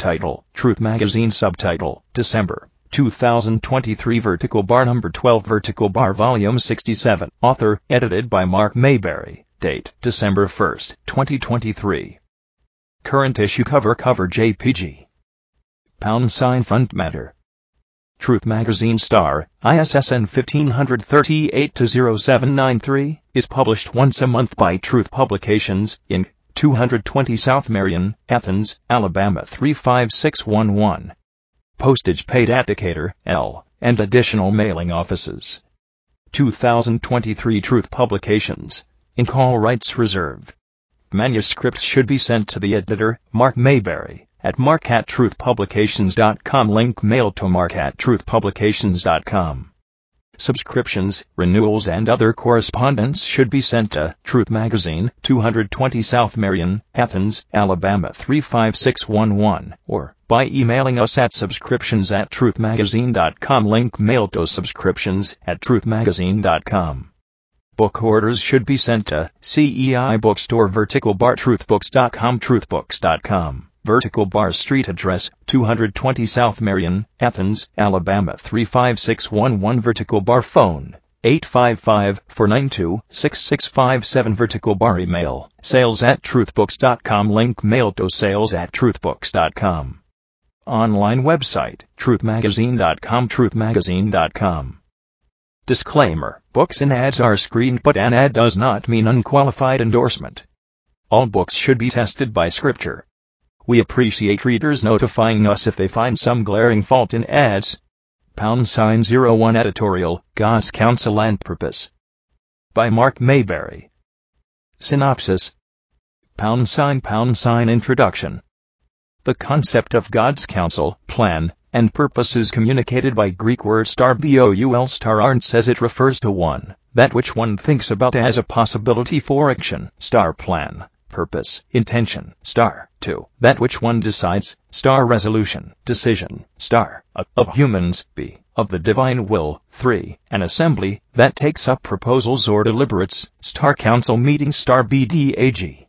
Title: Truth Magazine. Subtitle: December 2023. Vertical bar number 12. Vertical bar volume 67. Author: edited by Mark Mayberry. Date: December 1st, 2023. Current issue cover JPG. # front matter. Truth Magazine Star, ISSN 1538-0793, is published once a month by Truth Publications, Inc., 220 South Marion, Athens, Alabama 35611. Postage paid at Decatur, L., and additional mailing offices. 2023 Truth Publications, Inc. All rights reserved. Manuscripts should be sent to the editor, Mark Mayberry, at mark@truthpublications.com. Link mail to mark@truthpublications.com. Subscriptions, renewals and other correspondence should be sent to Truth Magazine, 220 South Marion, Athens, Alabama 35611, or by emailing us at subscriptions@truthmagazine.com. Link mail to subscriptions@truthmagazine.com. Book orders should be sent to CEI Bookstore, Vertical Bar, truthbooks.com, truthbooks.com. Vertical Bar Street address, 220 South Marion, Athens, Alabama 35611. Vertical Bar phone, 855-492-6657. Vertical Bar email, sales@truthbooks.com. Link mail to sales@truthbooks.com. Online website, truthmagazine.com, truthmagazine.com. Disclaimer: books and ads are screened, but an ad does not mean unqualified endorsement. All books should be tested by Scripture. We appreciate readers notifying us if they find some glaring fault in ads. #01 Editorial, God's Counsel and Purpose. By Mark Mayberry. Synopsis. ### Introduction. The concept of God's counsel, plan, and purpose is communicated by Greek word boul *, as it refers to one, that which one thinks about as a possibility for action, plan, purpose, intention, 2, that which one decides, resolution, decision, of humans, of the divine will, 3, an assembly, that takes up proposals or deliberates, council meeting, BDAG,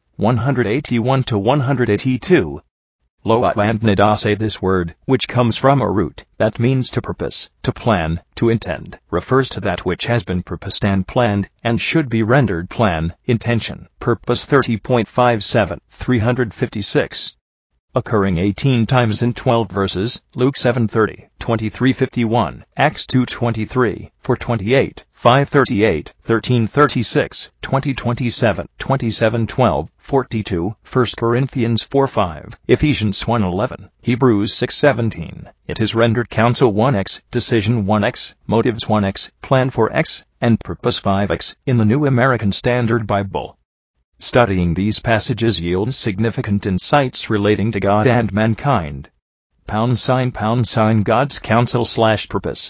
181-182. Loat and nadase. This word, which comes from a root that means to purpose, to plan, to intend, refers to that which has been purposed and planned, and should be rendered plan, intention, purpose. 30.57, 356. Occurring 18 times in 12 verses, Luke 7:30, 23:51, Acts 2:23, 4:28, 5:38, 13:36, 20:27, 27:12, 42, 1 Corinthians 4:5, Ephesians 1:11, Hebrews 6:17. It is rendered counsel 1x, decision 1x, motives 1x, plan 4x, and purpose 5x in the New American Standard Bible. Studying these passages yields significant insights relating to God and mankind. ### God's counsel / purpose.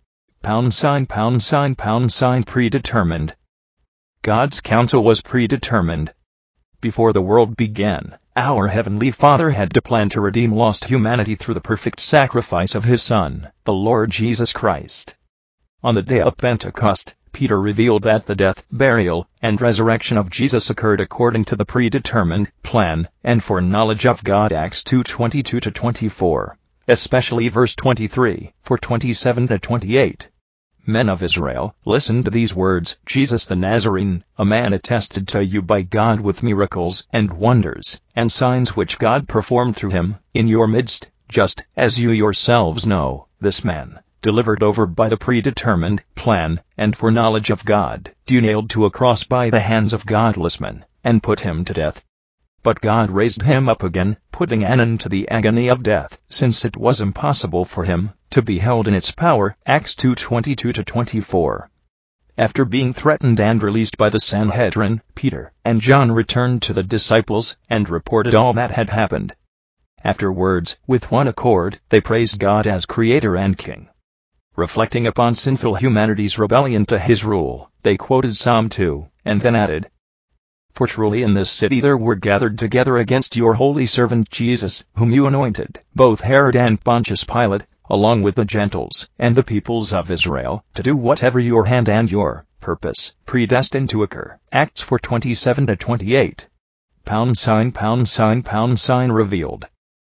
### Predetermined. God's counsel was predetermined. Before the world began, our Heavenly Father had to plan to redeem lost humanity through the perfect sacrifice of His Son, the Lord Jesus Christ. On the day of Pentecost, Peter revealed that the death, burial, and resurrection of Jesus occurred according to the predetermined plan and foreknowledge of God. Acts 2:22-24, especially verse 23, 4:27-28. Men of Israel, listen to these words. Jesus the Nazarene, a man attested to you by God with miracles and wonders and signs which God performed through him in your midst, just as you yourselves know. This man, delivered over by the predetermined plan and foreknowledge of God, you nailed to a cross by the hands of godless men, and put him to death. But God raised him up again, putting an end to the agony of death, since it was impossible for him to be held in its power. Acts 2:22-24. After being threatened and released by the Sanhedrin, Peter and John returned to the disciples and reported all that had happened. Afterwards, with one accord, they praised God as Creator and King. Reflecting upon sinful humanity's rebellion to His rule, they quoted Psalm 2, and then added, "For truly in this city there were gathered together against your holy servant Jesus, whom you anointed, both Herod and Pontius Pilate, along with the Gentiles and the peoples of Israel, to do whatever your hand and your purpose predestined to occur." Acts 4:27-28. ### Revealed.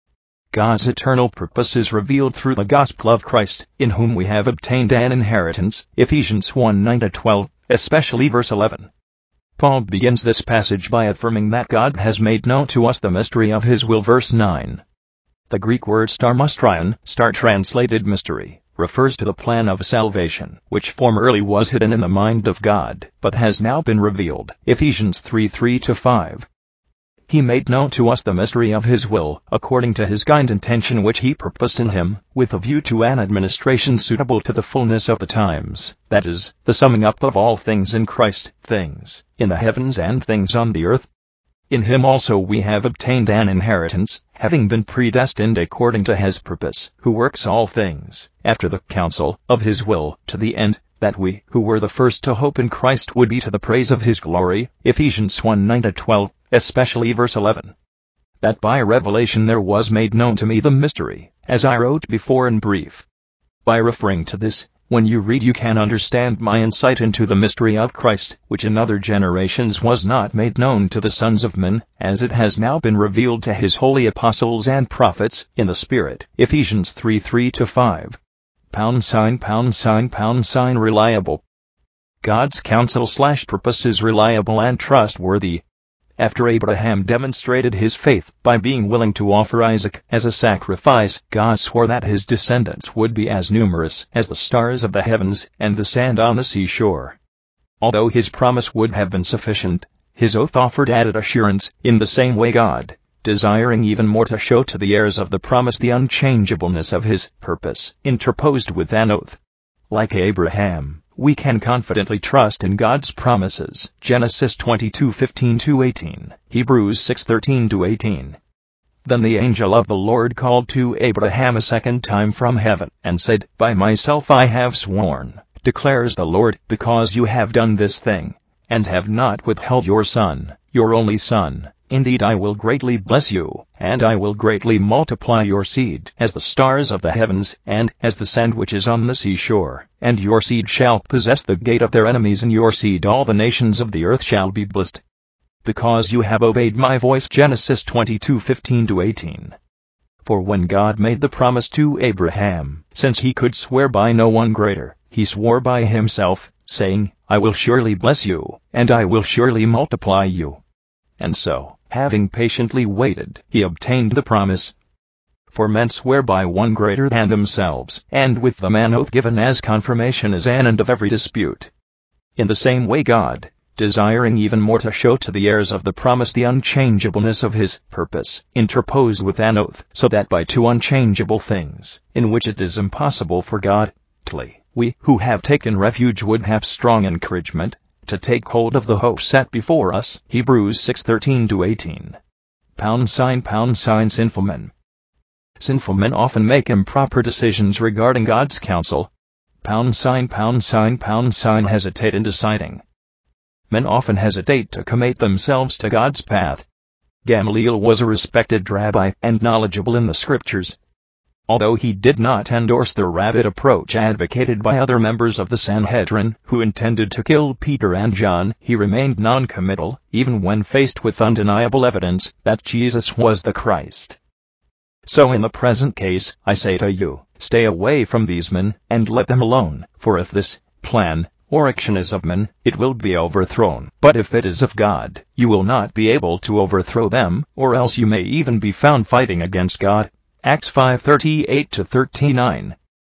God's eternal purpose is revealed through the gospel of Christ, in whom we have obtained an inheritance, Ephesians 1:9-12, especially verse 11. Paul begins this passage by affirming that God has made known to us the mystery of his will, verse 9. The Greek word starmastrion, star translated mystery, refers to the plan of salvation, which formerly was hidden in the mind of God, but has now been revealed, Ephesians 3:3-5. He made known to us the mystery of his will, according to his kind intention which he purposed in him, with a view to an administration suitable to the fullness of the times, that is, the summing up of all things in Christ, things in the heavens and things on the earth. In him also we have obtained an inheritance, having been predestined according to his purpose, who works all things, after the counsel of his will, to the end that we, who were the first to hope in Christ, would be to the praise of his glory, Ephesians 1:9-12, especially verse 11. That by revelation there was made known to me the mystery, as I wrote before in brief. By referring to this, when you read you can understand my insight into the mystery of Christ, which in other generations was not made known to the sons of men, as it has now been revealed to his holy apostles and prophets, in the Spirit, Ephesians 3:3-5. # reliable. God's counsel/purpose is reliable and trustworthy. After Abraham demonstrated his faith by being willing to offer Isaac as a sacrifice, God swore that his descendants would be as numerous as the stars of the heavens and the sand on the seashore. Although his promise would have been sufficient, his oath offered added assurance. In the same way God, desiring even more to show to the heirs of the promise the unchangeableness of his purpose, interposed with an oath. Like Abraham, we can confidently trust in God's promises. Genesis 22:15-18, Hebrews 6:13-18. Then the angel of the Lord called to Abraham a second time from heaven, and said, By myself I have sworn, declares the Lord, because you have done this thing, and have not withheld your son, your only son. Indeed I will greatly bless you, and I will greatly multiply your seed as the stars of the heavens, and as the sand which is on the seashore. And your seed shall possess the gate of their enemies, in your seed all the nations of the earth shall be blessed. Because you have obeyed my voice. Genesis 22:15-18. For when God made the promise to Abraham, since he could swear by no one greater, he swore by himself, saying, I will surely bless you, and I will surely multiply you. And so, having patiently waited, he obtained the promise. For men swear by one greater than themselves, and with them an oath given as confirmation is an end of every dispute. In the same way God, desiring even more to show to the heirs of the promise the unchangeableness of his purpose, interposed with an oath, so that by two unchangeable things, in which it is impossible for God, we who have taken refuge would have strong encouragement to take hold of the hope set before us. Hebrews 6:13-18. # Sinful men. Sinful men often make improper decisions regarding God's counsel. # Hesitate in deciding. Men often hesitate to commit themselves to God's path. Gamaliel was a respected rabbi and knowledgeable in the scriptures. Although he did not endorse the rabid approach advocated by other members of the Sanhedrin, who intended to kill Peter and John, he remained non-committal, even when faced with undeniable evidence that Jesus was the Christ. So in the present case, I say to you, stay away from these men, and let them alone, for if this plan or action is of men, it will be overthrown. But if it is of God, you will not be able to overthrow them, or else you may even be found fighting against God. Acts 5:38-39.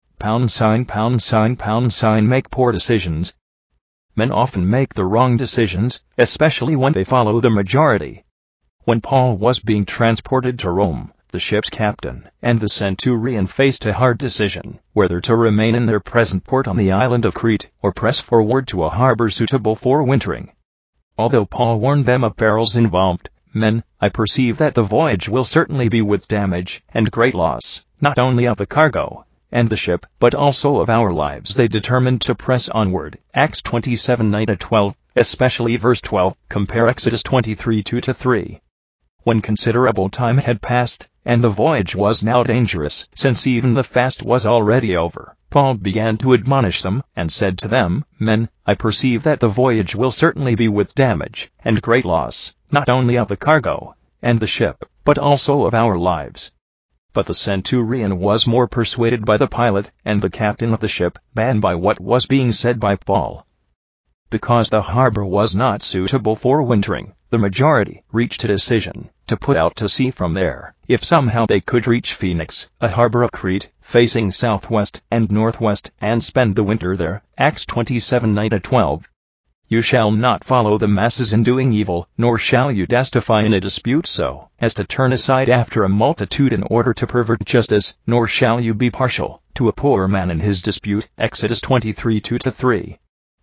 # Make poor decisions. Men often make the wrong decisions, especially when they follow the majority. When Paul was being transported to Rome, the ship's captain and the centurion faced a hard decision, whether to remain in their present port on the island of Crete, or press forward to a harbor suitable for wintering. Although Paul warned them of perils involved, men, I perceive that the voyage will certainly be with damage and great loss, not only of the cargo and the ship, but also of our lives. They determined to press onward. Acts 27:9-12, especially verse 12, compare Exodus 23:2-3. When considerable time had passed, and the voyage was now dangerous, since even the fast was already over, Paul began to admonish them, and said to them, Men, I perceive that the voyage will certainly be with damage and great loss, not only of the cargo and the ship, but also of our lives. But the centurion was more persuaded by the pilot and the captain of the ship than by what was being said by Paul. Because the harbor was not suitable for wintering, the majority reached a decision to put out to sea from there, if somehow they could reach Phoenix, a harbor of Crete, facing southwest and northwest, and spend the winter there. Acts 27:9-12. You shall not follow the masses in doing evil, nor shall you testify in a dispute so as to turn aside after a multitude in order to pervert justice, nor shall you be partial to a poor man in his dispute. Exodus 23:2-3.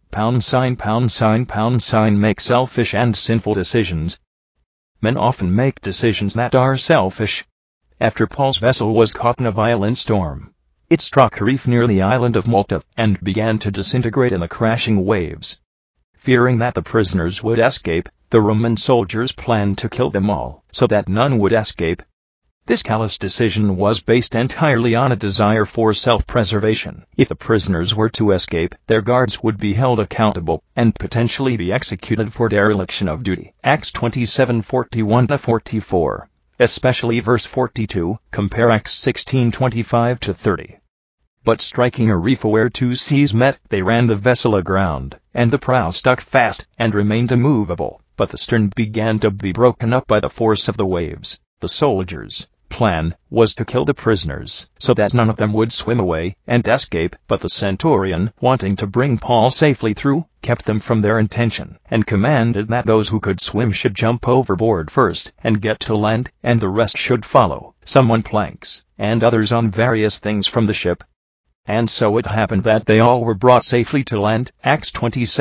Make selfish and sinful decisions. Men often make decisions that are selfish. After Paul's vessel was caught in a violent storm, it struck a reef near the island of Malta and began to disintegrate in the crashing waves. Fearing that the prisoners would escape, the Roman soldiers planned to kill them all, so that none would escape. This callous decision was based entirely on a desire for self-preservation. If the prisoners were to escape, their guards would be held accountable and potentially be executed for dereliction of duty. Acts 27:41-44, especially verse 42, compare Acts 16:25-30. But striking a reef where two seas met, they ran the vessel aground, and the prow stuck fast and remained immovable, but the stern began to be broken up by the force of the waves. The soldiers' plan was to kill the prisoners, so that none of them would swim away and escape, but the centurion, wanting to bring Paul safely through, kept them from their intention, and commanded that those who could swim should jump overboard first and get to land, and the rest should follow, some on planks, and others on various things from the ship. And so it happened that they all were brought safely to land. Acts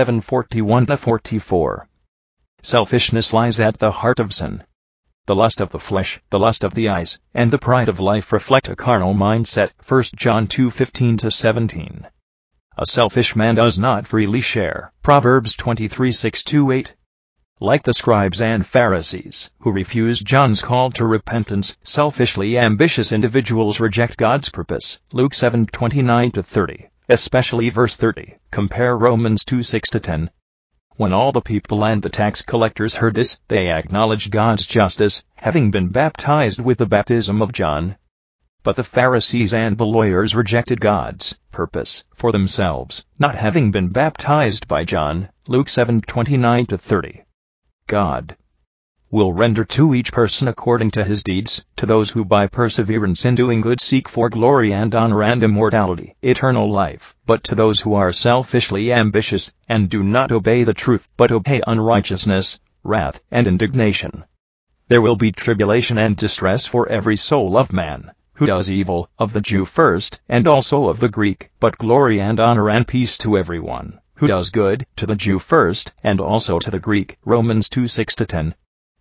27:41-44. Selfishness lies at the heart of sin. The lust of the flesh, the lust of the eyes, and the pride of life reflect a carnal mindset. 1 John 2:15-17. A selfish man does not freely share. Proverbs 23:6-8. Like the scribes and Pharisees, who refused John's call to repentance, selfishly ambitious individuals reject God's purpose. Luke 7:29-30, especially verse 30. Compare Romans 2:6-10. When all the people and the tax collectors heard this, they acknowledged God's justice, having been baptized with the baptism of John. But the Pharisees and the lawyers rejected God's purpose for themselves, not having been baptized by John. Luke 7:29-30. God will render to each person according to his deeds, to those who by perseverance in doing good seek for glory and honor and immortality, eternal life, but to those who are selfishly ambitious, and do not obey the truth, but obey unrighteousness, wrath, and indignation. There will be tribulation and distress for every soul of man who does evil, of the Jew first, and also of the Greek, but glory and honor and peace to everyone who does good, to the Jew first, and also to the Greek. Romans 2:6-10.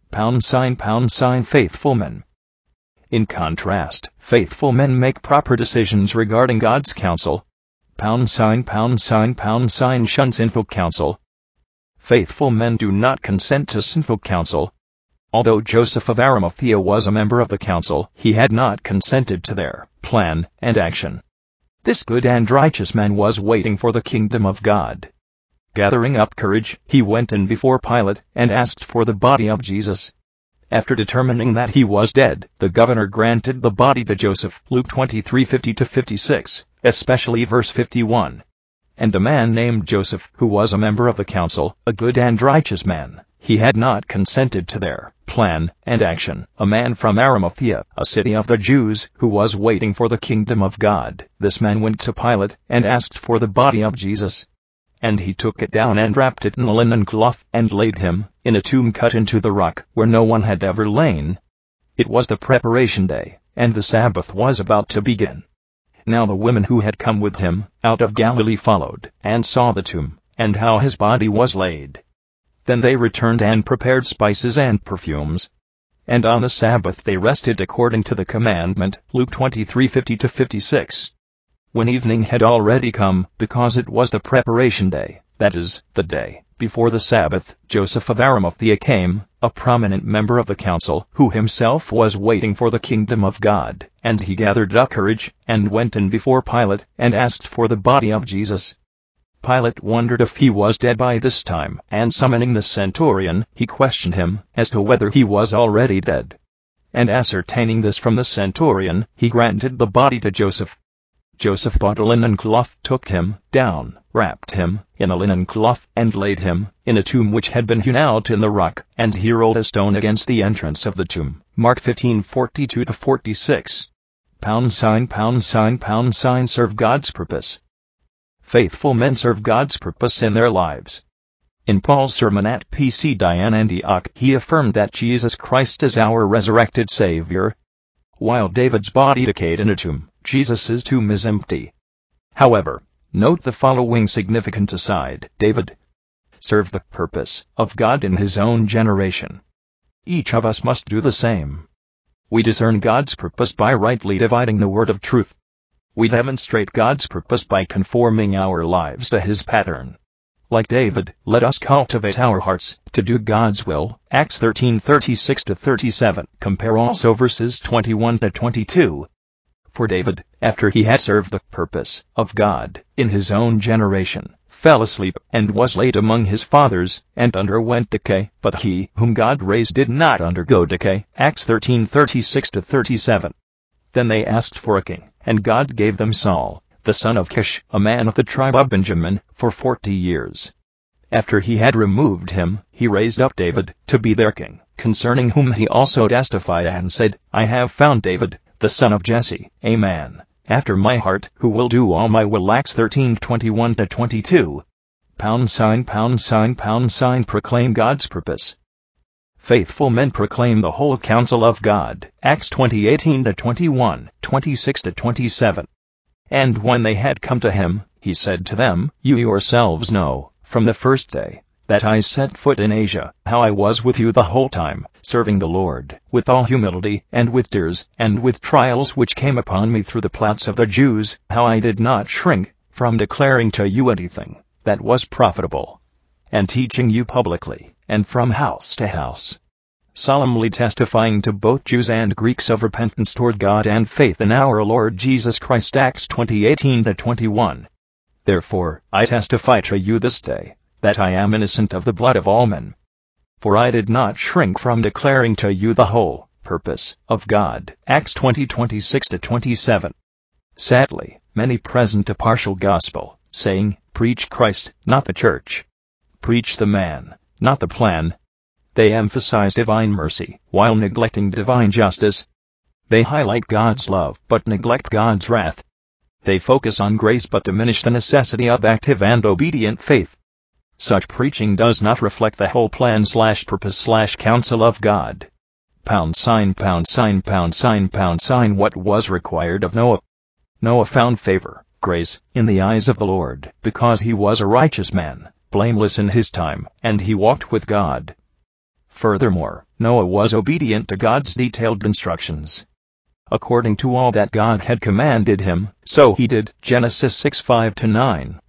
Faithful men. In contrast, faithful men make proper decisions regarding God's counsel. Shun sinful counsel. Faithful men do not consent to sinful counsel. Although Joseph of Arimathea was a member of the council, he had not consented to their plan and action. This good and righteous man was waiting for the kingdom of God. Gathering up courage, he went in before Pilate and asked for the body of Jesus. After determining that he was dead, the governor granted the body to Joseph. Luke 23:50-56, especially verse 51. And a man named Joseph, who was a member of the council, a good and righteous man, he had not consented to their plan and action. A man from Arimathea, a city of the Jews, who was waiting for the kingdom of God. This man went to Pilate and asked for the body of Jesus. And he took it down and wrapped it in a linen cloth, and laid him in a tomb cut into the rock, where no one had ever lain. It was the preparation day, and the Sabbath was about to begin. Now the women who had come with him out of Galilee followed, and saw the tomb, and how his body was laid. Then they returned and prepared spices and perfumes. And on the Sabbath they rested according to the commandment. Luke 23:50-56. When evening had already come, because it was the preparation day, that is, the day before the Sabbath, Joseph of Arimathea came, a prominent member of the council, who himself was waiting for the kingdom of God, and he gathered up courage, and went in before Pilate, and asked for the body of Jesus. Pilate wondered if he was dead by this time, and summoning the centurion, he questioned him as to whether he was already dead. and ascertaining this from the centurion, he granted the body to Joseph. Joseph bought a linen cloth, took him down, wrapped him in a linen cloth, and laid him in a tomb which had been hewn out in the rock, and he rolled a stone against the entrance of the tomb. Mark 15:42-46. # serve God's purpose. Faithful men serve God's purpose in their lives. In Paul's sermon at Pisidian Antioch, he affirmed that Jesus Christ is our resurrected Savior. While David's body decayed in a tomb, Jesus' tomb is empty. However, note the following significant aside. David served the purpose of God in his own generation. Each of us must do the same. We discern God's purpose by rightly dividing the word of truth. We demonstrate God's purpose by conforming our lives to his pattern. Like David, let us cultivate our hearts to do God's will. Acts 13:36-37. Compare also verses 21-22. For David, after he had served the purpose of God in his own generation, fell asleep, and was laid among his fathers, and underwent decay. But he whom God raised did not undergo decay. Acts 13:36-37. Then they asked for a king, and God gave them Saul, the son of Kish, a man of the tribe of Benjamin, for 40 years. After he had removed him, he raised up David to be their king, concerning whom he also testified and said, I have found David, the son of Jesse, a man after my heart, who will do all my will. Acts 13:21-22. # proclaim God's purpose. Faithful men proclaim the whole counsel of God. Acts 20:18-21, 26-27. And when they had come to him, he said to them, You yourselves know, from the first day that I set foot in Asia, how I was with you the whole time, serving the Lord, with all humility, and with tears, and with trials which came upon me through the plots of the Jews, how I did not shrink from declaring to you anything that was profitable, and teaching you publicly, and from house to house, solemnly testifying to both Jews and Greeks of repentance toward God and faith in our Lord Jesus Christ. Acts 20:18-21. Therefore, I testify to you this day, that I am innocent of the blood of all men. For I did not shrink from declaring to you the whole purpose of God. Acts 20:26-27. Sadly, many present a partial gospel, saying, Preach Christ, not the church. Preach the man, not the plan. They emphasize divine mercy, while neglecting divine justice. They highlight God's love, but neglect God's wrath. They focus on grace but diminish the necessity of active and obedient faith. Such preaching does not reflect the whole plan/purpose/counsel of God. What was required of Noah? Noah found favor, grace, in the eyes of the Lord, because he was a righteous man, blameless in his time, and he walked with God. Furthermore, Noah was obedient to God's detailed instructions. According to all that God had commanded him, so he did. Genesis 6:5-9,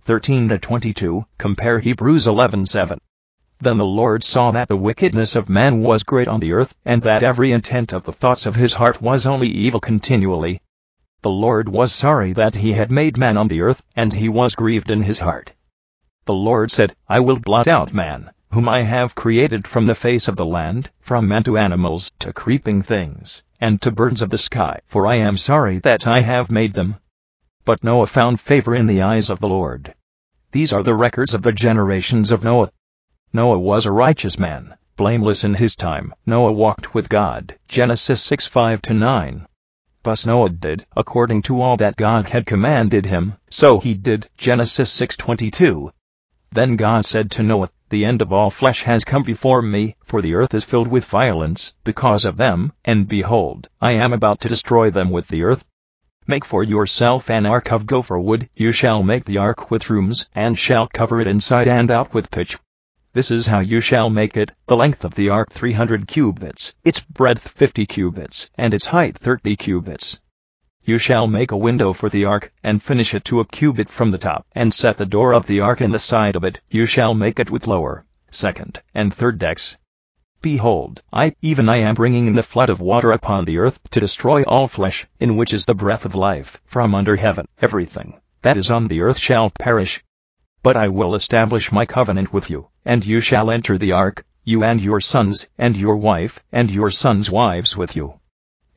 13-22, compare Hebrews 11:7. Then the Lord saw that the wickedness of man was great on the earth, and that every intent of the thoughts of his heart was only evil continually. The Lord was sorry that he had made man on the earth, and he was grieved in his heart. The Lord said, I will blot out man, whom I have created from the face of the land, from man to animals, to creeping things, and to birds of the sky, for I am sorry that I have made them. But Noah found favor in the eyes of the Lord. These are the records of the generations of Noah. Noah was a righteous man, blameless in his time. Noah walked with God. Genesis 6:5-9. Thus Noah did, according to all that God had commanded him, so he did. Genesis 6:22. Then God said to Noah, The end of all flesh has come before me, for the earth is filled with violence because of them, and behold, I am about to destroy them with the earth. Make for yourself an ark of gopher wood. You shall make the ark with rooms, and shall cover it inside and out with pitch. This is how you shall make it: the length of the ark 300 cubits, its breadth 50 cubits, and its height 30 cubits. You shall make a window for the ark, and finish it to a cubit from the top, and set the door of the ark in the side of it. You shall make it with lower, second, and third decks. Behold, I am bringing in the flood of water upon the earth, to destroy all flesh, in which is the breath of life, from under heaven. Everything that is on the earth shall perish. But I will establish my covenant with you, and you shall enter the ark, you and your sons, and your wife, and your sons' wives with you.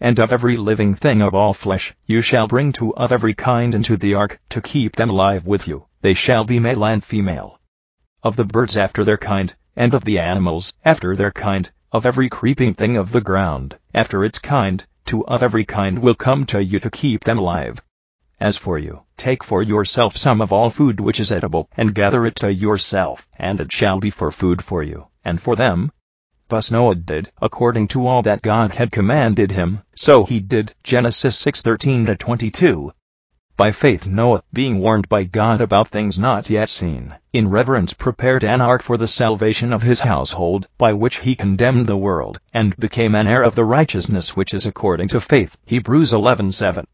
and of every living thing of all flesh, you shall bring two of every kind into the ark, to keep them alive with you. They shall be male and female. Of the birds after their kind, and of the animals after their kind, of every creeping thing of the ground after its kind, two of every kind will come to you to keep them alive. As for you, take for yourself some of all food which is edible, and gather it to yourself, and it shall be for food for you, and for them. Thus Noah did, according to all that God had commanded him, so he did. Genesis 6:13-22. By faith Noah, being warned by God about things not yet seen, in reverence prepared an ark for the salvation of his household, by which he condemned the world, and became an heir of the righteousness which is according to faith. Hebrews 11:7.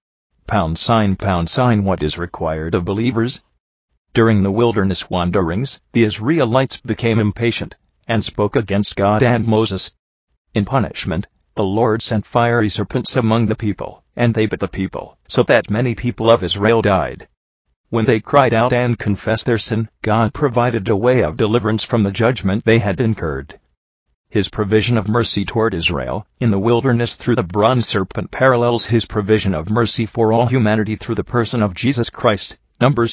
£. What is required of believers? During the wilderness wanderings, the Israelites became impatient, and spoke against God and Moses. In punishment, the Lord sent fiery serpents among the people, and they bit the people, so that many people of Israel died. When they cried out and confessed their sin, God provided a way of deliverance from the judgment they had incurred. His provision of mercy toward Israel, in the wilderness through the bronze serpent, parallels his provision of mercy for all humanity through the person of Jesus Christ. Numbers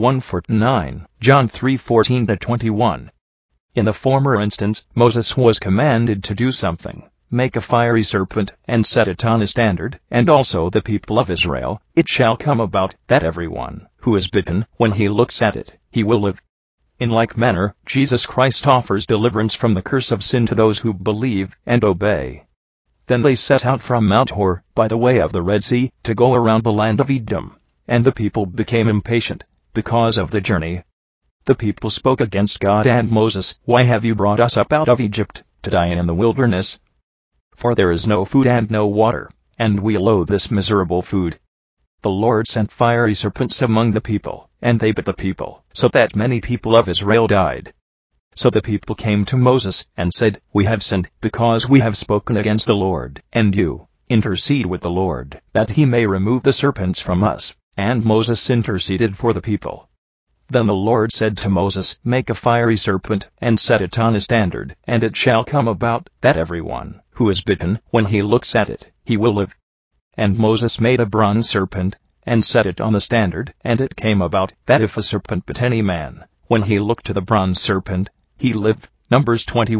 21:49, John 3:14-21. In the former instance, Moses was commanded to do something: make a fiery serpent, and set it on a standard, and also the people of Israel, it shall come about, that everyone who is bitten, when he looks at it, he will live. In like manner, Jesus Christ offers deliverance from the curse of sin to those who believe and obey. Then they set out from Mount Hor, by the way of the Red Sea, to go around the land of Edom. And the people became impatient, because of the journey. The people spoke against God and Moses, "Why have you brought us up out of Egypt, to die in the wilderness? For there is no food and no water, and we loathe this miserable food." The Lord sent fiery serpents among the people, and they bit the people, so that many people of Israel died. So the people came to Moses, and said, "We have sinned, because we have spoken against the Lord, and you intercede with the Lord, that he may remove the serpents from us." And Moses interceded for the people. Then the Lord said to Moses, "Make a fiery serpent, and set it on a standard, and it shall come about, that everyone who is bitten, when he looks at it, he will live." And Moses made a bronze serpent, and set it on the standard, and it came about, that if a serpent bit any man, when he looked to the bronze serpent, he lived. Numbers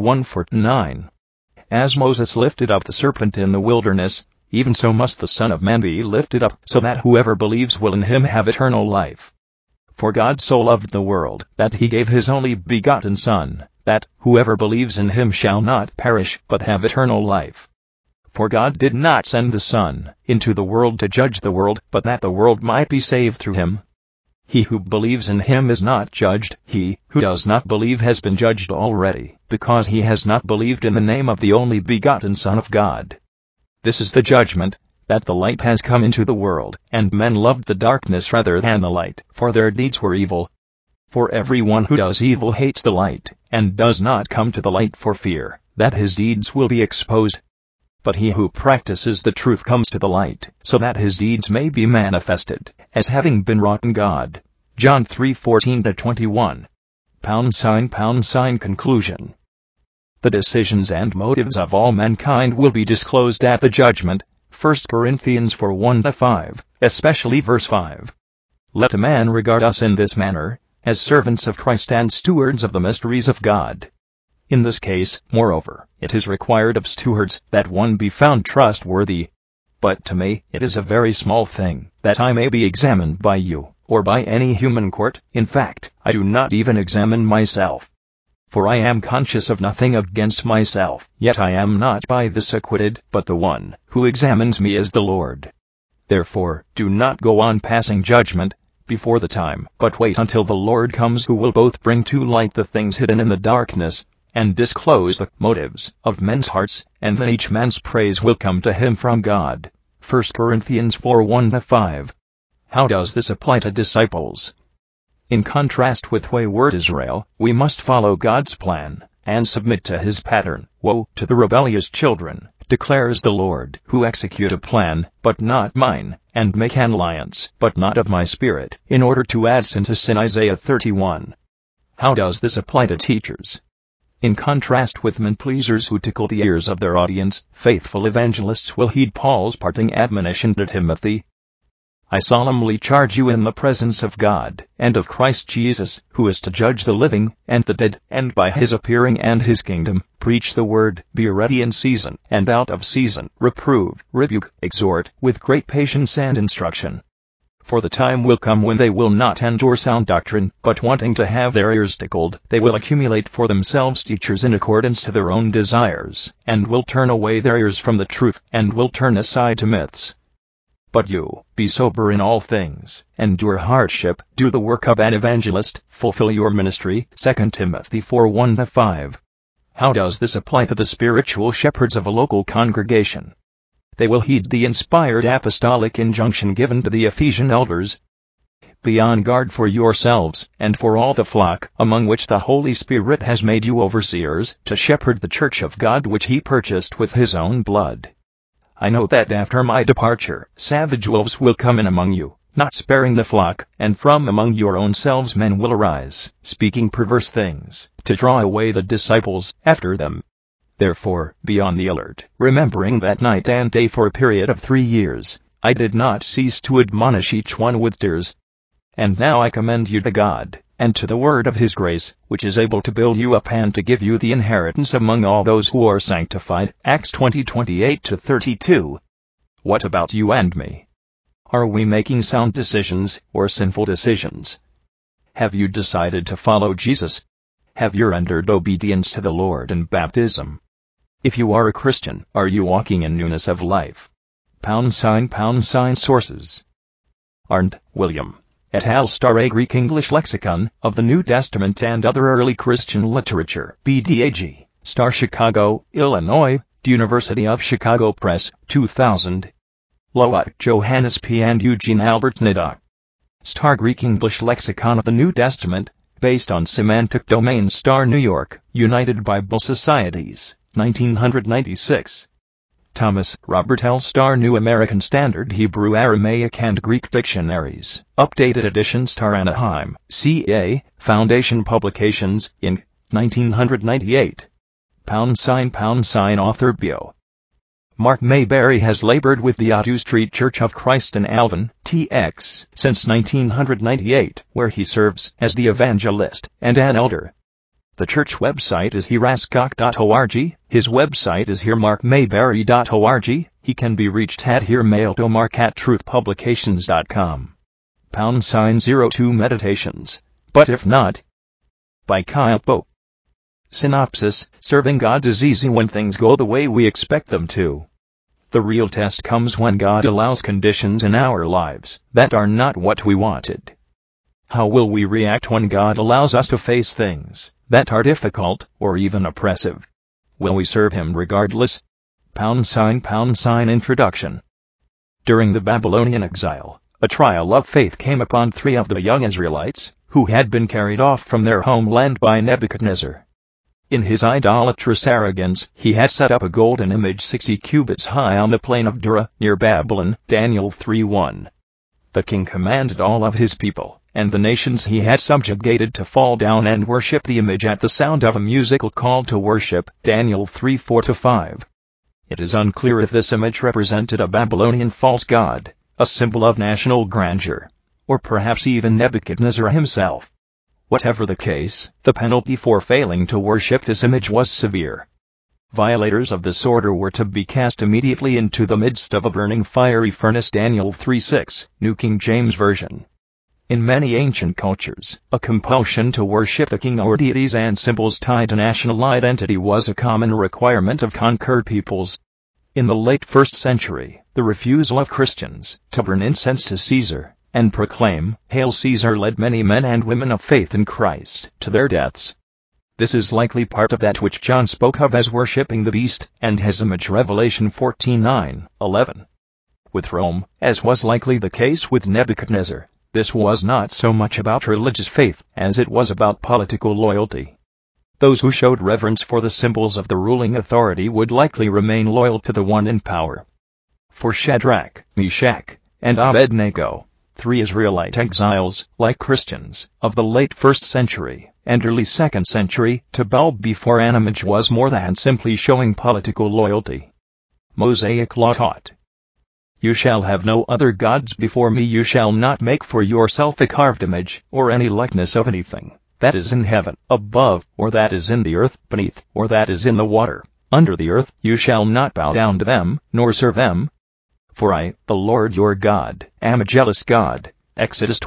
21:49. As Moses lifted up the serpent in the wilderness, even so must the Son of Man be lifted up, so that whoever believes will in him have eternal life. For God so loved the world, that he gave his only begotten Son, that whoever believes in him shall not perish, but have eternal life. For God did not send the Son into the world to judge the world, but that the world might be saved through him. He who believes in him is not judged. He who does not believe has been judged already, because he has not believed in the name of the only begotten Son of God. This is the judgment, that the light has come into the world, and men loved the darkness rather than the light, for their deeds were evil. For everyone who does evil hates the light, and does not come to the light for fear that his deeds will be exposed. But he who practices the truth comes to the light, so that his deeds may be manifested, as having been wrought in God. John 3:14-21. Conclusion. The decisions and motives of all mankind will be disclosed at the judgment. 1 Corinthians 4:1-5, especially verse 5. Let a man regard us in this manner, as servants of Christ and stewards of the mysteries of God. In this case, moreover, it is required of stewards that one be found trustworthy. But to me, it is a very small thing that I may be examined by you, or by any human court. In fact, I do not even examine myself. For I am conscious of nothing against myself, yet I am not by this acquitted, but the one who examines me is the Lord. Therefore, do not go on passing judgment before the time, but wait until the Lord comes, who will both bring to light the things hidden in the darkness, and disclose the motives of men's hearts, and then each man's praise will come to him from God. 1 Corinthians 4:1-5. How does this apply to disciples? In contrast with wayward Israel, we must follow God's plan, and submit to his pattern. Woe to the rebellious children, declares the Lord, who execute a plan, but not mine, and make an alliance, but not of my spirit, in order to add sin to sin. Isaiah 31. How does this apply to teachers? In contrast with men-pleasers who tickle the ears of their audience, faithful evangelists will heed Paul's parting admonition to Timothy. I solemnly charge you in the presence of God, and of Christ Jesus, who is to judge the living and the dead, and by his appearing and his kingdom, preach the word, be ready in season and out of season, reprove, rebuke, exhort, with great patience and instruction. For the time will come when they will not endure sound doctrine, but wanting to have their ears tickled, they will accumulate for themselves teachers in accordance to their own desires, and will turn away their ears from the truth, and will turn aside to myths. But you, be sober in all things, endure hardship, do the work of an evangelist, fulfill your ministry. 2 Timothy 4:1-5. How does this apply to the spiritual shepherds of a local congregation? They will heed the inspired apostolic injunction given to the Ephesian elders. Be on guard for yourselves, and for all the flock, among which the Holy Spirit has made you overseers, to shepherd the church of God which he purchased with his own blood. I know that after my departure, savage wolves will come in among you, not sparing the flock, and from among your own selves men will arise, speaking perverse things, to draw away the disciples after them. Therefore, be on the alert, remembering that night and day for a period of 3 years, I did not cease to admonish each one with tears. And now I commend you to God, and to the word of his grace, which is able to build you up and to give you the inheritance among all those who are sanctified. Acts 20:28-32. What about you and me? Are we making sound decisions, or sinful decisions? Have you decided to follow Jesus? Have you rendered obedience to the Lord in baptism? If you are a Christian, are you walking in newness of life? # sources. Arndt, William. Et al. A Greek English Lexicon of the New Testament and Other Early Christian Literature. BDAG. Chicago, Illinois, University of Chicago Press, 2000. Lowat, Johannes P. and Eugene Albert Nidok. Greek English Lexicon of the New Testament, based on semantic domain. New York, United Bible Societies, 1996. Thomas, Robert L. New American Standard Hebrew, Aramaic and Greek Dictionaries, Updated Edition. Anaheim, CA, Foundation Publications, Inc., 1998. ## Author Bio. Mark Mayberry has labored with the Otto Street Church of Christ in Alvin, TX, since 1998, where he serves as the evangelist and an elder. The church website is hearascock.org, his website is heremarkmayberry.org, he can be reached at hearmailtomark@truthpublications.com. #02 Meditations. But if not? By Kyle Pope. Synopsis: Serving God is easy when things go the way we expect them to. The real test comes when God allows conditions in our lives that are not what we wanted. How will we react when God allows us to face things that are difficult or even oppressive? Will we serve him regardless? ### Introduction. During the Babylonian exile, a trial of faith came upon 3 of the young Israelites, who had been carried off from their homeland by Nebuchadnezzar. In his idolatrous arrogance, he had set up a golden image 60 cubits high on the plain of Dura, near Babylon. Daniel 3:1. The king commanded all of his people, and the nations he had subjugated, to fall down and worship the image at the sound of a musical call to worship. Daniel 3:4-5. It is unclear if this image represented a Babylonian false god, a symbol of national grandeur, or perhaps even Nebuchadnezzar himself. Whatever the case, the penalty for failing to worship this image was severe. Violators of this order were to be cast immediately into the midst of a burning fiery furnace. Daniel 3:6, New King James Version. In many ancient cultures, a compulsion to worship the king or deities and symbols tied to national identity was a common requirement of conquered peoples. In the late 1st century, the refusal of Christians to burn incense to Caesar and proclaim, "Hail Caesar," led many men and women of faith in Christ to their deaths. This is likely part of that which John spoke of as worshipping the beast and his image. Revelation 14:9-11. With Rome, as was likely the case with Nebuchadnezzar, this was not so much about religious faith as it was about political loyalty. Those who showed reverence for the symbols of the ruling authority would likely remain loyal to the one in power. For Shadrach, Meshach, and Abednego, 3 Israelite exiles, like Christians, of the late 1st century and early 2nd century, to bow before an image was more than simply showing political loyalty. Mosaic law taught, "You shall have no other gods before me. You shall not make for yourself a carved image, or any likeness of anything that is in heaven, above, or that is in the earth, beneath, or that is in the water, under the earth. You shall not bow down to them, nor serve them. For I, the Lord your God, am a jealous God." Exodus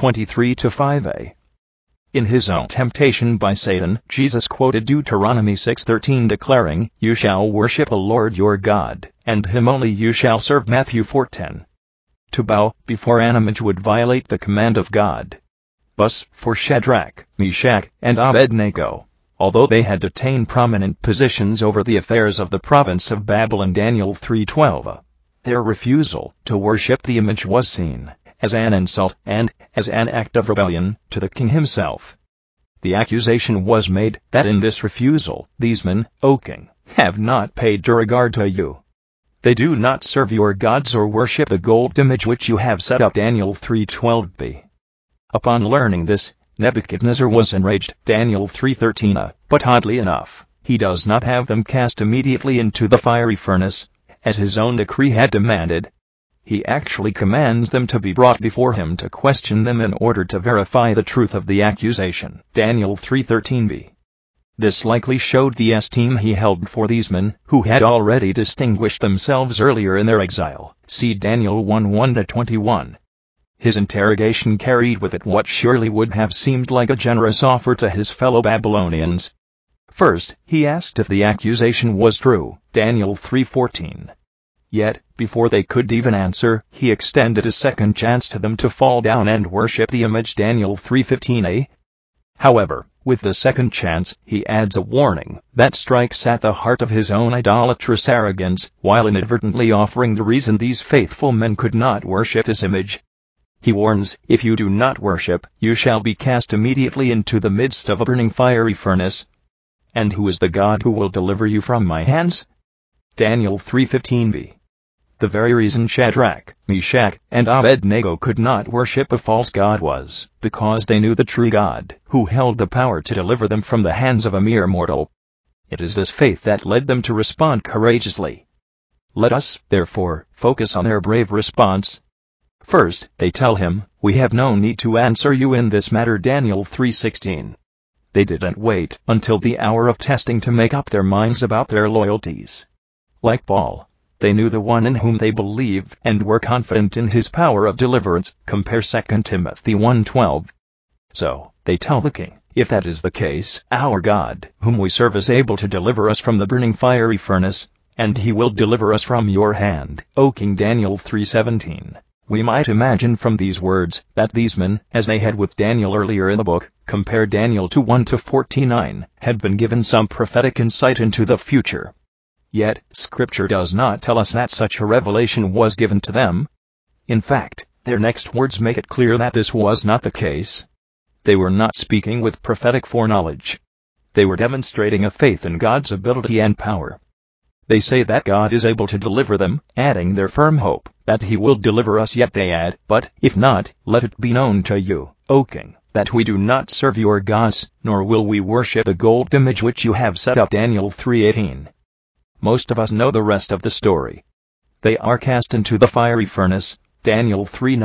23-5a. In his own temptation by Satan, Jesus quoted Deuteronomy 6:13 declaring, "You shall worship the Lord your God, and him only you shall serve." Matthew 4:10. To bow before an image would violate the command of God. Thus, for Shadrach, Meshach, and Abednego, although they had attained prominent positions over the affairs of the province of Babylon, Daniel 3:12, their refusal to worship the image was seen as an insult and as an act of rebellion to the king himself. The accusation was made that in this refusal, these men, O king, have not paid due regard to you. They do not serve your gods or worship the gold image which you have set up. Daniel 3:12b. Upon learning this, Nebuchadnezzar was enraged. Daniel 3:13. But oddly enough, he does not have them cast immediately into the fiery furnace, as his own decree had demanded. He actually commands them to be brought before him to question them in order to verify the truth of the accusation. Daniel 3:13b. This likely showed the esteem he held for these men, who had already distinguished themselves earlier in their exile. See Daniel 1:1-21. His interrogation carried with it what surely would have seemed like a generous offer to his fellow Babylonians. First, he asked if the accusation was true. Daniel 3:14. Yet, before they could even answer, he extended a second chance to them to fall down and worship the image. Daniel 3:15a. However, with the second chance, he adds a warning that strikes at the heart of his own idolatrous arrogance, while inadvertently offering the reason these faithful men could not worship this image. He warns, "If you do not worship, you shall be cast immediately into the midst of a burning fiery furnace. And who is the God who will deliver you from my hands?" Daniel 3:15b. The very reason Shadrach, Meshach, and Abednego could not worship a false god was because they knew the true God, who held the power to deliver them from the hands of a mere mortal. It is this faith that led them to respond courageously. Let us, therefore, focus on their brave response. First, they tell him, "We have no need to answer you in this matter." Daniel 3:16. They didn't wait until the hour of testing to make up their minds about their loyalties. Like Paul, they knew the one in whom they believed and were confident in his power of deliverance. Compare 2 Timothy 1:12. So, they tell the king, "If that is the case, our God, whom we serve, is able to deliver us from the burning fiery furnace, and he will deliver us from your hand, O king." Daniel 3:17. We might imagine from these words that these men, as they had with Daniel earlier in the book, compare Daniel 2:1-49, had been given some prophetic insight into the future. Yet, Scripture does not tell us that such a revelation was given to them. In fact, their next words make it clear that this was not the case. They were not speaking with prophetic foreknowledge. They were demonstrating a faith in God's ability and power. They say that God is able to deliver them, adding their firm hope that he will deliver us. Yet they add, "But, if not, let it be known to you, O king, that we do not serve your gods, nor will we worship the gold image which you have set up." Daniel 3:18. Most of us know the rest of the story. They are cast into the fiery furnace. Daniel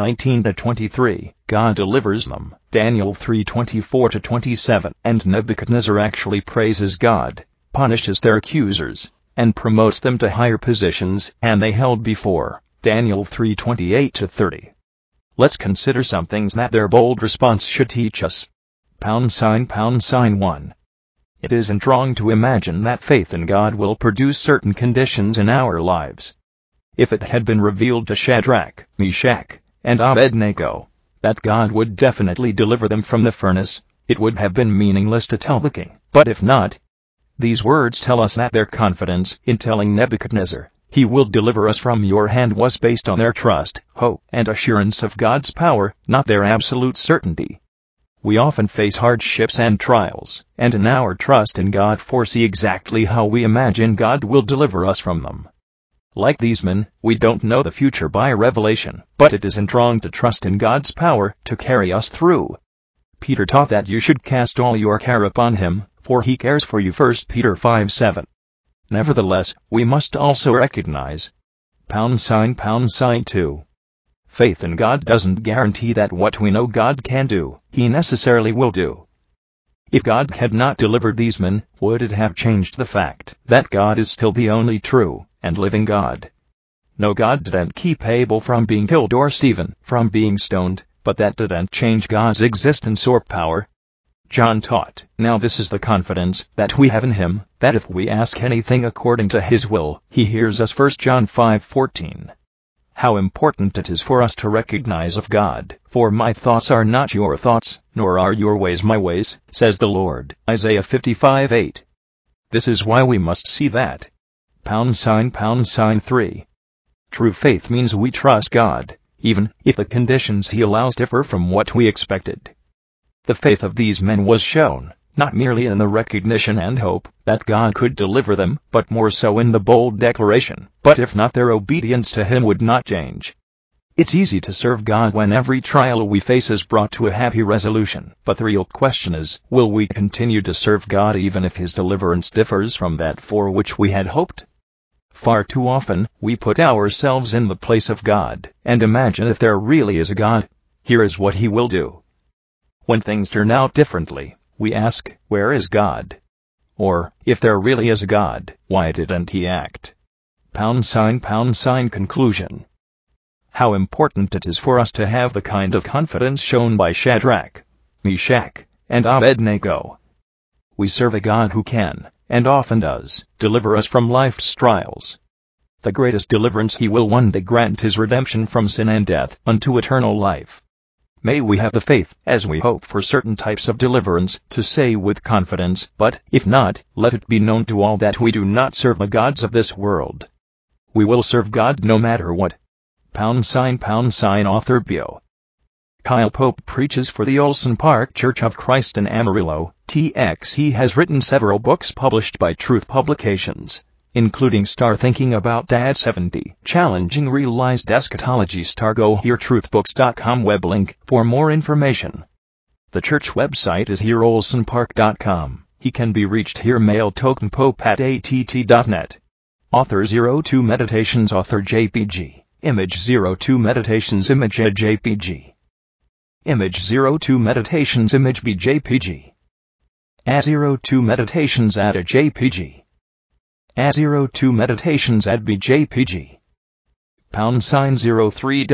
3:19-23. God delivers them. Daniel 3:24-27. And Nebuchadnezzar actually praises God, punishes their accusers, and promotes them to higher positions than they held before. Daniel 3:28-30. Let's consider some things that their bold response should teach us. $1. It isn't wrong to imagine that faith in God will produce certain conditions in our lives. If it had been revealed to Shadrach, Meshach, and Abednego that God would definitely deliver them from the furnace, it would have been meaningless to tell the king. But if not, these words tell us that their confidence in telling Nebuchadnezzar, "He will deliver us from your hand," was based on their trust, hope, and assurance of God's power, not their absolute certainty. We often face hardships and trials, and in our trust in God foresee exactly how we imagine God will deliver us from them. Like these men, we don't know the future by revelation, but it isn't wrong to trust in God's power to carry us through. Peter taught that you should cast all your care upon him, for he cares for you. 1 Peter 5:7. Nevertheless, we must also recognize $2. Faith in God doesn't guarantee that what we know God can do, he necessarily will do. If God had not delivered these men, would it have changed the fact that God is still the only true and living God? No, God didn't keep Abel from being killed or Stephen from being stoned, but that didn't change God's existence or power. John taught, "Now this is the confidence that we have in him, that if we ask anything according to his will, he hears us." 1 John 5:14. How important it is for us to recognize of God, "For my thoughts are not your thoughts, nor are your ways my ways, says the Lord." Isaiah 55:8. This is why we must see that $3. True faith means we trust God, even if the conditions he allows differ from what we expected. The faith of these men was shown, not merely in the recognition and hope that God could deliver them, but more so in the bold declaration, "But if not, their obedience to him would not change." It's easy to serve God when every trial we face is brought to a happy resolution, but the real question is, will we continue to serve God even if his deliverance differs from that for which we had hoped? Far too often, we put ourselves in the place of God, and imagine if there really is a God, here is what he will do. When things turn out differently, we ask, where is God? Or, if there really is a God, why didn't he act? Conclusion. How important it is for us to have the kind of confidence shown by Shadrach, Meshach, and Abednego. We serve a God who can, and often does, deliver us from life's trials. The greatest deliverance he will one day grant is redemption from sin and death unto eternal life. May we have the faith, as we hope for certain types of deliverance, to say with confidence, "But if not, let it be known to all that we do not serve the gods of this world. We will serve God no matter what." Author Bio. Kyle Pope preaches for the Olson Park Church of Christ in Amarillo, TX. He has written several books published by Truth Publications, including Star Thinking About Dad 70, Challenging Realized Eschatology. Go here truthbooks.com web link for more information. The church website is hereolsonpark.com. He can be reached here mail token pope@att.net. Author 02 Meditations. Author JPG. Image 02 Meditations. Image a JPG. Image 02 Meditations. Image b JPG. A02 Meditations add a JPG. A02 Meditations at BJPG. #03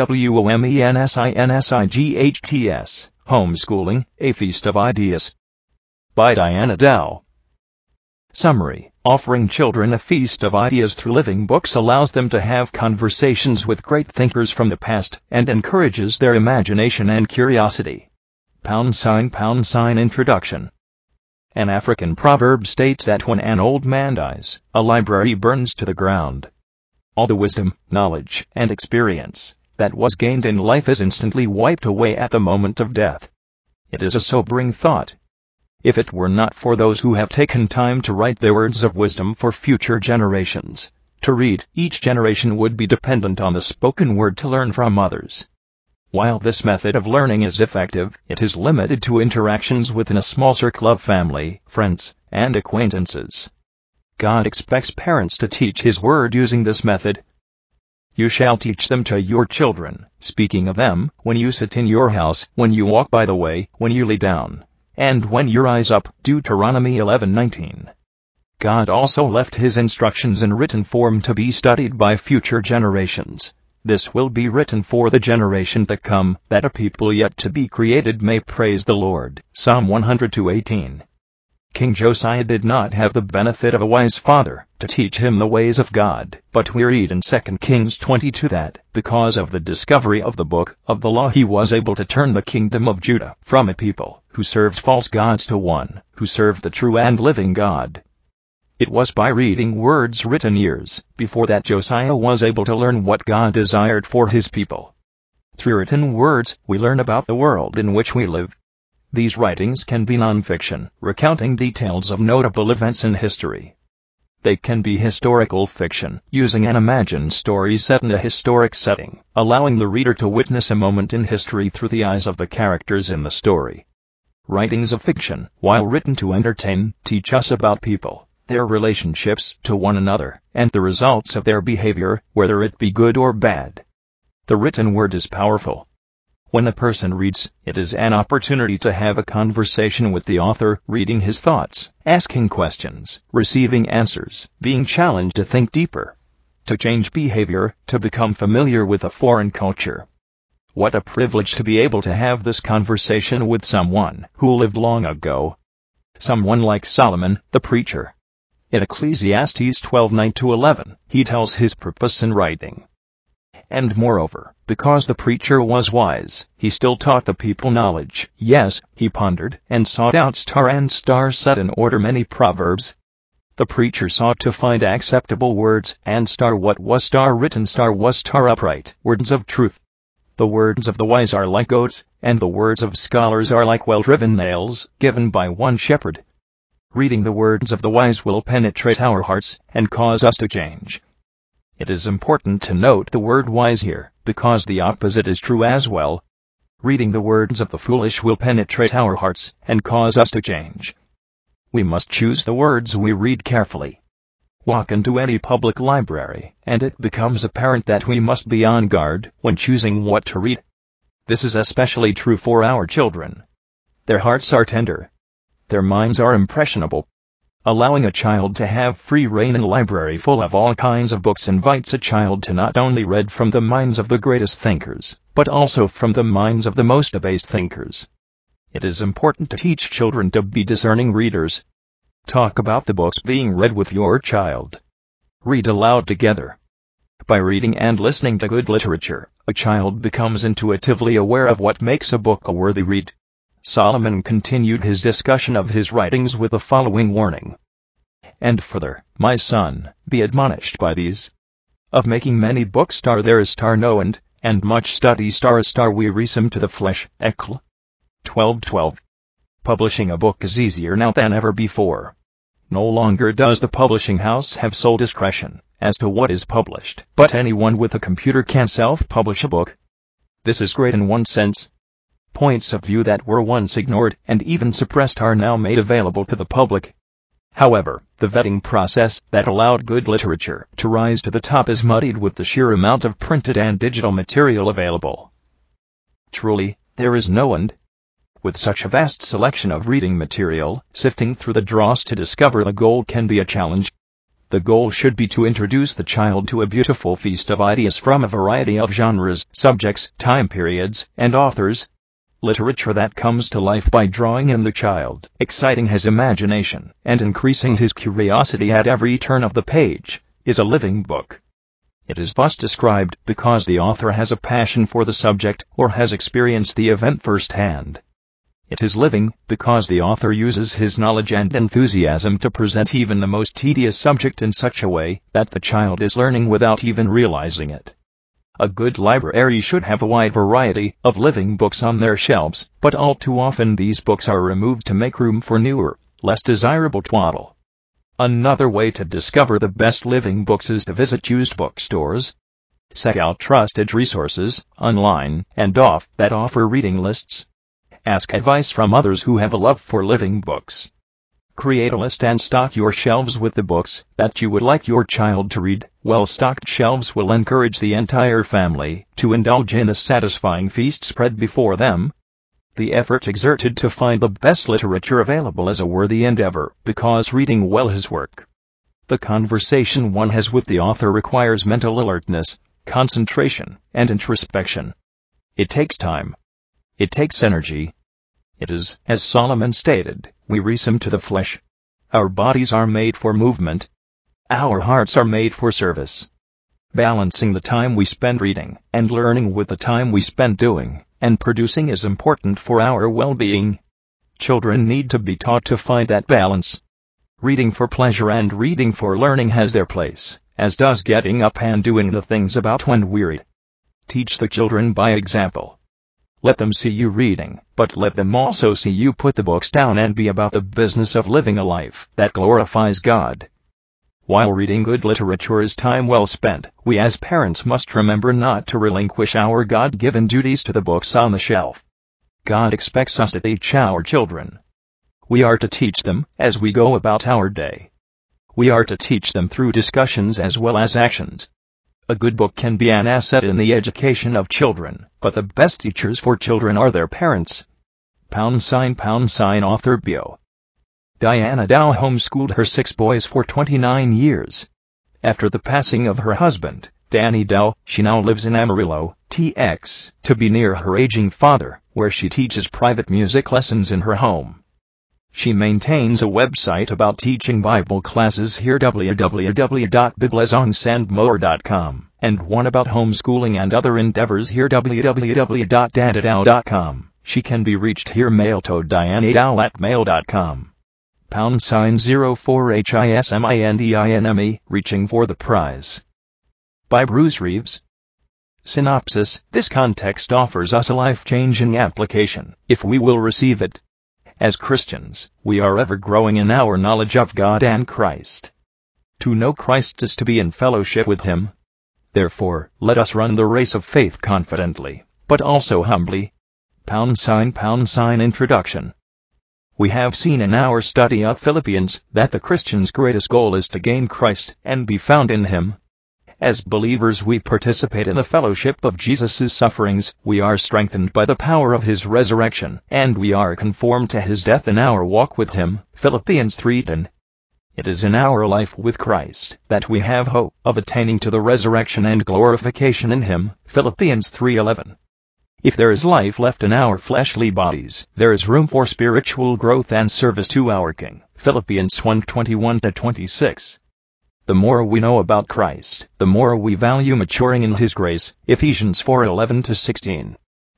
WOMENSINSIGHTS. Homeschooling, A Feast of Ideas. By Diana Dow. Summary. Offering children a feast of ideas through living books allows them to have conversations with great thinkers from the past, and encourages their imagination and curiosity. Introduction. An African proverb states that when an old man dies, a library burns to the ground. All the wisdom, knowledge, and experience that was gained in life is instantly wiped away at the moment of death. It is a sobering thought. If it were not for those who have taken time to write their words of wisdom for future generations to read, each generation would be dependent on the spoken word to learn from others. While this method of learning is effective, it is limited to interactions within a small circle of family, friends, and acquaintances. God expects parents to teach his word using this method. You shall teach them to your children, speaking of them, when you sit in your house, when you walk by the way, when you lay down, and when you rise up. Deuteronomy 11:19. God also left his instructions in written form to be studied by future generations. This will be written for the generation to come, that a people yet to be created may praise the Lord. Psalm 102:18. King Josiah did not have the benefit of a wise father to teach him the ways of God, but we read in 2 Kings 22 that, because of the discovery of the book of the law, he was able to turn the kingdom of Judah from a people who served false gods to one who served the true and living God. It was by reading words written years before that Josiah was able to learn what God desired for his people. Through written words, we learn about the world in which we live. These writings can be non-fiction, recounting details of notable events in history. They can be historical fiction, using an imagined story set in a historic setting, allowing the reader to witness a moment in history through the eyes of the characters in the story. Writings of fiction, while written to entertain, teach us about people, their relationships to one another, and the results of their behavior, whether it be good or bad. The written word is powerful. When a person reads, it is an opportunity to have a conversation with the author, reading his thoughts, asking questions, receiving answers, being challenged to think deeper, to change behavior, to become familiar with a foreign culture. What a privilege to be able to have this conversation with someone who lived long ago. Someone like Solomon, the preacher. In Ecclesiastes 12:9-11, he tells his purpose in writing. And moreover, because the preacher was wise, he still taught the people knowledge. Yes, he pondered and sought out star and star set in order many proverbs. The preacher sought to find acceptable words, and star what was star written, star was star upright, words of truth. The words of the wise are like goats, and the words of scholars are like well-driven nails, given by one shepherd. Reading the words of the wise will penetrate our hearts, and cause us to change. It is important to note the word wise here, because the opposite is true as well. Reading the words of the foolish will penetrate our hearts, and cause us to change. We must choose the words we read carefully. Walk into any public library, and it becomes apparent that we must be on guard when choosing what to read. This is especially true for our children. Their hearts are tender. Their minds are impressionable. Allowing a child to have free rein in a library full of all kinds of books invites a child to not only read from the minds of the greatest thinkers, but also from the minds of the most debased thinkers. It is important to teach children to be discerning readers. Talk about the books being read with your child. Read aloud together. By reading and listening to good literature, a child becomes intuitively aware of what makes a book a worthy read. Solomon continued his discussion of his writings with the following warning. And further, my son, be admonished by these. Of making many books there is no end, and much study wearisome to the flesh. Eccle. 12:12. Publishing a book is easier now than ever before. No longer does the publishing house have sole discretion as to what is published, but anyone with a computer can self-publish a book. This is great in one sense. Points of view that were once ignored and even suppressed are now made available to the public. However, the vetting process that allowed good literature to rise to the top is muddied with the sheer amount of printed and digital material available. Truly, there is no end. With such a vast selection of reading material, sifting through the dross to discover the gold can be a challenge. The goal should be to introduce the child to a beautiful feast of ideas from a variety of genres, subjects, time periods, and authors. Literature that comes to life by drawing in the child, exciting his imagination, and increasing his curiosity at every turn of the page, is a living book. It is thus described because the author has a passion for the subject or has experienced the event firsthand. It is living because the author uses his knowledge and enthusiasm to present even the most tedious subject in such a way that the child is learning without even realizing it. A good library should have a wide variety of living books on their shelves, but all too often these books are removed to make room for newer, less desirable twaddle. Another way to discover the best living books is to visit used bookstores. Seek out trusted resources, online and off, that offer reading lists. Ask advice from others who have a love for living books. Create a list and stock your shelves with the books that you would like your child to read. Well-stocked shelves will encourage the entire family to indulge in the satisfying feast spread before them. The effort exerted to find the best literature available is a worthy endeavor, because reading well is work. The conversation one has with the author requires mental alertness, concentration, and introspection. It takes time. It takes energy. It is, as Solomon stated, wearisome to the flesh. Our bodies are made for movement. Our hearts are made for service. Balancing the time we spend reading and learning with the time we spend doing and producing is important for our well-being. Children need to be taught to find that balance. Reading for pleasure and reading for learning has their place, as does getting up and doing the things about when wearied. Teach the children by example. Let them see you reading, but let them also see you put the books down and be about the business of living a life that glorifies God. While reading good literature is time well spent, we as parents must remember not to relinquish our God-given duties to the books on the shelf. God expects us to teach our children. We are to teach them as we go about our day. We are to teach them through discussions as well as actions. A good book can be an asset in the education of children, but the best teachers for children are their parents. # author bio. Diana Dow homeschooled her 6 boys for 29 years. After the passing of her husband, Danny Dow, she now lives in Amarillo, TX, to be near her aging father, where she teaches private music lessons in her home. She maintains a website about teaching Bible classes here, www.biblesonsandmore.com, and one about homeschooling and other endeavors here, www.dadadow.com. She can be reached here, mail to dianadow@mail.com. # 04HISMINDINME, Reaching for the Prize. By Bruce Reeves. Synopsis: this context offers us a life-changing application, if we will receive it. As Christians, we are ever growing in our knowledge of God and Christ. To know Christ is to be in fellowship with Him. Therefore, let us run the race of faith confidently, but also humbly. # Introduction. We have seen in our study of Philippians that the Christian's greatest goal is to gain Christ and be found in Him. As believers, we participate in the fellowship of Jesus' sufferings, we are strengthened by the power of His resurrection, and we are conformed to His death in our walk with Him. Philippians 3:10. It is in our life with Christ that we have hope of attaining to the resurrection and glorification in Him. Philippians 3:11. If there is life left in our fleshly bodies, there is room for spiritual growth and service to our King. Philippians 1:21-26. The more we know about Christ, the more we value maturing in His grace. Ephesians 4:11-16.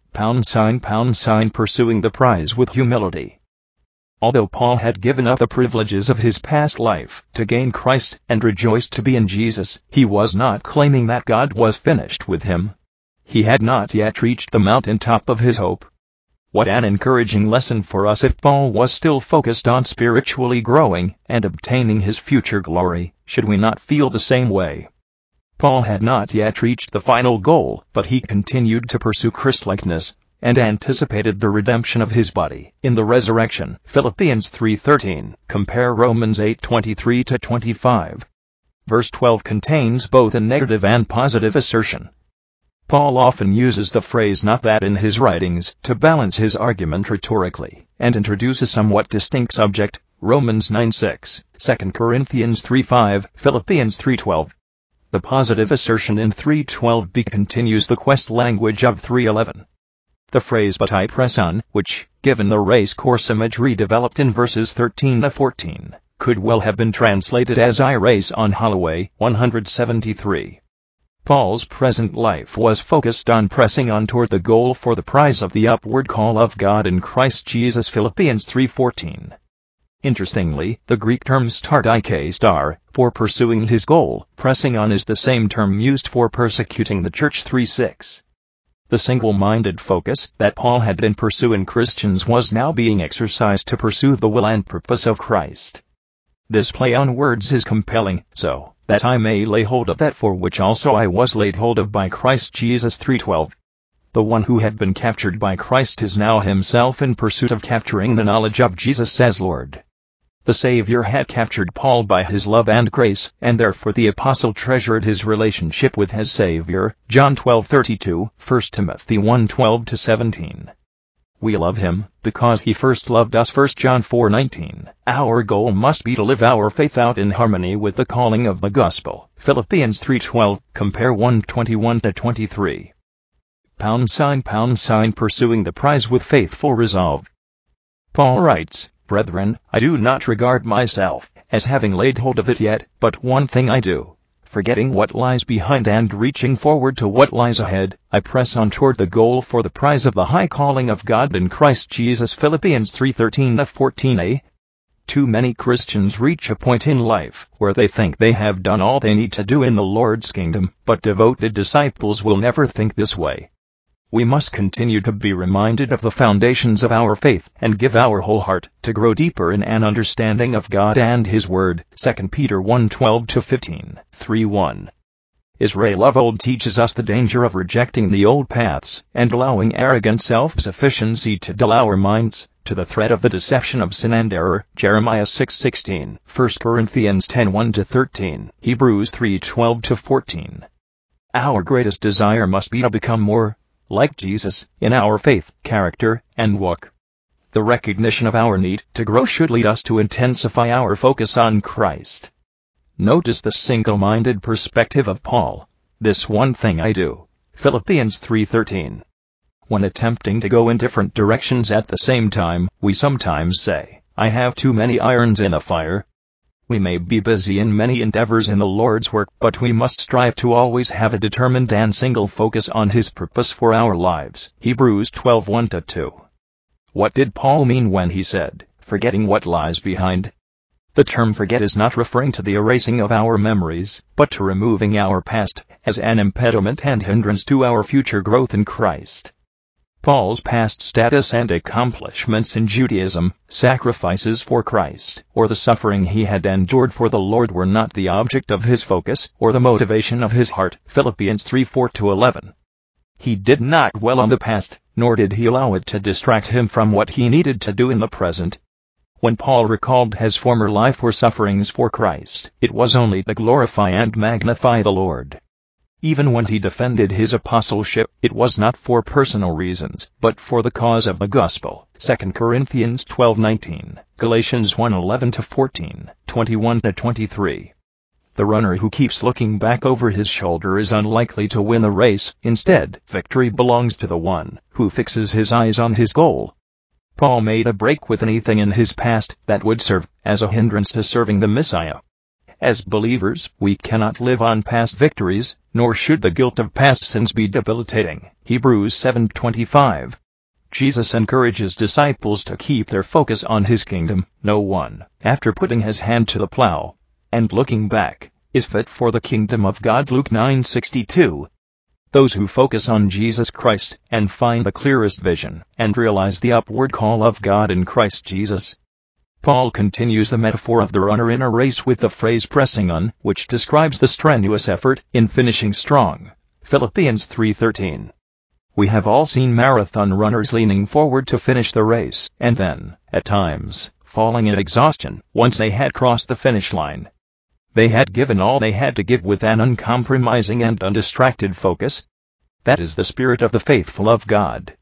# Pursuing the prize with humility. Although Paul had given up the privileges of his past life to gain Christ and rejoiced to be in Jesus, he was not claiming that God was finished with him. He had not yet reached the mountaintop of his hope. What an encouraging lesson for us if Paul was still focused on spiritually growing and obtaining his future glory. Should we not feel the same way? Paul had not yet reached the final goal, but he continued to pursue Christlikeness and anticipated the redemption of his body in the resurrection. Philippians 3:13. Compare Romans 8:23-25. Verse 12 contains both a negative and positive assertion. Paul often uses the phrase "not that" in his writings to balance his argument rhetorically and introduce a somewhat distinct subject. Romans 9:6, 2 Corinthians 3:5, Philippians 3:12. The positive assertion in 3:12b continues the quest language of 3:11. The phrase "but I press on," which, given the race course imagery developed in verses 13-14, could well have been translated as "I race on." Holloway, 173. Paul's present life was focused on pressing on toward the goal for the prize of the upward call of God in Christ Jesus. Philippians 3:14. Interestingly, the Greek term stardike for pursuing his goal, pressing on, is the same term used for persecuting the church. 3:6. The single-minded focus that Paul had been pursuing Christians was now being exercised to pursue the will and purpose of Christ. This play on words is compelling, so that I may lay hold of that for which also I was laid hold of by Christ Jesus. 3:12. The one who had been captured by Christ is now himself in pursuit of capturing the knowledge of Jesus as Lord. The Savior had captured Paul by his love and grace, and therefore the apostle treasured his relationship with his Savior. John 12:32, 1 Timothy 1:12-17. We love him because he first loved us. 1 John 4:19. Our goal must be to live our faith out in harmony with the calling of the gospel. Philippians 3:12, compare 1:21-23. # Pursuing the prize with faithful resolve. Paul writes, "Brethren, I do not regard myself as having laid hold of it yet, but one thing I do, forgetting what lies behind and reaching forward to what lies ahead, I press on toward the goal for the prize of the high calling of God in Christ Jesus." Philippians 3:13-14a. Too many Christians reach a point in life where they think they have done all they need to do in the Lord's kingdom, but devoted disciples will never think this way. We must continue to be reminded of the foundations of our faith and give our whole heart to grow deeper in an understanding of God and His Word. 2 Peter 1:12-15, 3:1. Israel of old teaches us the danger of rejecting the old paths and allowing arrogant self-sufficiency to dull our minds to the threat of the deception of sin and error. Jeremiah 6:16, 1 Corinthians 10:1-13, Hebrews 3:12-14. Our greatest desire must be to become more like Jesus in our faith, character, and walk. The recognition of our need to grow should lead us to intensify our focus on Christ. Notice the single-minded perspective of Paul. This one thing I do. Philippians 3:13. When attempting to go in different directions at the same time, we sometimes say, I have too many irons in the fire. We may be busy in many endeavors in the Lord's work, but we must strive to always have a determined and single focus on His purpose for our lives. Hebrews 12:1-2. What did Paul mean when he said, forgetting what lies behind? The term forget is not referring to the erasing of our memories, but to removing our past as an impediment and hindrance to our future growth in Christ. Paul's past status and accomplishments in Judaism, sacrifices for Christ, or the suffering he had endured for the Lord were not the object of his focus or the motivation of his heart. Philippians 3:4-11. He did not dwell on the past, nor did he allow it to distract him from what he needed to do in the present. When Paul recalled his former life or sufferings for Christ, it was only to glorify and magnify the Lord. Even when he defended his apostleship, it was not for personal reasons, but for the cause of the gospel. 2 Corinthians 12:19, Galatians 1:11-14, 21-23. The runner who keeps looking back over his shoulder is unlikely to win the race. Instead, victory belongs to the one who fixes his eyes on his goal. Paul made a break with anything in his past that would serve as a hindrance to serving the Messiah. As believers, we cannot live on past victories, nor should the guilt of past sins be debilitating. Hebrews 7:25. Jesus encourages disciples to keep their focus on His kingdom. No one, after putting his hand to the plow and looking back, is fit for the kingdom of God. Luke 9:62. Those who focus on Jesus Christ and find the clearest vision and realize the upward call of God in Christ Jesus. Paul continues the metaphor of the runner in a race with the phrase pressing on, which describes the strenuous effort in finishing strong. Philippians 3:13. We have all seen marathon runners leaning forward to finish the race, and then, at times, falling in exhaustion once they had crossed the finish line. They had given all they had to give with an uncompromising and undistracted focus. That is the spirit of the faithful of God.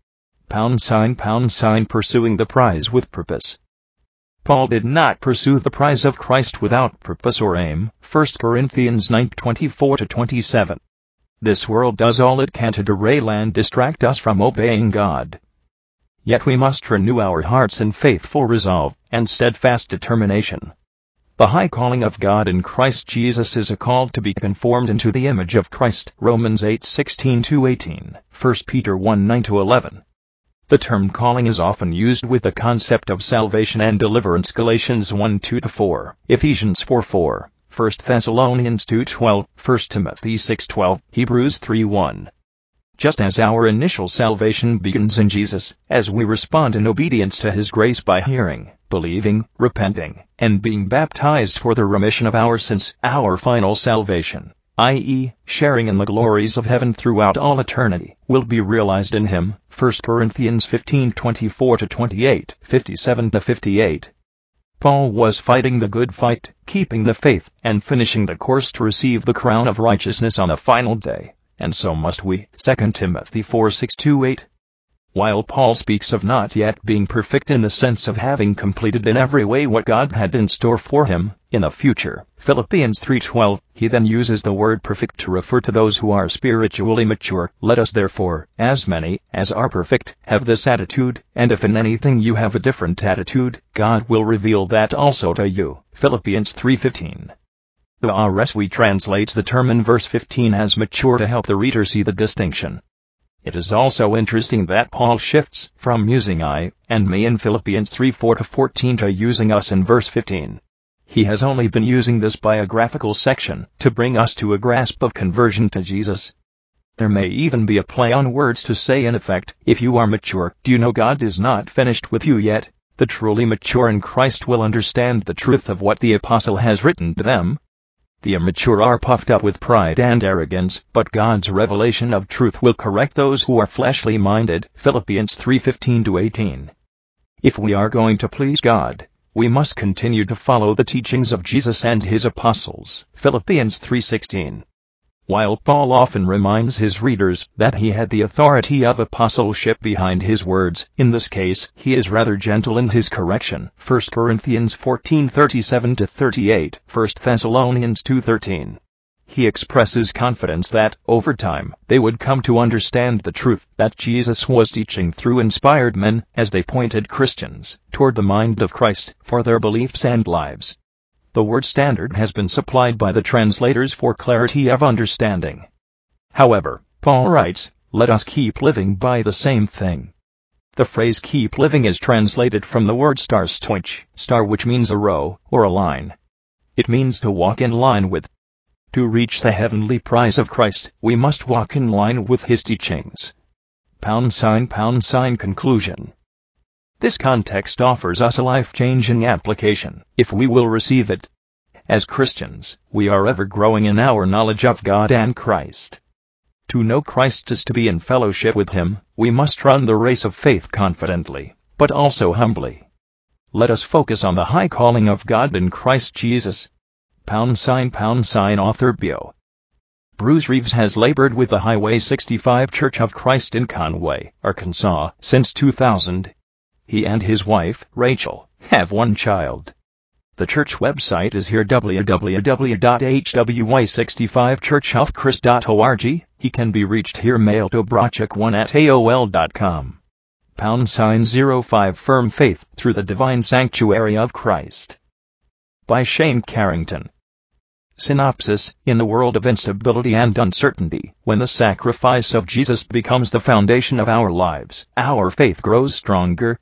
# pursuing the prize with purpose. Paul did not pursue the prize of Christ without purpose or aim. 1 Corinthians 9:24-27. This world does all it can to derail and distract us from obeying God. Yet we must renew our hearts in faithful resolve and steadfast determination. The high calling of God in Christ Jesus is a call to be conformed into the image of Christ. Romans 8:16-18, 1 Peter 1:9-11. The term calling is often used with the concept of salvation and deliverance. Galatians 1:2-4, Ephesians 4:4, 1 Thessalonians 2:12, 1 Timothy 6:12, Hebrews 3:1. Just as our initial salvation begins in Jesus, as we respond in obedience to His grace by hearing, believing, repenting, and being baptized for the remission of our sins, our final salvation, i.e., sharing in the glories of heaven throughout all eternity, will be realized in Him. 1 Corinthians 15:24-28, 57-58. Paul was fighting the good fight, keeping the faith, and finishing the course to receive the crown of righteousness on the final day. And so must we. 2 Timothy 4:6-8. While Paul speaks of not yet being perfect in the sense of having completed in every way what God had in store for him in the future, Philippians 3:12, he then uses the word perfect to refer to those who are spiritually mature. Let us therefore, as many as are perfect, have this attitude, and if in anything you have a different attitude, God will reveal that also to you. Philippians 3:15. The RSV translates the term in verse 15 as mature to help the reader see the distinction. It is also interesting that Paul shifts from using I and me in Philippians 3:4-14 to using us in verse 15. He has only been using this biographical section to bring us to a grasp of conversion to Jesus. There may even be a play on words to say in effect, if you are mature, do you know God is not finished with you yet? The truly mature in Christ will understand the truth of what the apostle has written to them. The immature are puffed up with pride and arrogance, but God's revelation of truth will correct those who are fleshly minded. Philippians 3:15-18. If we are going to please God, we must continue to follow the teachings of Jesus and his apostles. Philippians 3:16. While Paul often reminds his readers that he had the authority of apostleship behind his words, in this case he is rather gentle in his correction. 1 Corinthians 14:37-38, 1 Thessalonians 2:13. He expresses confidence that, over time, they would come to understand the truth that Jesus was teaching through inspired men, as they pointed Christians toward the mind of Christ for their beliefs and lives. The word standard has been supplied by the translators for clarity of understanding. However, Paul writes, let us keep living by the same thing. The phrase keep living is translated from the word star which means a row or a line. It means to walk in line with. To reach the heavenly prize of Christ, we must walk in line with his teachings. Conclusion. This context offers us a life-changing application, if we will receive it. As Christians, we are ever growing in our knowledge of God and Christ. To know Christ is to be in fellowship with him. We must run the race of faith confidently, but also humbly. Let us focus on the high calling of God in Christ Jesus. Author Bio. Bruce Reeves has labored with the Highway 65 Church of Christ in Conway, Arkansas, since 2000. He and his wife, Rachel, have one child. The church website is here www.hwy65churchofchrist.org. He can be reached here mailtobrachuk1@aol.com. #05 Firm Faith Through the Divine Sanctuary of Christ. By Shane Carrington. Synopsis. In a world of instability and uncertainty, when the sacrifice of Jesus becomes the foundation of our lives, our faith grows stronger.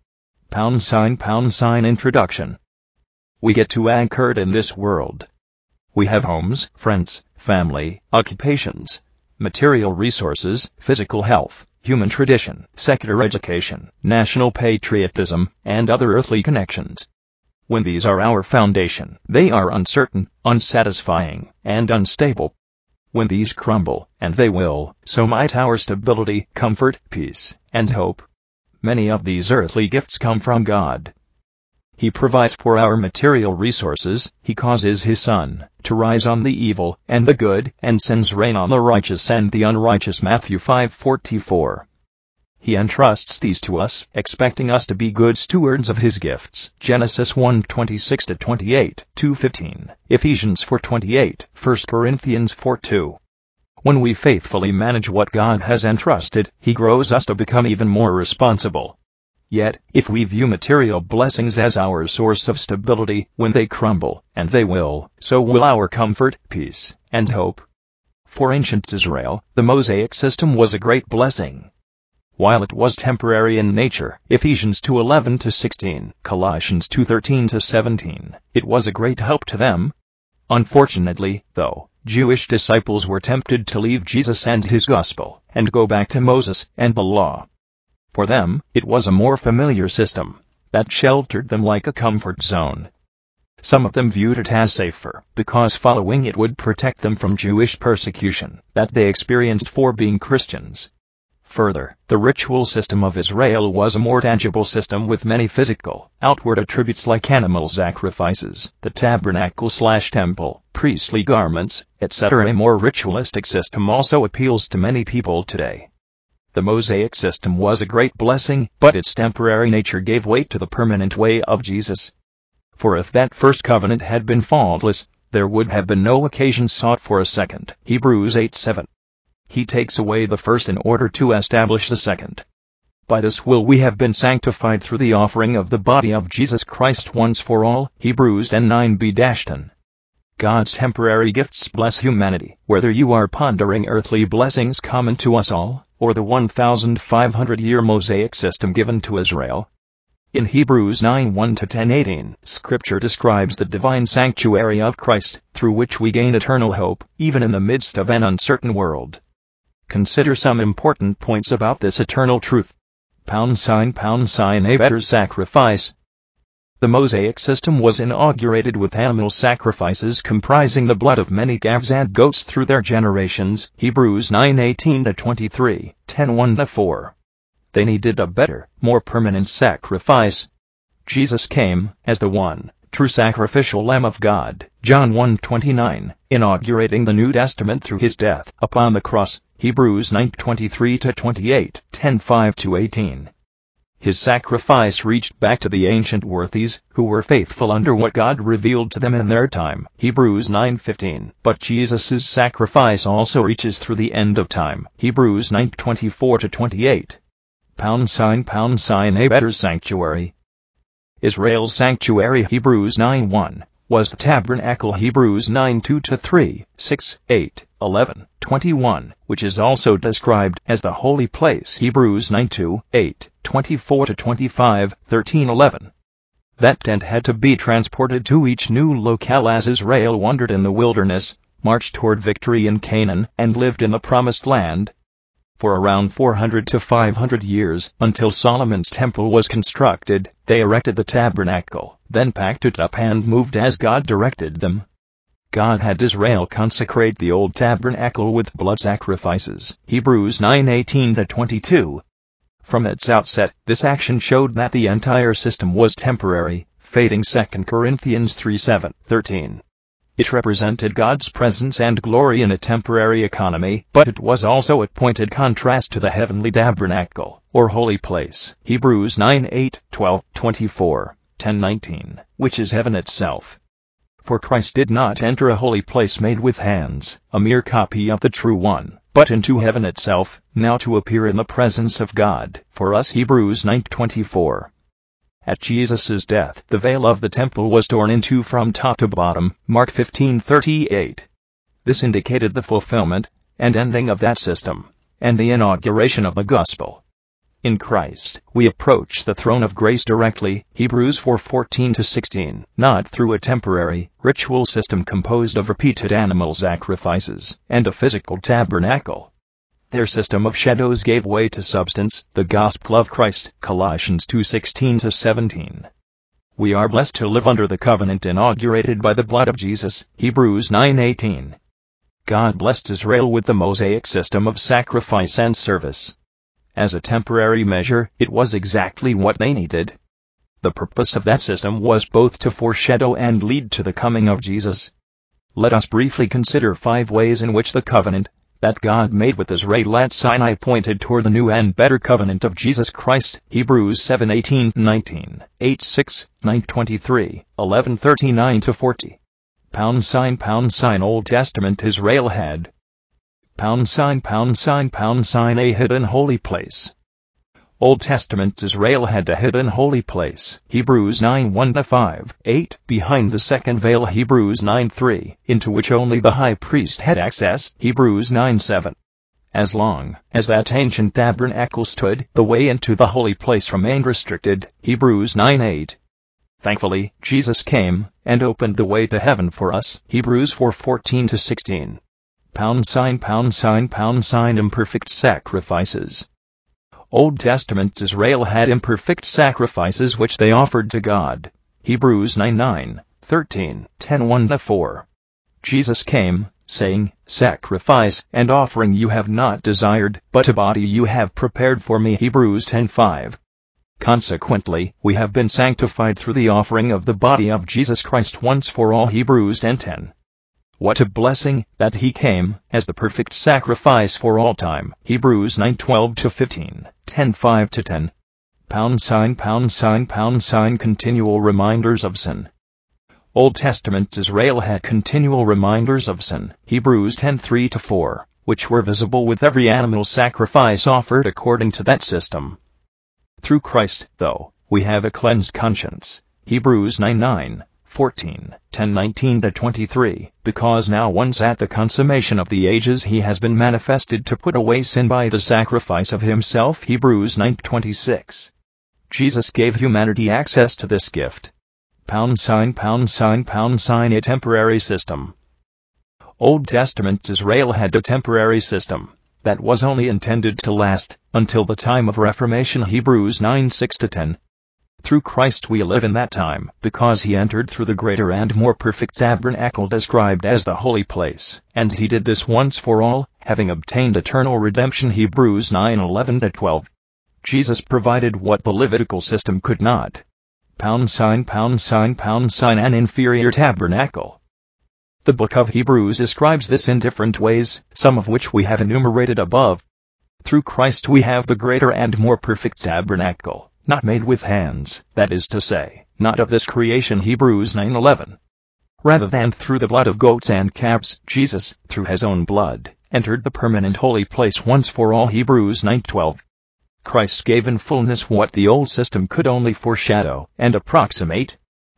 Introduction. We get too anchored in this world. We have homes, friends, family, occupations, material resources, physical health, human tradition, secular education, national patriotism, and other earthly connections. When these are our foundation, they are uncertain, unsatisfying, and unstable. When these crumble, and they will, so might our stability, comfort, peace, and hope. Many of these earthly gifts come from God. He provides for our material resources. He causes his sun to rise on the evil and the good, and sends rain on the righteous and the unrighteous. Matthew 5:44. He entrusts these to us, expecting us to be good stewards of his gifts. Genesis 1:26-28, 2:15, Ephesians 4:28, 1 Corinthians 4:2. When we faithfully manage what God has entrusted, he grows us to become even more responsible. Yet, if we view material blessings as our source of stability, when they crumble, and they will, so will our comfort, peace, and hope. For ancient Israel, the Mosaic system was a great blessing. While it was temporary in nature, Ephesians 2:11-16, Colossians 2:13-17, it was a great help to them. Unfortunately, though, Jewish disciples were tempted to leave Jesus and his gospel, and go back to Moses and the law. For them, it was a more familiar system, that sheltered them like a comfort zone. Some of them viewed it as safer, because following it would protect them from Jewish persecution that they experienced for being Christians. Further, the ritual system of Israel was a more tangible system with many physical, outward attributes like animal sacrifices, the tabernacle/temple, priestly garments, etc. A more ritualistic system also appeals to many people today. The Mosaic system was a great blessing, but its temporary nature gave weight to the permanent way of Jesus. For if that first covenant had been faultless, there would have been no occasion sought for a second. Hebrews 8:7. He takes away the first in order to establish the second. By this will we have been sanctified through the offering of the body of Jesus Christ once for all. Hebrews 9b-10. God's temporary gifts bless humanity, whether you are pondering earthly blessings common to us all, or the 1,500-year Mosaic system given to Israel. In Hebrews 9:1-10-18, Scripture describes the divine sanctuary of Christ, through which we gain eternal hope, even in the midst of an uncertain world. Consider some important points about this eternal truth. #, a better sacrifice. The Mosaic system was inaugurated with animal sacrifices comprising the blood of many calves and goats through their generations. Hebrews 9:18-23, 10:1-4. They needed a better, more permanent sacrifice. Jesus came as the one true sacrificial Lamb of God, John 1:29, inaugurating the New Testament through his death upon the cross. Hebrews 9:23-28, 10:5-18. His sacrifice reached back to the ancient worthies, who were faithful under what God revealed to them in their time. Hebrews 9:15. But Jesus' sacrifice also reaches through the end of time. Hebrews 9:24-28. #, a better sanctuary. Israel's sanctuary, Hebrews 9:1, was the tabernacle. Hebrews 9:2-3, 6, 8, 11, 21, which is also described as the holy place. Hebrews 9:2, 8, 24-25, 13, 11. That tent had to be transported to each new locale as Israel wandered in the wilderness, marched toward victory in Canaan, and lived in the Promised Land. For around 400 to 500 years, until Solomon's temple was constructed, they erected the tabernacle, then packed it up and moved as God directed them. God had Israel consecrate the old tabernacle with blood sacrifices. Hebrews 9:18-22. From its outset, this action showed that the entire system was temporary, fading. 2 Corinthians 3:7, 13. It represented God's presence and glory in a temporary economy, but it was also a pointed contrast to the heavenly tabernacle, or holy place. Hebrews 9:8, 12, 24, 10-19, which is heaven itself. For Christ did not enter a holy place made with hands, a mere copy of the true one, but into heaven itself, now to appear in the presence of God for us. Hebrews 9:24. At Jesus' death, the veil of the temple was torn in two from top to bottom. Mark 15:38. This indicated the fulfillment and ending of that system, and the inauguration of the gospel. In Christ, we approach the throne of grace directly. Hebrews 4:14-16, not through a temporary, ritual system composed of repeated animal sacrifices and a physical tabernacle. Their system of shadows gave way to substance, the gospel of Christ. Colossians 2:16-17. We are blessed to live under the covenant inaugurated by the blood of Jesus. Hebrews 9:18. God blessed Israel with the Mosaic system of sacrifice and service. As a temporary measure, it was exactly what they needed. The purpose of that system was both to foreshadow and lead to the coming of Jesus. Let us briefly consider 5 ways in which the covenant that God made with Israel at Sinai pointed toward the new and better covenant of Jesus Christ. Hebrews 7:18-19, 8:6, 9:23, 11:39-40. #, Old Testament Israel had a hidden holy place. Old Testament Israel had a hidden holy place. Hebrews 9:1-5, 8, behind the second veil. Hebrews 9:3, into which only the high priest had access. Hebrews 9:7. As long as that ancient tabernacle stood, the way into the holy place remained restricted. Hebrews 9:8. Thankfully, Jesus came and opened the way to heaven for us. Hebrews 4:14-16. #, imperfect sacrifices. Old Testament Israel had imperfect sacrifices which they offered to God. Hebrews 9:9, 13, 10:1-4. Jesus came, saying, "Sacrifice and offering you have not desired, but a body you have prepared for me." Hebrews 10:5. Consequently, we have been sanctified through the offering of the body of Jesus Christ once for all. Hebrews 10:10. What a blessing that he came as the perfect sacrifice for all time. Hebrews 9:12-15, 10:5-10. #, continual reminders of sin. Old Testament Israel had continual reminders of sin. Hebrews 10:3-4, which were visible with every animal sacrifice offered according to that system. Through Christ, though, we have a cleansed conscience. Hebrews 9:9. 14, 10:19-23, because now once at the consummation of the ages he has been manifested to put away sin by the sacrifice of himself. Hebrews 9:26. Jesus gave humanity access to this gift. #, a temporary system. Old Testament Israel had a temporary system. that was only intended to last until the time of Reformation. Hebrews 9:6-10. Through Christ we live in that time, because he entered through the greater and more perfect tabernacle described as the holy place, and he did this once for all, having obtained eternal redemption. Hebrews 9:11-12. Jesus provided what the Levitical system could not. An inferior tabernacle. The book of Hebrews describes this in different ways, some of which we have enumerated above. Through Christ we have the greater and more perfect tabernacle, not made with hands, that is to say, not of this creation. Hebrews 9:11. Rather than through the blood of goats and calves, Jesus, through his own blood, entered the permanent holy place once for all. Hebrews 9:12. Christ gave in fullness what the old system could only foreshadow and approximate.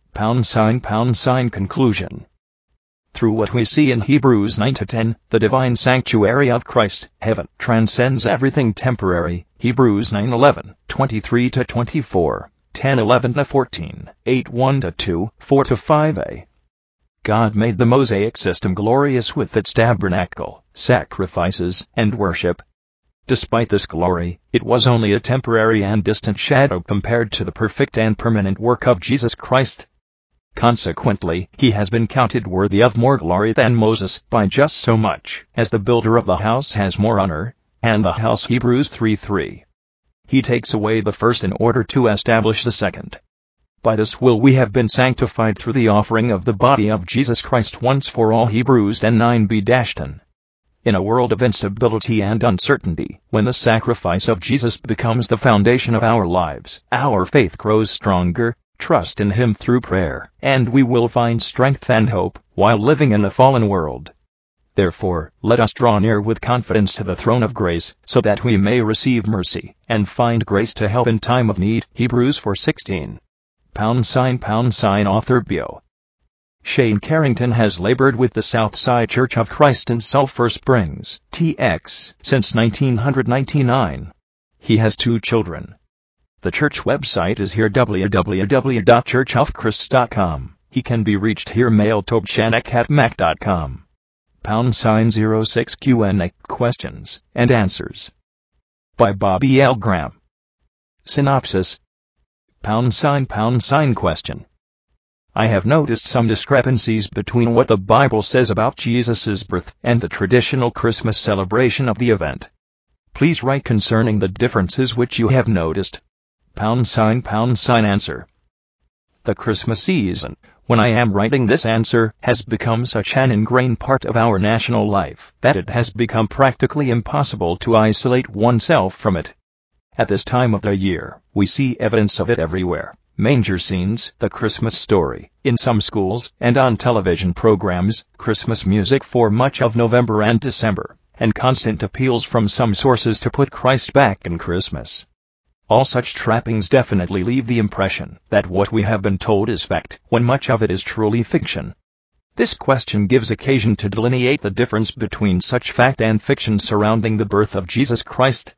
Conclusion. Through what we see in Hebrews 9-10, the divine sanctuary of Christ, heaven, transcends everything temporary. Hebrews 9:11, 23-24, 10:11-14, 8:1-2, 4-5a. God made the Mosaic system glorious with its tabernacle, sacrifices, and worship. Despite this glory, it was only a temporary and distant shadow compared to the perfect and permanent work of Jesus Christ. Consequently, he has been counted worthy of more glory than Moses by just so much as the builder of the house has more honor, and the house. Hebrews 3:3. He takes away the first in order to establish the second. By this will we have been sanctified through the offering of the body of Jesus Christ once for all. Hebrews 10:9b-10. In a world of instability and uncertainty, when the sacrifice of Jesus becomes the foundation of our lives, our faith grows stronger. Trust in him through prayer, and we will find strength and hope while living in a fallen world. Therefore, let us draw near with confidence to the throne of grace, so that we may receive mercy and find grace to help in time of need. Hebrews 4:16. Author bio. Shane Carrington has labored with the Southside Church of Christ in Sulphur Springs, TX, since 1999. He has 2 children. The church website is here, www.churchofchrist.com. He can be reached here, mailtobchanek@mac.com. #06 Q&A, questions and answers. By Bobby L. Graham. Synopsis. Question. I have noticed some discrepancies between what the Bible says about Jesus' birth and the traditional Christmas celebration of the event. Please write concerning the differences which you have noticed. Answer. The Christmas season, when I am writing this answer, has become such an ingrained part of our national life that it has become practically impossible to isolate oneself from it. At this time of the year, we see evidence of it everywhere. Manger scenes, the Christmas story, in some schools, and on television programs, Christmas music for much of November and December, and constant appeals from some sources to put Christ back in Christmas. All such trappings definitely leave the impression that what we have been told is fact, when much of it is truly fiction. This question gives occasion to delineate the difference between such fact and fiction surrounding the birth of Jesus Christ.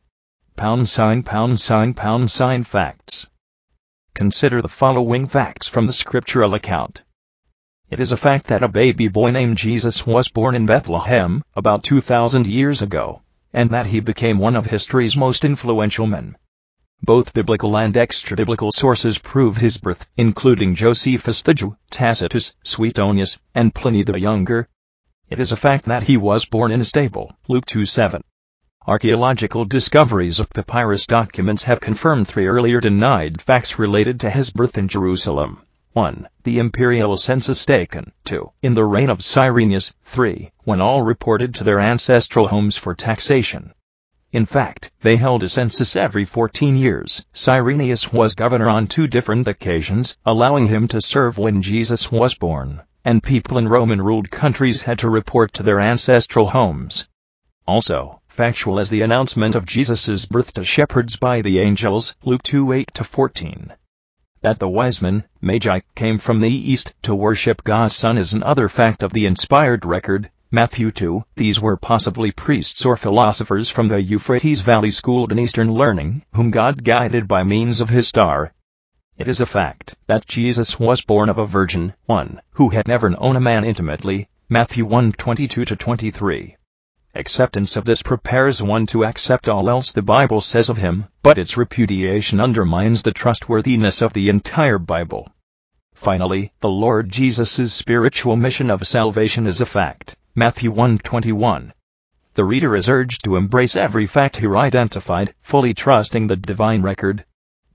Facts. Consider the following facts from the scriptural account. It is a fact that a baby boy named Jesus was born in Bethlehem about 2,000 years ago, and that he became one of history's most influential men. Both biblical and extra-biblical sources prove his birth, including Josephus the Jew, Tacitus, Suetonius, and Pliny the Younger. It is a fact that he was born in a stable, Luke 2:7. Archaeological discoveries of papyrus documents have confirmed 3 earlier denied facts related to his birth in Jerusalem. 1. The imperial census taken. 2. In the reign of Cyrenius. 3. When all reported to their ancestral homes for taxation. In fact, they held a census every 14 years. Cyrenius was governor on 2 different occasions, allowing him to serve when Jesus was born, and people in Roman-ruled countries had to report to their ancestral homes. Also, factual as the announcement of Jesus' birth to shepherds by the angels, Luke 2:8-14. That the wise men, Magi, came from the east to worship God's Son is another fact of the inspired record, Matthew 2. These were possibly priests or philosophers from the Euphrates Valley schooled in Eastern learning, whom God guided by means of his star. It is a fact that Jesus was born of a virgin, 1, who had never known a man intimately, Matthew 1:22-23. Acceptance of this prepares one to accept all else the Bible says of him, but its repudiation undermines the trustworthiness of the entire Bible. Finally, the Lord Jesus' spiritual mission of salvation is a fact. Matthew 1:21. The reader is urged to embrace every fact here identified, fully trusting the divine record.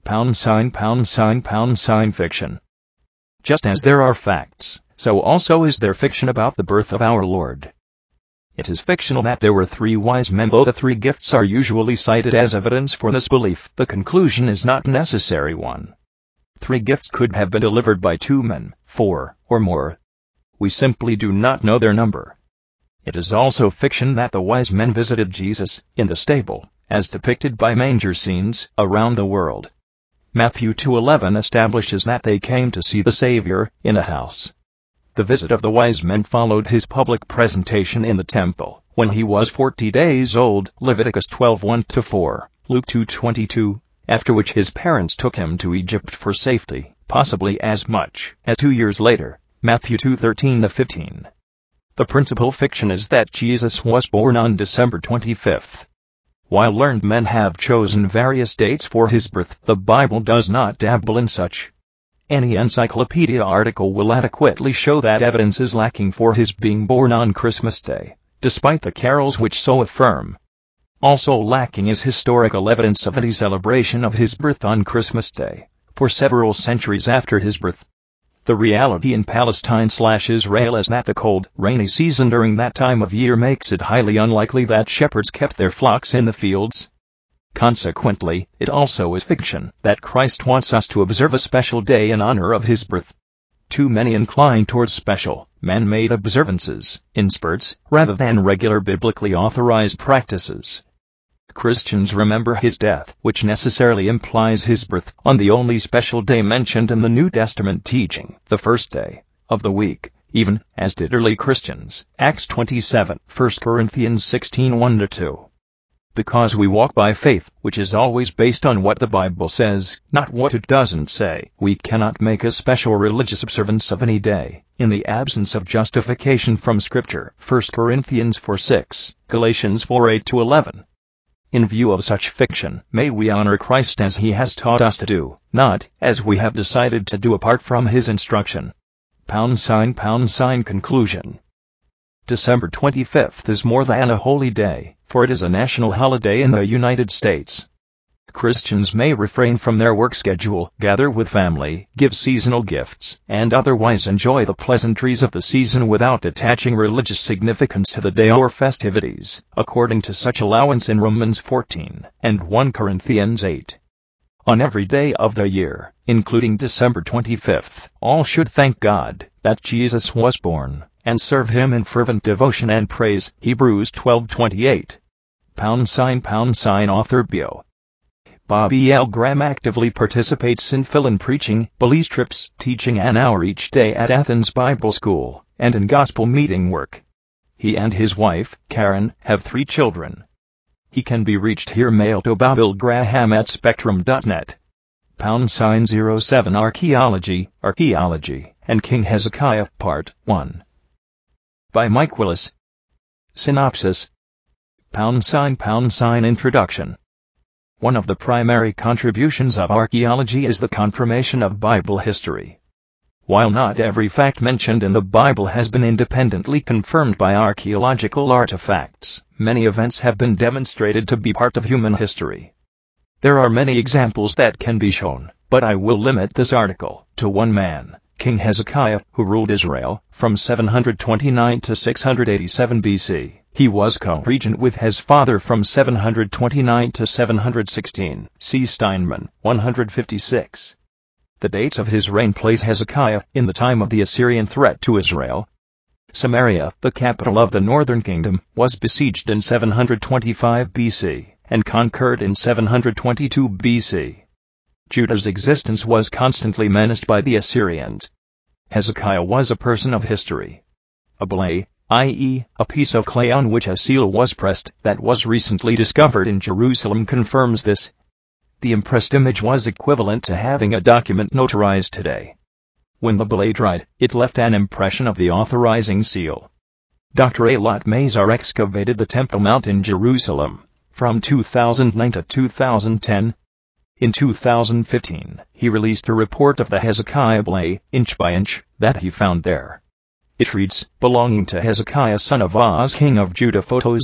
# fiction. Just as there are facts, so also is there fiction about the birth of our Lord. It is fictional that there were 3 wise men. Though the 3 gifts are usually cited as evidence for this belief, the conclusion is not necessary one. 3 gifts could have been delivered by 2 men, 4, or more. We simply do not know their number. It is also fiction that the wise men visited Jesus in the stable, as depicted by manger scenes around the world. Matthew 2:11 establishes that they came to see the Savior in a house. The visit of the wise men followed his public presentation in the temple, when he was 40 days old, Leviticus 12:1-4, Luke 2:22, after which his parents took him to Egypt for safety, possibly as much as 2 years later, Matthew 2:13-15. The principal fiction is that Jesus was born on December 25th. While learned men have chosen various dates for his birth, the Bible does not dabble in such. Any encyclopedia article will adequately show that evidence is lacking for his being born on Christmas Day, despite the carols which so affirm. Also lacking is historical evidence of any celebration of his birth on Christmas Day, for several centuries after his birth. The reality in Palestine/Israel is that the cold, rainy season during that time of year makes it highly unlikely that shepherds kept their flocks in the fields. Consequently, it also is fiction that Christ wants us to observe a special day in honor of his birth. Too many incline towards special, man-made observances, in spurts, rather than regular biblically authorized practices. Christians remember his death, which necessarily implies his birth, on the only special day mentioned in the New Testament teaching, the first day of the week, even as did early Christians, Acts 27, 1 Corinthians 16:1-2. Because we walk by faith, which is always based on what the Bible says, not what it doesn't say, we cannot make a special religious observance of any day, in the absence of justification from Scripture, 1 Corinthians 4:6, Galatians 4:8-11. In view of such fiction, may we honor Christ as he has taught us to do, not as we have decided to do apart from his instruction. Conclusion. December 25th is more than a holy day, for it is a national holiday in the United States. Christians may refrain from their work schedule, gather with family, give seasonal gifts, and otherwise enjoy the pleasantries of the season without attaching religious significance to the day or festivities, according to such allowance in Romans 14 and 1 Corinthians 8. On every day of the year, including December 25th, all should thank God that Jesus was born, and serve him in fervent devotion and praise, Hebrews 12:28. # author bio. Bobby L. Graham actively participates in fill-in preaching, Belize trips, teaching an hour each day at Athens Bible School, and in gospel meeting work. He and his wife, Karen, have 3 children. He can be reached here mail to bobillgraham@spectrum.net. #07 Archaeology, and King Hezekiah, Part 1. By Mike Willis. Synopsis. Introduction. One of the primary contributions of archaeology is the confirmation of Bible history. While not every fact mentioned in the Bible has been independently confirmed by archaeological artifacts, many events have been demonstrated to be part of human history. There are many examples that can be shown, but I will limit this article to one man, King Hezekiah, who ruled Israel from 729 to 687 BC. He was co-regent with his father from 729 to 716. See Steinman, 156. The dates of his reign place Hezekiah in the time of the Assyrian threat to Israel. Samaria, the capital of the northern kingdom, was besieged in 725 BC, and conquered in 722 BC. Judah's existence was constantly menaced by the Assyrians. Hezekiah was a person of history. A blay, i.e., a piece of clay on which a seal was pressed, that was recently discovered in Jerusalem confirms this. The impressed image was equivalent to having a document notarized today. When the blade dried, it left an impression of the authorizing seal. Dr. Eilat Mazar excavated the Temple Mount in Jerusalem from 2009 to 2010. In 2015, he released a report of the Hezekiah Blay, inch by inch, that he found there. It reads, belonging to Hezekiah son of Oz, king of Judah, photo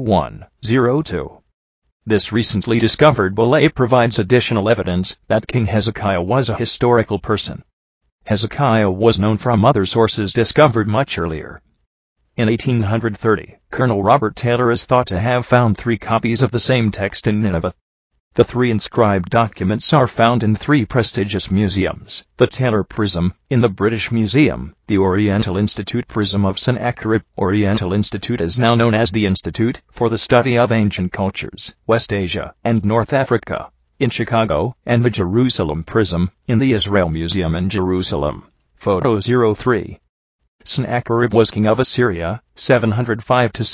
0102. This recently discovered Blay provides additional evidence that King Hezekiah was a historical person. Hezekiah was known from other sources discovered much earlier. In 1830, Colonel Robert Taylor is thought to have found 3 copies of the same text in Nineveh. The 3 inscribed documents are found in 3 prestigious museums: the Taylor Prism, in the British Museum; the Oriental Institute Prism of Sennacherib. Oriental Institute is now known as the Institute for the Study of Ancient Cultures, West Asia and North Africa, in Chicago; and the Jerusalem Prism, in the Israel Museum in Jerusalem. Photo 03. Sennacherib was king of Assyria, 705 to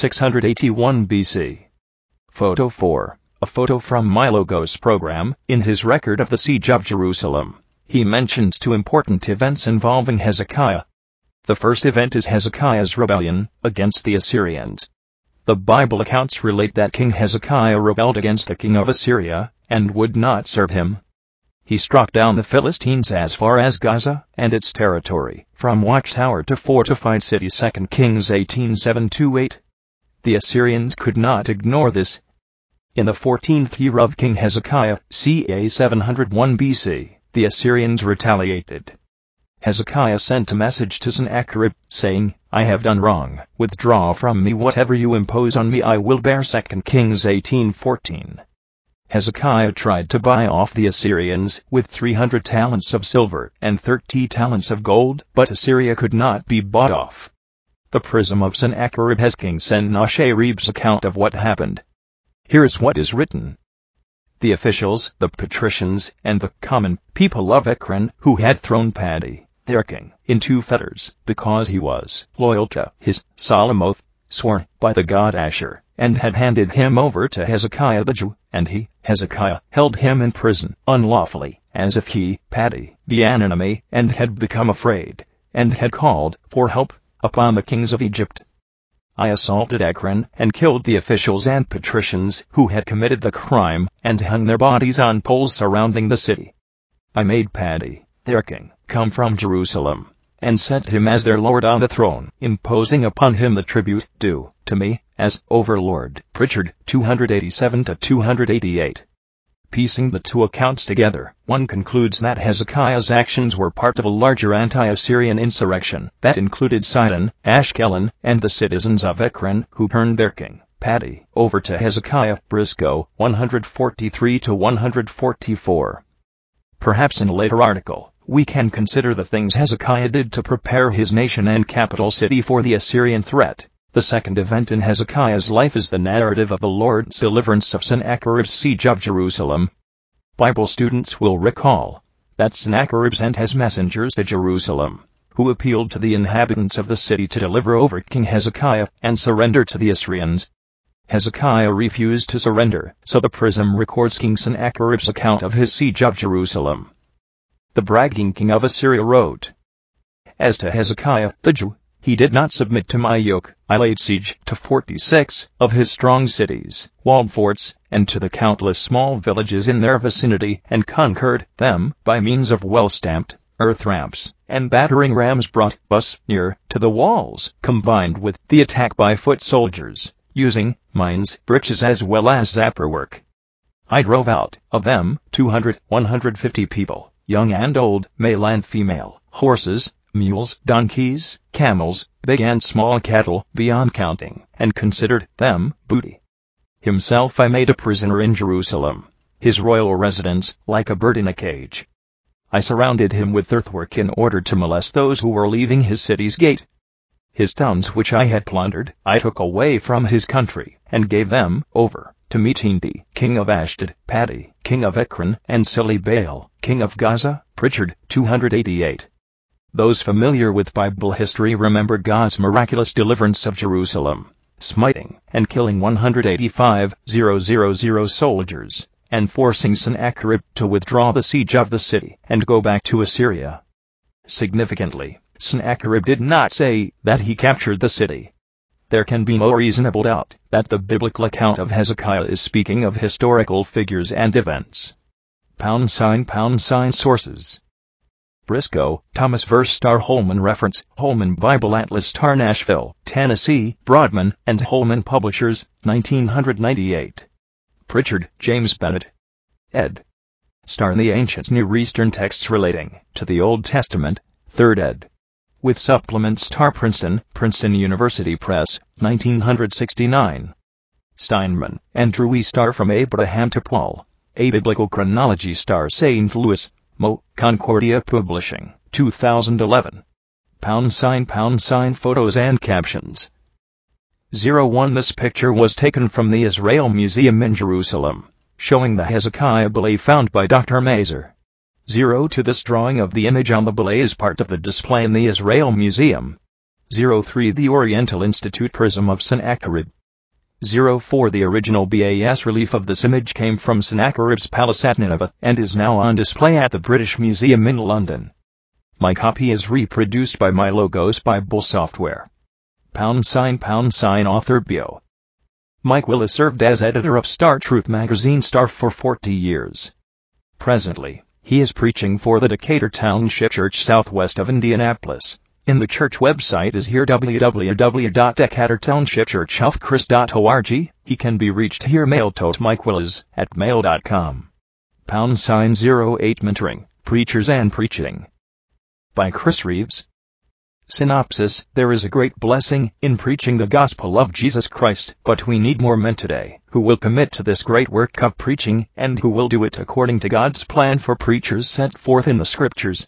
681 BC. Photo 4. A photo from Milogos' program. In his record of the siege of Jerusalem, he mentions 2 important events involving Hezekiah. The first event is Hezekiah's rebellion against the Assyrians. The Bible accounts relate that King Hezekiah rebelled against the king of Assyria, and would not serve him. He struck down the Philistines as far as Gaza and its territory, from watchtower to fortified city. 2 Kings 18:7-8. The Assyrians could not ignore this. In the 14th year of King Hezekiah, ca. 701 BC, the Assyrians retaliated. Hezekiah sent a message to Sennacherib, saying, I have done wrong, withdraw from me whatever you impose on me I will bear. 2 Kings 18:14. Hezekiah tried to buy off the Assyrians with 300 talents of silver and 30 talents of gold, but Assyria could not be bought off. The Prism of Sennacherib has King Sennacherib's account of what happened. Here is what is written. The officials, the patricians, and the common people of Ekron, who had thrown Paddy, their king, into fetters, because he was loyal to his solemn oath, sworn by the god Asher, and had handed him over to Hezekiah the Jew, and he, Hezekiah, held him in prison, unlawfully, as if he, Paddy, be an enemy, and had become afraid, and had called for help upon the kings of Egypt. I assaulted Ekron, and killed the officials and patricians who had committed the crime, and hung their bodies on poles surrounding the city. I made Paddy, their king, come from Jerusalem, and set him as their lord on the throne, imposing upon him the tribute due to me, as overlord. Pritchard, 287-288. Piecing the 2 accounts together, one concludes that Hezekiah's actions were part of a larger anti-Assyrian insurrection that included Sidon, Ashkelon, and the citizens of Ekron, who turned their king, Paddy, over to Hezekiah. Briscoe, 143-144. Perhaps in a later article, we can consider the things Hezekiah did to prepare his nation and capital city for the Assyrian threat. The second event in Hezekiah's life is the narrative of the Lord's deliverance of Sennacherib's siege of Jerusalem. Bible students will recall that Sennacherib sent his messengers to Jerusalem, who appealed to the inhabitants of the city to deliver over King Hezekiah and surrender to the Assyrians. Hezekiah refused to surrender, so the Prism records King Sennacherib's account of his siege of Jerusalem. The bragging king of Assyria wrote, As to Hezekiah the Jew, he did not submit to my yoke. I laid siege to 46 of his strong cities, walled forts, and to the countless small villages in their vicinity, and conquered them by means of well-stamped earth ramps, and battering rams brought us near to the walls, combined with the attack by foot soldiers, using mines, breaches as well as zapper work. I drove out of them 150 people, young and old, male and female, horses, mules, donkeys, camels, big and small cattle, beyond counting, and considered them booty. Himself I made a prisoner in Jerusalem, his royal residence, like a bird in a cage. I surrounded him with earthwork in order to molest those who were leaving his city's gate. His towns which I had plundered, I took away from his country, and gave them over to Metindi, king of Ashdod, Paddy, king of Ekron, and Silibaal, king of Gaza. Pritchard, 288. Those familiar with Bible history remember God's miraculous deliverance of Jerusalem, smiting and killing 185,000 soldiers, and forcing Sennacherib to withdraw the siege of the city and go back to Assyria. Significantly, Sennacherib did not say that he captured the city. there can be no reasonable doubt that the biblical account of Hezekiah is speaking of historical figures and events. ### Sources: Briscoe, Thomas vs. Holman reference, Holman Bible Atlas Nashville, Tennessee, Broadman and Holman Publishers, 1998. Pritchard, James Bennett. ed. Star the Ancient Near Eastern Texts Relating to the Old Testament, 3rd ed. With supplements. Princeton, Princeton University Press, 1969. Steinman, Andrew E. Star From Abraham to Paul, A Biblical Chronology. St. Louis, Mo. Concordia Publishing, 2011. ### Photos and captions. 01 This picture was taken from the Israel Museum in Jerusalem, showing the Hezekiah Belay found by Dr. Mazer. 02 This drawing of the image on the Belay is part of the display in the Israel Museum. 03 The Oriental Institute Prism of Sennacherib. 04 The original bas relief of this image came from Sennacherib's palace at Nineveh and is now on display at the British Museum in London. My copy is reproduced by My Logos Bible Software. ### Author bio. Mike Willis served as editor of Star Truth magazine Star for 40 years. Presently, he is preaching for the Decatur Township Church southwest of Indianapolis. In the church website is here www.decaturtownshipchurchofchrist.org. He can be reached here mail tote Mike Willis at mail.com. #08 Mentoring, Preachers and Preaching. By Chris Reeves. Synopsis: There is a great blessing in preaching the gospel of Jesus Christ, but we need more men today who will commit to this great work of preaching and who will do it according to God's plan for preachers set forth in the scriptures.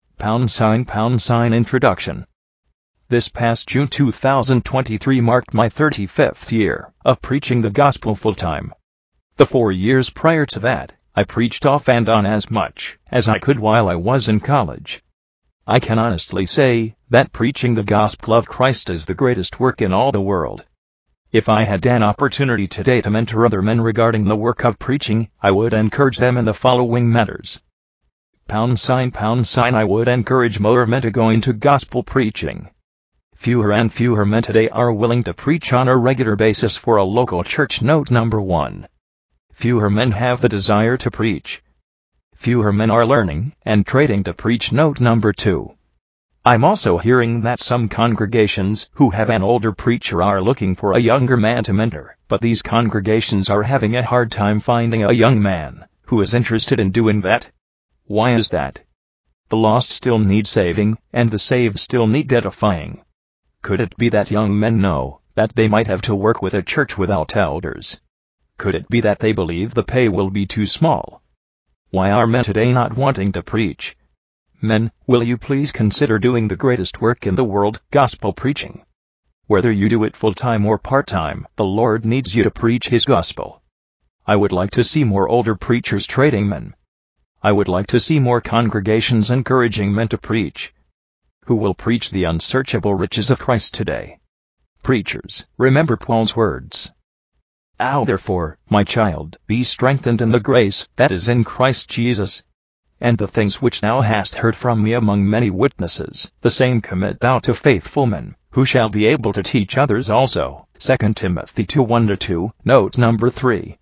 Introduction. This past June 2023 marked my 35th year of preaching the gospel full-time. The 4 years prior to that, I preached off and on as much as I could while I was in college. I can honestly say that preaching the gospel of Christ is the greatest work in all the world. If I had an opportunity today to mentor other men regarding the work of preaching, I would encourage them in the following matters. ### I would encourage more men to go into gospel preaching. Fewer and fewer men today are willing to preach on a regular basis for a local church. Note number 1. Fewer men have the desire to preach. Fewer men are learning and training to preach. Note number 2. I'm also hearing that some congregations who have an older preacher are looking for a younger man to mentor, but these congregations are having a hard time finding a young man who is interested in doing that. Why is that? The lost still need saving, and the saved still need edifying. Could it be that young men know that they might have to work with a church without elders? Could it be that they believe the pay will be too small? Why are men today not wanting to preach? Men, will you please consider doing the greatest work in the world, gospel preaching? Whether you do it full-time or part-time, the Lord needs you to preach His gospel. I would like to see more older preachers training men. I would like to see more congregations encouraging men to preach. Who will preach the unsearchable riches of Christ today? Preachers, remember Paul's words. Therefore, my child, be strengthened in the grace that is in Christ Jesus. And the things which thou hast heard from me among many witnesses, the same commit thou to faithful men, who shall be able to teach others also. 2 Timothy 2:1-2. Note number 3.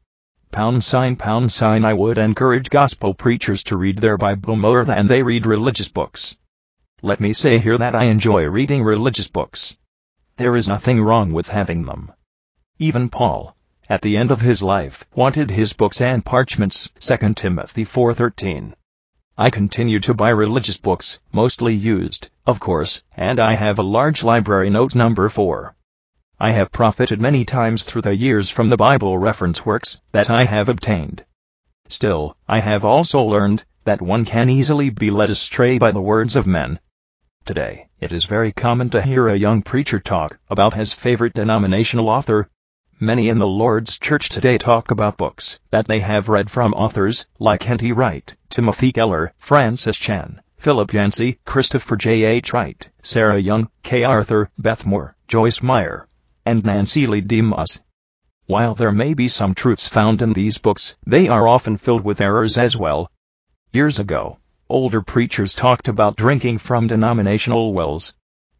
I would encourage gospel preachers to read their Bible more than they read religious books. Let me say here that I enjoy reading religious books. There is nothing wrong with having them. Even Paul, at the end of his life, wanted his books and parchments. 2 Timothy 4:13. I continue to buy religious books, mostly used, of course, and I have a large library. Note number 4. I have profited many times through the years from the Bible reference works that I have obtained. Still, I have also learned that one can easily be led astray by the words of men. Today, it is very common to hear a young preacher talk about his favorite denominational author. Many in the Lord's Church today talk about books that they have read from authors like N.T. Wright, Timothy Keller, Francis Chan, Philip Yancey, Christopher J.H. Wright, Sarah Young, K. Arthur, Beth Moore, Joyce Meyer, and Nancy Lee DeMoss. While there may be some truths found in these books, they are often filled with errors as well. Years ago, older preachers talked about drinking from denominational wells.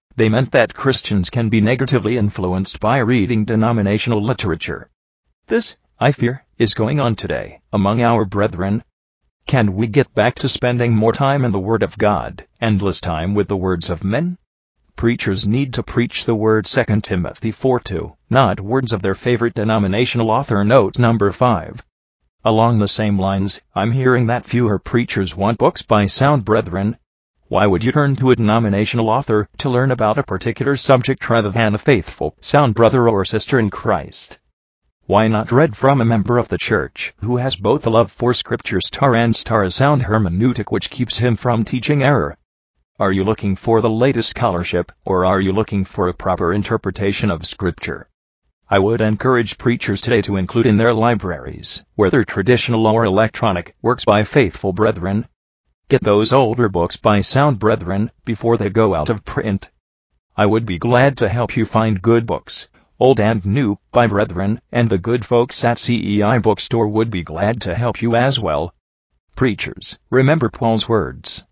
They meant that Christians can be negatively influenced by reading denominational literature. This, I fear, is going on today among our brethren. Can we get back to spending more time in the Word of God, and less time with the words of men? Preachers need to preach the Word. 2 Timothy 4:2, not words of their favorite denominational author. Note number 5. Along the same lines, I'm hearing that fewer preachers want books by sound brethren. Why would you turn to a denominational author to learn about a particular subject rather than a faithful, sound brother or sister in Christ? Why not read from a member of the church who has both a love for Scripture and a sound hermeneutic which keeps him from teaching error? Are you looking for the latest scholarship, or are you looking for a proper interpretation of Scripture? I would encourage preachers today to include in their libraries, whether traditional or electronic, works by faithful brethren. Get those older books by sound brethren before they go out of print. I would be glad to help you find good books, old and new, by brethren, and the good folks at CEI Bookstore would be glad to help you as well. Preachers, remember Paul's words.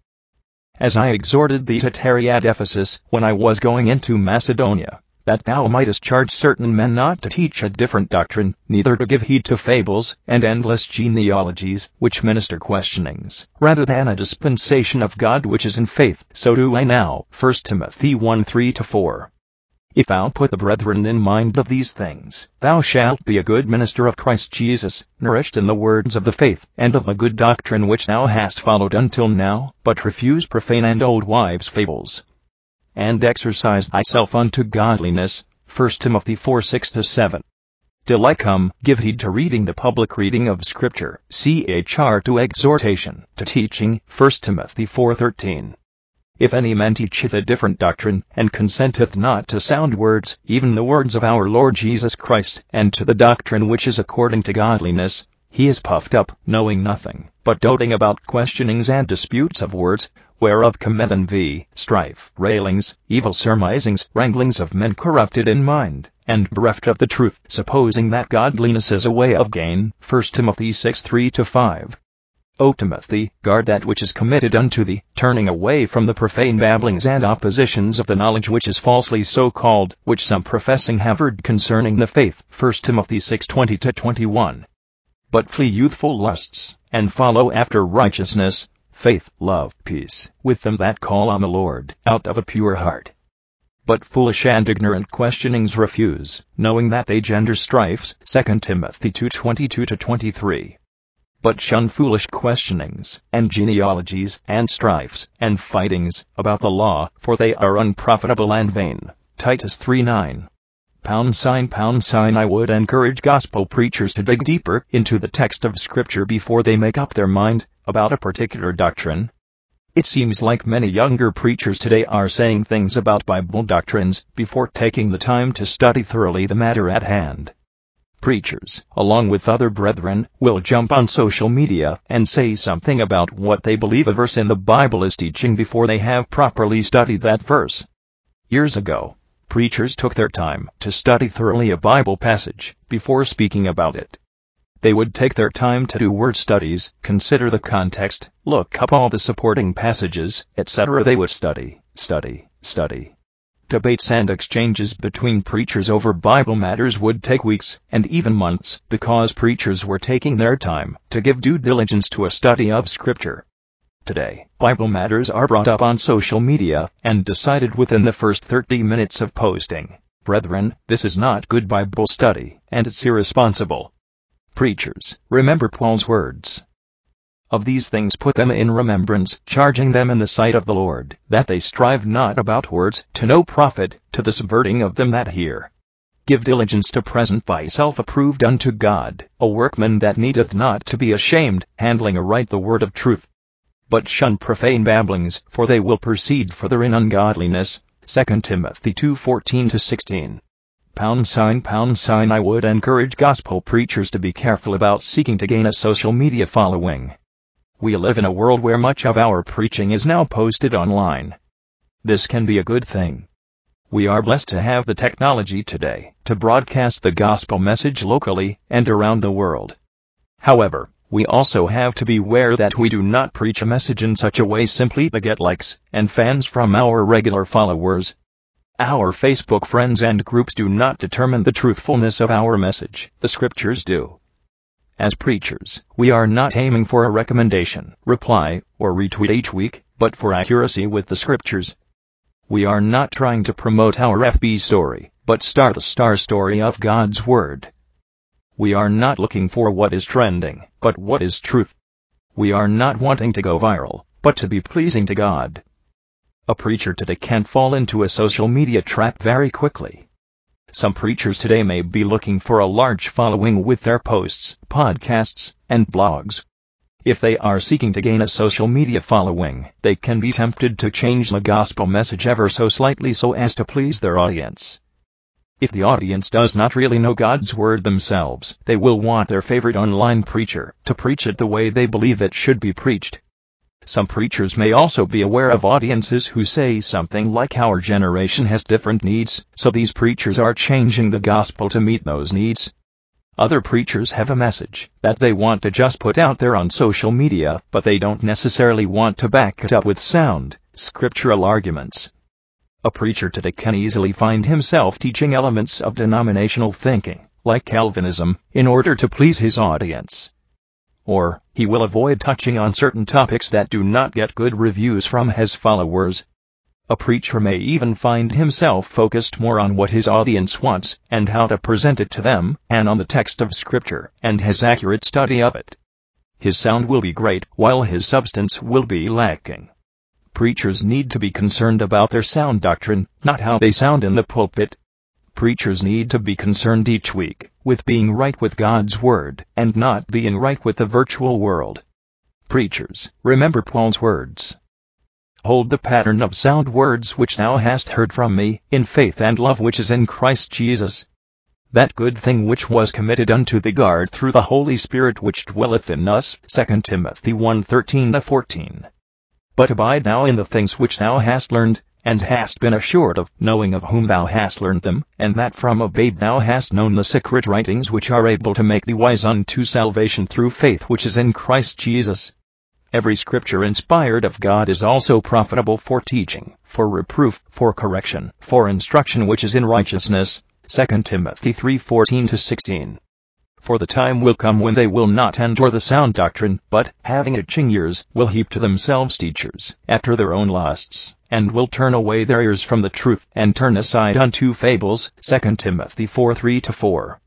As I exhorted thee to tarry at Ephesus when I was going into Macedonia, that thou mightest charge certain men not to teach a different doctrine, neither to give heed to fables and endless genealogies, which minister questionings, rather than a dispensation of God which is in faith. So do I now. 1 Timothy 1:3-4. If thou put the brethren in mind of these things, thou shalt be a good minister of Christ Jesus, nourished in the words of the faith, and of the good doctrine which thou hast followed until now, but refuse profane and old wives' fables. And exercise thyself unto godliness. 1 Timothy 4:6-7. Till I come, give heed to reading the public reading of Scripture, CHR to exhortation, to teaching. 1 Timothy 4:13. If any man teacheth a different doctrine, and consenteth not to sound words, even the words of our Lord Jesus Christ, and to the doctrine which is according to godliness, he is puffed up, knowing nothing, but doting about questionings and disputes of words, whereof cometh envy, strife, railings, evil surmisings, wranglings of men corrupted in mind, and bereft of the truth, supposing that godliness is a way of gain. 1 Timothy 6:3-5. O Timothy, guard that which is committed unto thee, turning away from the profane babblings and oppositions of the knowledge which is falsely so called, which some professing have heard concerning the faith. 1 Timothy 6:20-21. But flee youthful lusts, and follow after righteousness, faith, love, peace, with them that call on the Lord, out of a pure heart. But foolish and ignorant questionings refuse, knowing that they gender strifes. 2 Timothy 2:22-23. But shun foolish questionings, and genealogies, and strifes, and fightings, about the law, for they are unprofitable and vain. Titus 3:9. #. I would encourage gospel preachers to dig deeper into the text of Scripture before they make up their mind about a particular doctrine. It seems like many younger preachers today are saying things about Bible doctrines before taking the time to study thoroughly the matter at hand. Preachers, along with other brethren, will jump on social media and say something about what they believe a verse in the Bible is teaching before they have properly studied that verse. Years ago, preachers took their time to study thoroughly a Bible passage before speaking about it. They would take their time to do word studies, consider the context, look up all the supporting passages, etc. They would study. Debates and exchanges between preachers over Bible matters would take weeks, and even months, because preachers were taking their time to give due diligence to a study of Scripture. Today, Bible matters are brought up on social media, and decided within the first 30 minutes of posting. Brethren, this is not good Bible study, and it's irresponsible. Preachers, remember Paul's words. Of these things put them in remembrance, charging them in the sight of the Lord, that they strive not about words, to no profit, to the subverting of them that hear. Give diligence to present thyself approved unto God, a workman that needeth not to be ashamed, handling aright the word of truth. But shun profane babblings, for they will proceed further in ungodliness. 2 Timothy 2:14-16. #. I would encourage gospel preachers to be careful about seeking to gain a social media following. We live in a world where much of our preaching is now posted online. This can be a good thing. We are blessed to have the technology today to broadcast the gospel message locally and around the world. However, we also have to beware that we do not preach a message in such a way simply to get likes and fans from our regular followers. Our Facebook friends and groups do not determine the truthfulness of our message. The Scriptures do. As preachers, we are not aiming for a recommendation, reply, or retweet each week, but for accuracy with the Scriptures. We are not trying to promote our FB story, but start the star story of God's Word. We are not looking for what is trending, but what is truth. We are not wanting to go viral, but to be pleasing to God. A preacher today can fall into a social media trap very quickly. Some preachers today may be looking for a large following with their posts, podcasts, and blogs. If they are seeking to gain a social media following, they can be tempted to change the gospel message ever so slightly so as to please their audience. If the audience does not really know God's Word themselves, they will want their favorite online preacher to preach it the way they believe it should be preached. Some preachers may also be aware of audiences who say something like our generation has different needs, so these preachers are changing the gospel to meet those needs. Other preachers have a message that they want to just put out there on social media, but they don't necessarily want to back it up with sound, scriptural arguments. A preacher today can easily find himself teaching elements of denominational thinking, like Calvinism, in order to please his audience. Or, he will avoid touching on certain topics that do not get good reviews from his followers. A preacher may even find himself focused more on what his audience wants and how to present it to them, and on the text of Scripture and his accurate study of it. His sound will be great, while his substance will be lacking. Preachers need to be concerned about their sound doctrine, not how they sound in the pulpit. Preachers need to be concerned each week with being right with God's Word and not being right with the virtual world. Preachers, remember Paul's words. Hold the pattern of sound words which thou hast heard from me, in faith and love which is in Christ Jesus. That good thing which was committed unto thee guard through the Holy Spirit which dwelleth in us. 2 Timothy 1:13-14. But abide thou in the things which thou hast learned, and hast been assured of, knowing of whom thou hast learned them, and that from a babe thou hast known the secret writings which are able to make thee wise unto salvation through faith which is in Christ Jesus. Every Scripture inspired of God is also profitable for teaching, for reproof, for correction, for instruction which is in righteousness. 2 Timothy 3:14-16. For the time will come when they will not endure the sound doctrine, but, having itching ears, will heap to themselves teachers, after their own lusts, and will turn away their ears from the truth, and turn aside unto fables. 2 Timothy 4:3-4.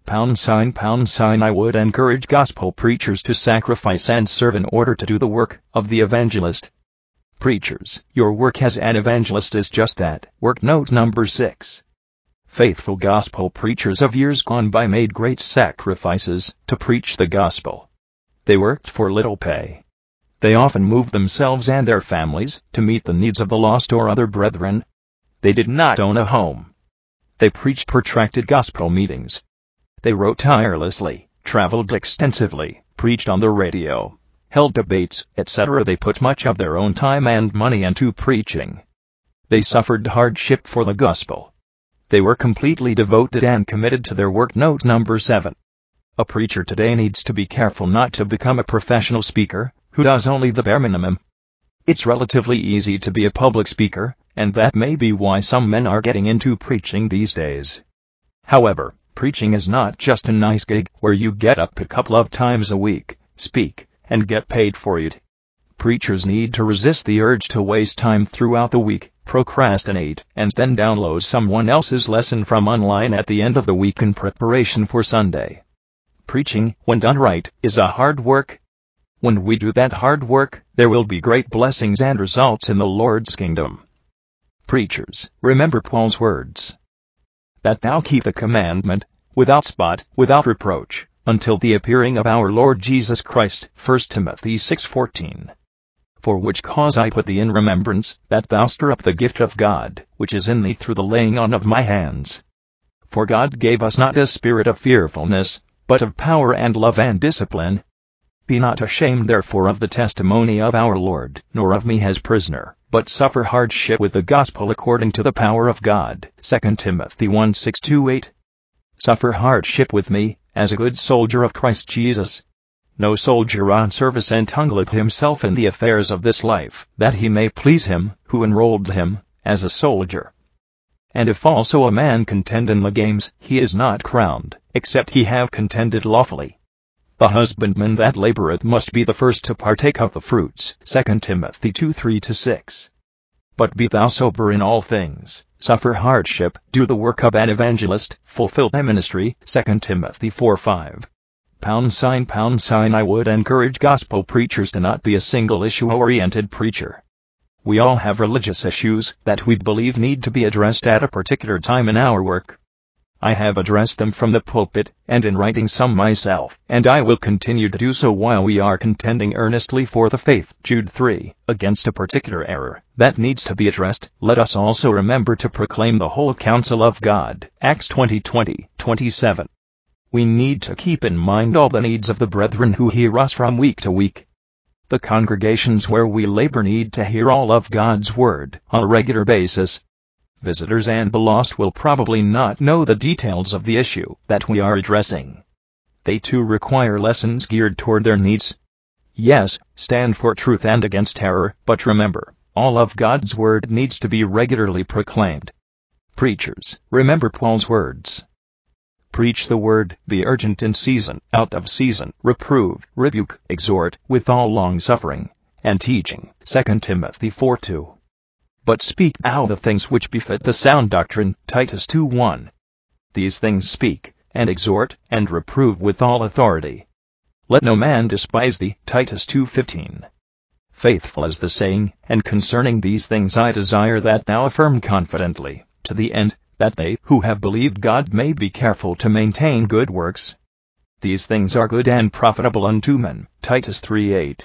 #. I would encourage gospel preachers to sacrifice and serve in order to do the work of the evangelist. Preachers, your work as an evangelist is just that, work. Note number 6. Faithful gospel preachers of years gone by made great sacrifices to preach the gospel. They worked for little pay. They often moved themselves and their families to meet the needs of the lost or other brethren. They did not own a home. They preached protracted gospel meetings. They wrote tirelessly, traveled extensively, preached on the radio, held debates, etc. They put much of their own time and money into preaching. They suffered hardship for the gospel. They were completely devoted and committed to their work. Note number 7. A preacher today needs to be careful not to become a professional speaker who does only the bare minimum. It's relatively easy to be a public speaker, and that may be why some men are getting into preaching these days. However, preaching is not just a nice gig where you get up a couple of times a week, speak, and get paid for it. Preachers need to resist the urge to waste time throughout the week, procrastinate, and then download someone else's lesson from online at the end of the week in preparation for Sunday. Preaching, when done right, is a hard work. When we do that hard work, there will be great blessings and results in the Lord's kingdom. Preachers, remember Paul's words. That thou keep the commandment, without spot, without reproach, until the appearing of our Lord Jesus Christ. 1 Timothy 6:14. For which cause I put thee in remembrance, that thou stir up the gift of God, which is in thee through the laying on of my hands. For God gave us not a spirit of fearfulness, but of power and love and discipline. Be not ashamed therefore of the testimony of our Lord, nor of me as prisoner, but suffer hardship with the gospel according to the power of God. 2 Timothy 1:6-8. Suffer hardship with me, as a good soldier of Christ Jesus. No soldier on service entangleth himself in the affairs of this life, that he may please him, who enrolled him, as a soldier. And if also a man contend in the games, he is not crowned, except he have contended lawfully. The husbandman that laboreth must be the first to partake of the fruits. 2 Timothy 2:3-6. But be thou sober in all things, suffer hardship, do the work of an evangelist, fulfill thy ministry. 2 Timothy 4:5. #. I would encourage gospel preachers to not be a single issue-oriented preacher. We all have religious issues that we believe need to be addressed at a particular time in our work. I have addressed them from the pulpit, and in writing some myself, and I will continue to do so while we are contending earnestly for the faith. Jude 3. Against a particular error that needs to be addressed, let us also remember to proclaim the whole counsel of God. Acts 20:20-27. We need to keep in mind all the needs of the brethren who hear us from week to week. The congregations where we labor need to hear all of God's Word on a regular basis. Visitors and the lost will probably not know the details of the issue that we are addressing. They too require lessons geared toward their needs. Yes, stand for truth and against error, but remember, all of God's Word needs to be regularly proclaimed. Preachers, remember Paul's words. Preach the word, be urgent in season, out of season, reprove, rebuke, exhort, with all long-suffering and teaching. 2 Timothy 4:2. But speak thou the things which befit the sound doctrine. Titus 2:1. These things speak, and exhort, and reprove with all authority. Let no man despise thee. Titus 2:15. Faithful is the saying, and concerning these things I desire that thou affirm confidently, to the end that they who have believed God may be careful to maintain good works. These things are good and profitable unto men. Titus 3:8.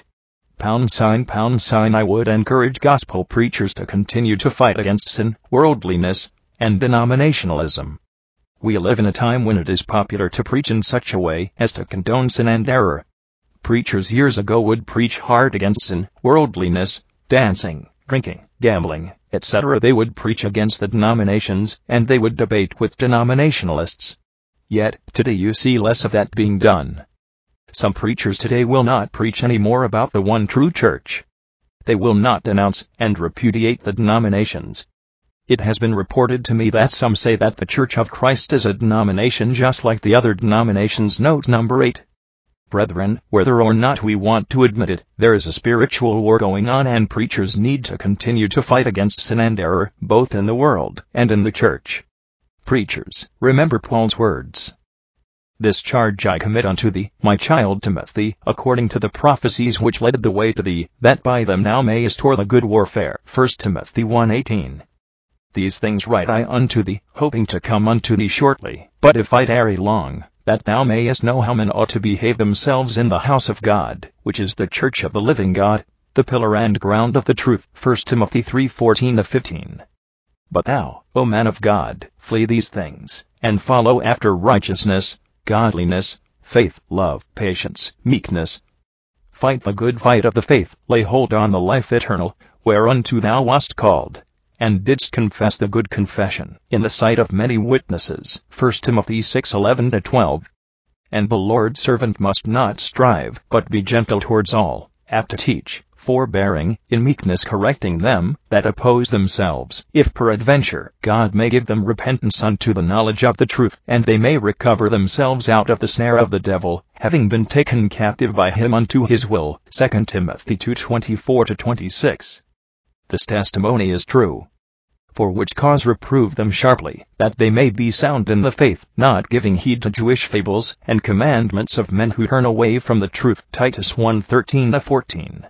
#. I would encourage gospel preachers to continue to fight against sin, worldliness, and denominationalism. We live in a time when it is popular to preach in such a way as to condone sin and error. Preachers years ago would preach hard against sin, worldliness, dancing, drinking, gambling, etc. They would preach against the denominations, and they would debate with denominationalists. Yet, today you see less of that being done. Some preachers today will not preach any more about the one true church. They will not denounce and repudiate the denominations. It has been reported to me that some say that the Church of Christ is a denomination just like the other denominations. Note number 8. Brethren, whether or not we want to admit it, there is a spiritual war going on, and preachers need to continue to fight against sin and error, both in the world and in the church. Preachers, remember Paul's words. This charge I commit unto thee, my child Timothy, according to the prophecies which led the way to thee, that by them thou mayest war the good warfare. 1 Timothy 1:18. These things write I unto thee, hoping to come unto thee shortly, but if I tarry long, that thou mayest know how men ought to behave themselves in the house of God, which is the church of the living God, the pillar and ground of the truth. 1 Timothy 3:14-15. But thou, O man of God, flee these things, and follow after righteousness, godliness, faith, love, patience, meekness. Fight the good fight of the faith, lay hold on the life eternal, whereunto thou wast called, and didst confess the good confession in the sight of many witnesses. 1 Timothy 6:11-12. And the Lord's servant must not strive, but be gentle towards all, apt to teach, forbearing, in meekness correcting them that oppose themselves, if peradventure God may give them repentance unto the knowledge of the truth, and they may recover themselves out of the snare of the devil, having been taken captive by him unto his will. 2 Timothy 2:24-26. This testimony is true. For which cause reprove them sharply, that they may be sound in the faith, not giving heed to Jewish fables and commandments of men who turn away from the truth. Titus 1:13-14.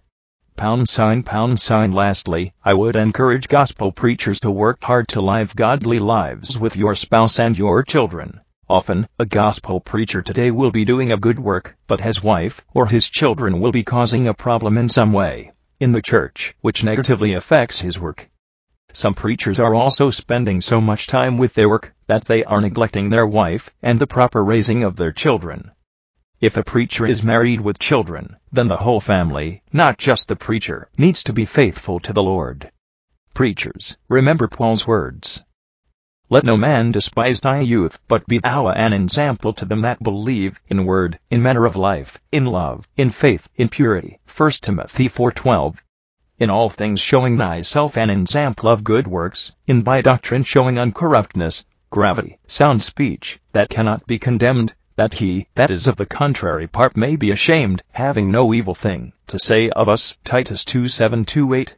Lastly, I would encourage gospel preachers to work hard to live godly lives with your spouse and your children. Often, a gospel preacher today will be doing a good work, but his wife or his children will be causing a problem in some way in the church, which negatively affects his work. Some preachers are also spending so much time with their work that they are neglecting their wife and the proper raising of their children. If a preacher is married with children, then the whole family, not just the preacher, needs to be faithful to the Lord. Preachers, remember Paul's words. Let no man despise thy youth, but be thou an ensample to them that believe, in word, in manner of life, in love, in faith, in purity. 1 Timothy 4:12. in all things showing thyself an ensample of good works, in thy doctrine showing uncorruptness, gravity, sound speech, that cannot be condemned, that he that is of the contrary part may be ashamed, having no evil thing to say of us. Titus 2:7-8.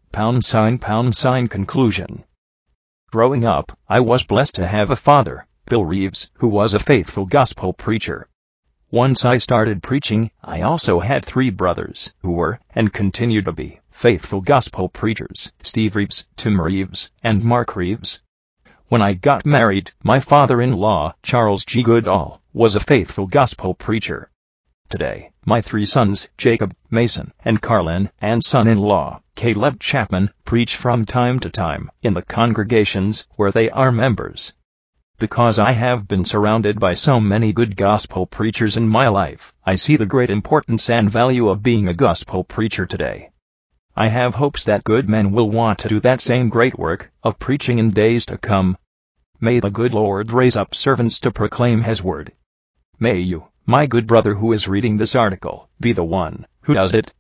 # Conclusion. Growing up, I was blessed to have a father, Bill Reeves, who was a faithful gospel preacher. Once I started preaching, I also had 3 brothers who were, and continue to be, faithful gospel preachers: Steve Reeves, Tim Reeves, and Mark Reeves. When I got married, my father-in-law, Charles G. Goodall, was a faithful gospel preacher. Today, my 3 sons, Jacob, Mason, and Carlin, and son-in-law, Caleb Chapman, preach from time to time in the congregations where they are members. Because I have been surrounded by so many good gospel preachers in my life, I see the great importance and value of being a gospel preacher today. I have hopes that good men will want to do that same great work of preaching in days to come. May the good Lord raise up servants to proclaim His word. May you, my good brother who is reading this article, be the one who does it.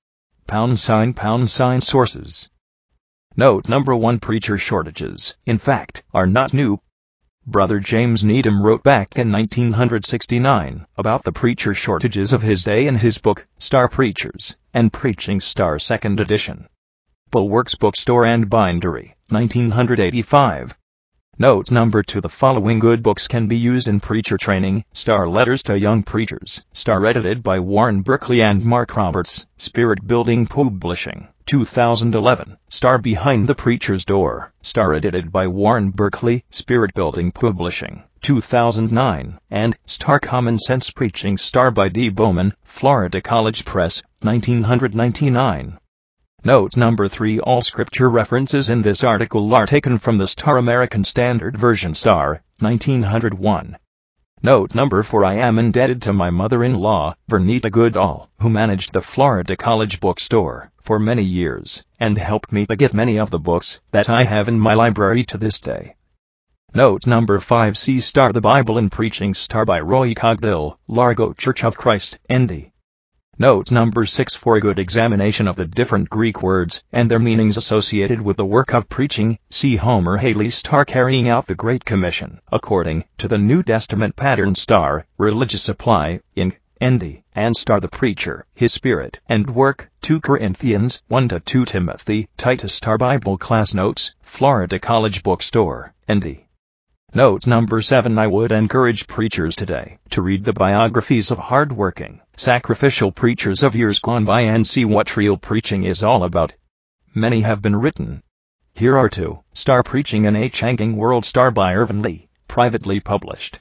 # Sources. Note number 1: Preacher shortages, in fact, are not new. Brother James Needham wrote back in 1969 about the preacher shortages of his day in his book, Star Preachers and Preaching Star 2nd edition. Bulwark's Bookstore and Bindery, 1985. Note number 2: The following good books can be used in preacher training: Star Letters to Young Preachers, Star, edited by Warren Berkeley and Mark Roberts, Spirit Building Publishing, 2011. Star, Behind the Preacher's Door, Star, edited by Warren Berkeley, Spirit Building Publishing, 2009. And Star, Common Sense Preaching Star by D. Bowman, Florida College Press, 1999. Note number 3: All scripture references in this article are taken from the Star American Standard Version, Star, 1901. Note number 4: I am indebted to my mother-in-law, Vernita Goodall, who managed the Florida College Bookstore for many years, and helped me to get many of the books that I have in my library to this day. Note number 5: See Star, the Bible in Preaching Star by Roy Cogdill, Largo Church of Christ, ND. Note number 6: For a good examination of the different Greek words and their meanings associated with the work of preaching, see Homer Haley's Star, Carrying Out the Great Commission According to the New Testament Pattern, Star, Religious Supply, Inc., ND, and Star, the Preacher, His Spirit and Work, 2 Corinthians 1-2 Timothy, Titus. Star Bible Class Notes, Florida College Bookstore, ND. Note number 7: I would encourage preachers today to read the biographies of hard-working, sacrificial preachers of years gone by and see what real preaching is all about. Many have been written. Here are 2: Star, Preaching in a Changing World, Star by Irvin Lee, privately published,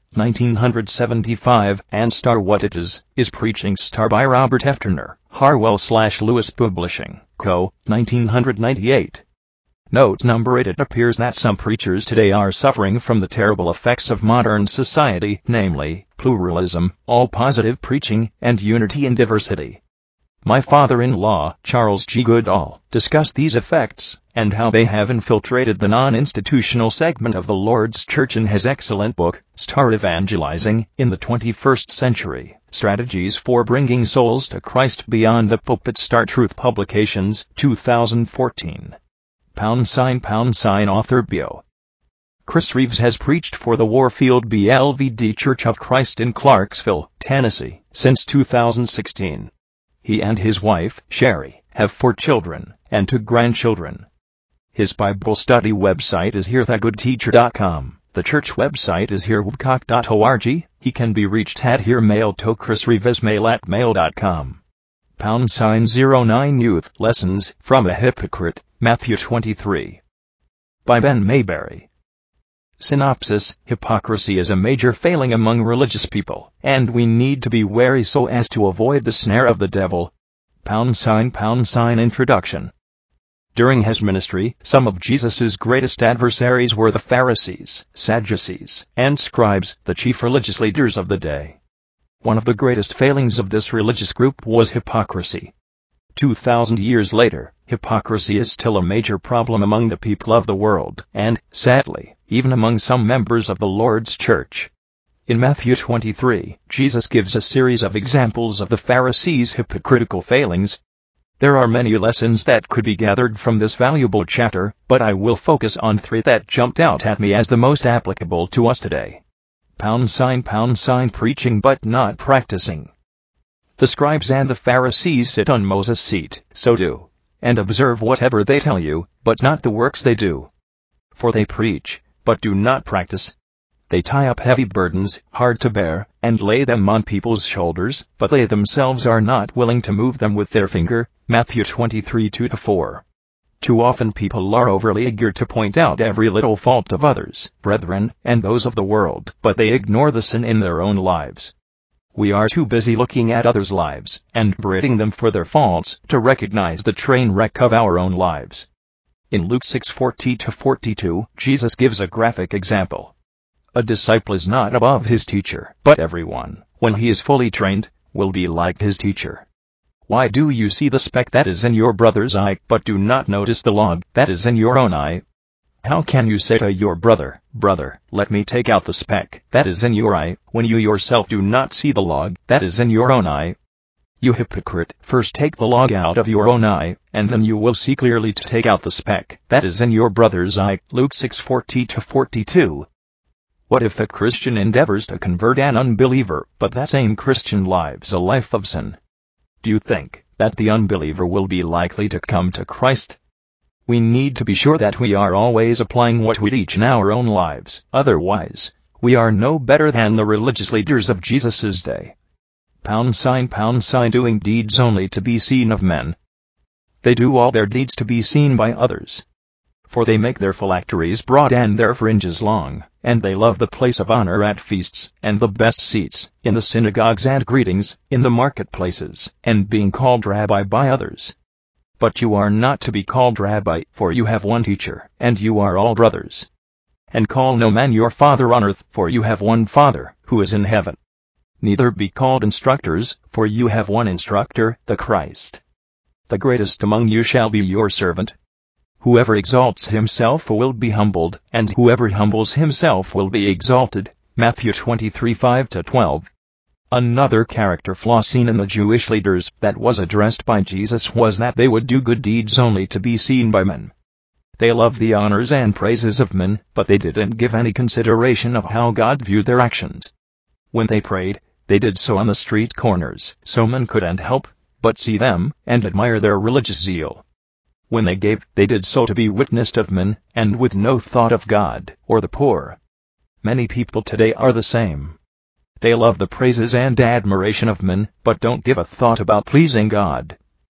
1975, and Star, What It Is Preaching Star by Robert F. Turner, Harwell/Lewis Publishing, Co., 1998. Note number 8: It appears that some preachers today are suffering from the terrible effects of modern society, namely, pluralism, all positive preaching, and unity in diversity. My father-in-law, Charles G. Goodall, discussed these effects, and how they have infiltrated the non-institutional segment of the Lord's Church in his excellent book, Star, Evangelizing in the 21st Century, Strategies for Bringing Souls to Christ Beyond the Pulpit. Star Truth Publications, 2014. # Author Bio. Chris Reeves has preached for the Warfield BLVD Church of Christ in Clarksville, Tennessee, since 2016. He and his wife, Sherry, have 4 children and 2 grandchildren. His Bible study website is hearthegoodteacher.com. The church website is hearwoodcock.org. He can be reached at hearmail@mail.com. #09 Youth Lessons from a Hypocrite, Matthew 23. By Ben Mayberry. Synopsis: Hypocrisy is a major failing among religious people, and we need to be wary so as to avoid the snare of the devil. Introduction. During his ministry, some of Jesus' greatest adversaries were the Pharisees, Sadducees, and scribes, the chief religious leaders of the day. One of the greatest failings of this religious group was hypocrisy. 2,000 years later, hypocrisy is still a major problem among the people of the world, and, sadly, even among some members of the Lord's Church. In Matthew 23, Jesus gives a series of examples of the Pharisees' hypocritical failings. There are many lessons that could be gathered from this valuable chapter, but I will focus on 3 that jumped out at me as the most applicable to us today. # preaching but not practicing. The scribes and the Pharisees sit on Moses' seat, so do, and observe whatever they tell you, but not the works they do. For they preach, but do not practice. They tie up heavy burdens, hard to bear, and lay them on people's shoulders, but they themselves are not willing to move them with their finger. Matthew 23:2-4. Too often people are overly eager to point out every little fault of others, brethren, and those of the world, but they ignore the sin in their own lives. We are too busy looking at others' lives, and berating them for their faults, to recognize the train wreck of our own lives. In Luke 6:40-42, Jesus gives a graphic example. A disciple is not above his teacher, but everyone, when he is fully trained, will be like his teacher. Why do you see the speck that is in your brother's eye, but do not notice the log that is in your own eye? How can you say to your brother, "Brother, let me take out the speck that is in your eye," when you yourself do not see the log that is in your own eye? You hypocrite, first take the log out of your own eye, and then you will see clearly to take out the speck that is in your brother's eye. Luke 6:40-42. What if a Christian endeavors to convert an unbeliever, but that same Christian lives a life of sin? Do you think that the unbeliever will be likely to come to Christ? We need to be sure that we are always applying what we teach in our own lives, otherwise, we are no better than the religious leaders of Jesus' day. # doing deeds only to be seen of men. They do all their deeds to be seen by others. For they make their phylacteries broad and their fringes long, and they love the place of honor at feasts, and the best seats, in the synagogues and greetings, in the marketplaces, and being called rabbi by others. But you are not to be called rabbi, for you have one teacher, and you are all brothers. And call no man your father on earth, for you have one Father, who is in heaven. Neither be called instructors, for you have one instructor, the Christ. The greatest among you shall be your servant. Whoever exalts himself will be humbled, and whoever humbles himself will be exalted. Matthew 23:5-12. Another character flaw seen in the Jewish leaders that was addressed by Jesus was that they would do good deeds only to be seen by men. They loved the honors and praises of men, but they didn't give any consideration of how God viewed their actions. When they prayed, they did so on the street corners, so men couldn't help but see them and admire their religious zeal. When they gave, they did so to be witnessed of men, and with no thought of God or the poor. Many people today are the same. They love the praises and admiration of men, but don't give a thought about pleasing God.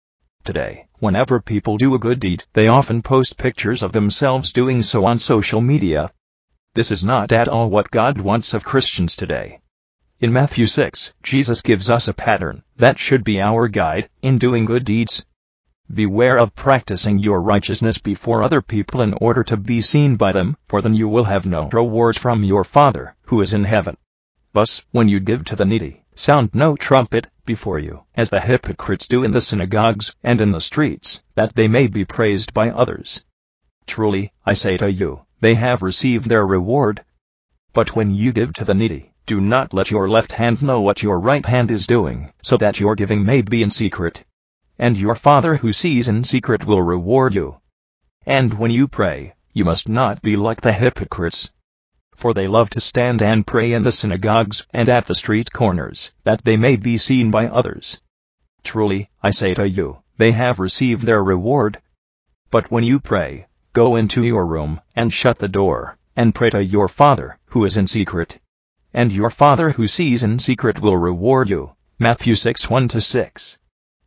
Today, whenever people do a good deed, they often post pictures of themselves doing so on social media. This is not at all what God wants of Christians today. In Matthew 6, Jesus gives us a pattern that should be our guide in doing good deeds. Beware of practicing your righteousness before other people in order to be seen by them, for then you will have no reward from your Father, who is in heaven. Thus, when you give to the needy, sound no trumpet before you, as the hypocrites do in the synagogues and in the streets, that they may be praised by others. Truly, I say to you, they have received their reward. But when you give to the needy, do not let your left hand know what your right hand is doing, so that your giving may be in secret. And your Father who sees in secret will reward you. And when you pray, you must not be like the hypocrites. For they love to stand and pray in the synagogues and at the street corners, that they may be seen by others. Truly, I say to you, they have received their reward. But when you pray, go into your room, and shut the door, and pray to your Father, who is in secret. And your Father who sees in secret will reward you. Matthew 6:1-6.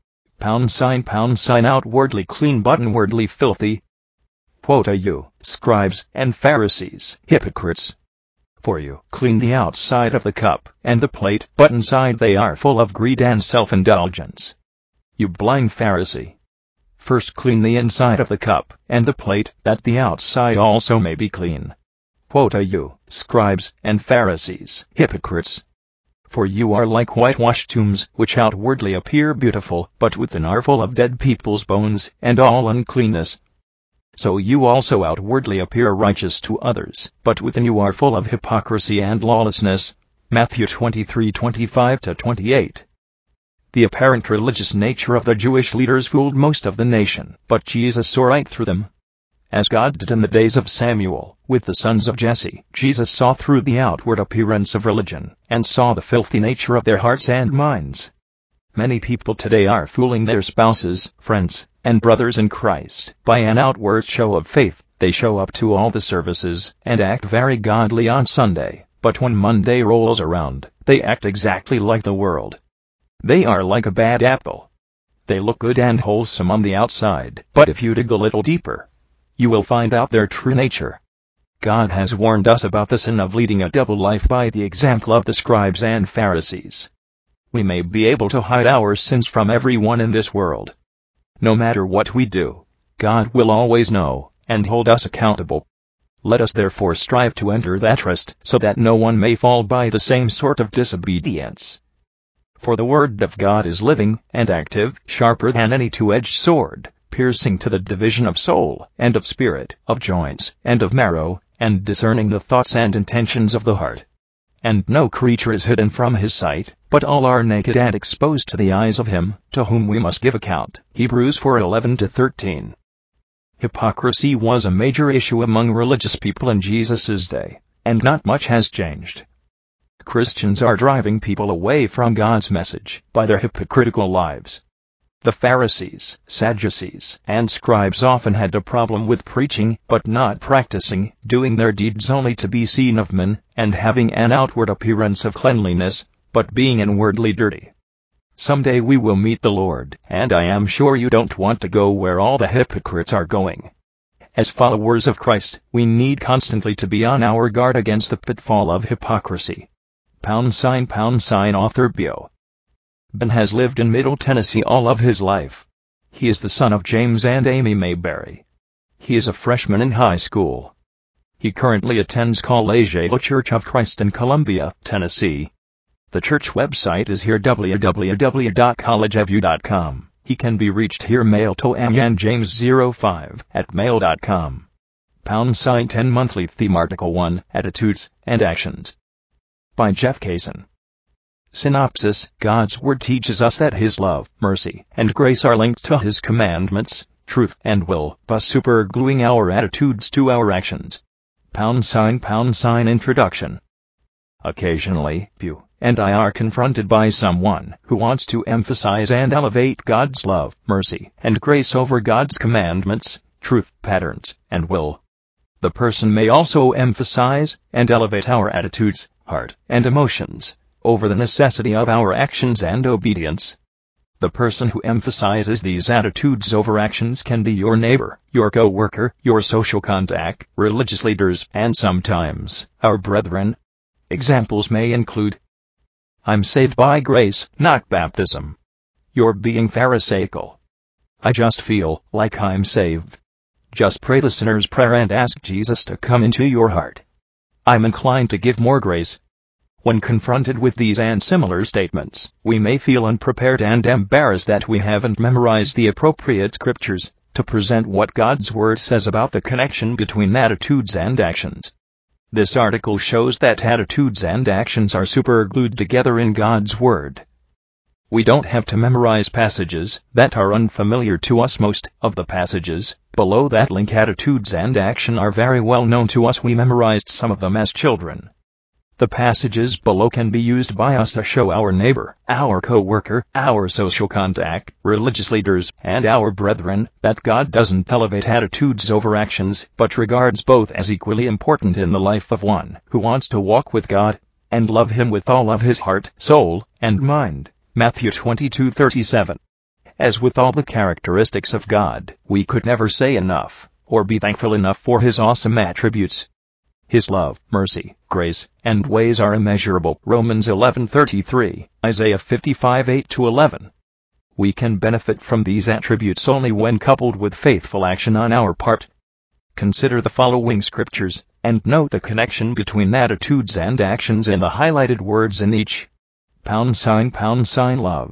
# outwardly clean but inwardly filthy. Woe to you, scribes and Pharisees, hypocrites! For you clean the outside of the cup and the plate, but inside they are full of greed and self-indulgence. You blind Pharisee! First clean the inside of the cup and the plate, that the outside also may be clean. Woe to you, scribes and Pharisees, hypocrites! For you are like whitewashed tombs, which outwardly appear beautiful, but within are full of dead people's bones, and all uncleanness. So you also outwardly appear righteous to others, but within you are full of hypocrisy and lawlessness. Matthew 23:25-28. The apparent religious nature of the Jewish leaders fooled most of the nation, but Jesus saw right through them. As God did in the days of Samuel, with the sons of Jesse, Jesus saw through the outward appearance of religion, and saw the filthy nature of their hearts and minds. Many people today are fooling their spouses, friends, and brothers in Christ by an outward show of faith. They show up to all the services and act very godly on Sunday, but when Monday rolls around, they act exactly like the world. They are like a bad apple. They look good and wholesome on the outside, but if you dig a little deeper, you will find out their true nature. God has warned us about the sin of leading a double life by the example of the scribes and Pharisees. We may be able to hide our sins from everyone in this world. No matter what we do, God will always know and hold us accountable. Let us therefore strive to enter that rest so that no one may fall by the same sort of disobedience. For the word of God is living and active, sharper than any two-edged sword, piercing to the division of soul and of spirit, of joints and of marrow, and discerning the thoughts and intentions of the heart. And no creature is hidden from his sight, but all are naked and exposed to the eyes of him, to whom we must give account. Hebrews 4:11-13. Hypocrisy was a major issue among religious people in Jesus' day, and not much has changed. Christians are driving people away from God's message by their hypocritical lives. The Pharisees, Sadducees, and scribes often had a problem with preaching but not practicing, doing their deeds only to be seen of men, and having an outward appearance of cleanliness, but being inwardly dirty. Someday we will meet the Lord, and I am sure you don't want to go where all the hypocrites are going. As followers of Christ, we need constantly to be on our guard against the pitfall of hypocrisy. # author bio. Ben has lived in Middle Tennessee all of his life. He is the son of James and Amy Mayberry. He is a freshman in high school. He currently attends College of Church of Christ in Columbia, Tennessee. The church website is here www.collegeofu.com. He can be reached here mail to amyanjames05@mail.com. # 10 monthly theme article 1, Attitudes and Actions. By Jeff Kaysen. Synopsis: God's Word teaches us that His love, mercy, and grace are linked to His commandments, truth, and will, thus supergluing our attitudes to our actions. # Introduction. Occasionally, you and I are confronted by someone who wants to emphasize and elevate God's love, mercy, and grace over God's commandments, truth, patterns, and will. The person may also emphasize and elevate our attitudes, heart, and emotions over the necessity of our actions and obedience. The person who emphasizes these attitudes over actions can be your neighbor, your co-worker, your social contact, religious leaders, and sometimes our brethren. Examples may include: I'm saved by grace, not baptism. You're being pharisaical. I just feel like I'm saved. Just pray the sinner's prayer and ask Jesus to come into your heart. I'm inclined to give more grace. When confronted with these and similar statements, we may feel unprepared and embarrassed that we haven't memorized the appropriate scriptures to present what God's Word says about the connection between attitudes and actions. This article shows that attitudes and actions are superglued together in God's Word. We don't have to memorize passages that are unfamiliar to us. Most of the passages below that link attitudes and action are very well known to us. We memorized some of them as children. The passages below can be used by us to show our neighbor, our co-worker, our social contact, religious leaders, and our brethren that God doesn't elevate attitudes over actions, but regards both as equally important in the life of one who wants to walk with God and love Him with all of his heart, soul, and mind. Matthew 22:37. As with all the characteristics of God, we could never say enough, or be thankful enough for His awesome attributes. His love, mercy, grace, and ways are immeasurable. Romans 11:33, Isaiah 55:8-11. We can benefit from these attributes only when coupled with faithful action on our part. Consider the following scriptures, and note the connection between attitudes and actions in the highlighted words in each. # love.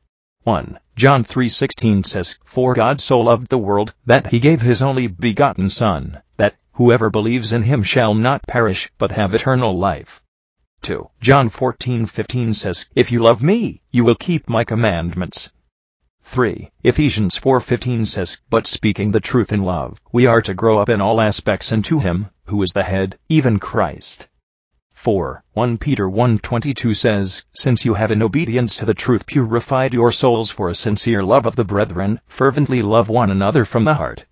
1. John 3:16 says, For God so loved the world, that He gave His only begotten Son, that whoever believes in Him shall not perish, but have eternal life. 2 John 14:15 says, "If you love me, you will keep my commandments." 3 Ephesians 4:15 says, "But speaking the truth in love, we are to grow up in all aspects into him, who is the head, even Christ." 1 Peter 1:22 says, "Since you have in obedience to the truth purified your souls for a sincere love of the brethren, fervently love one another from the heart."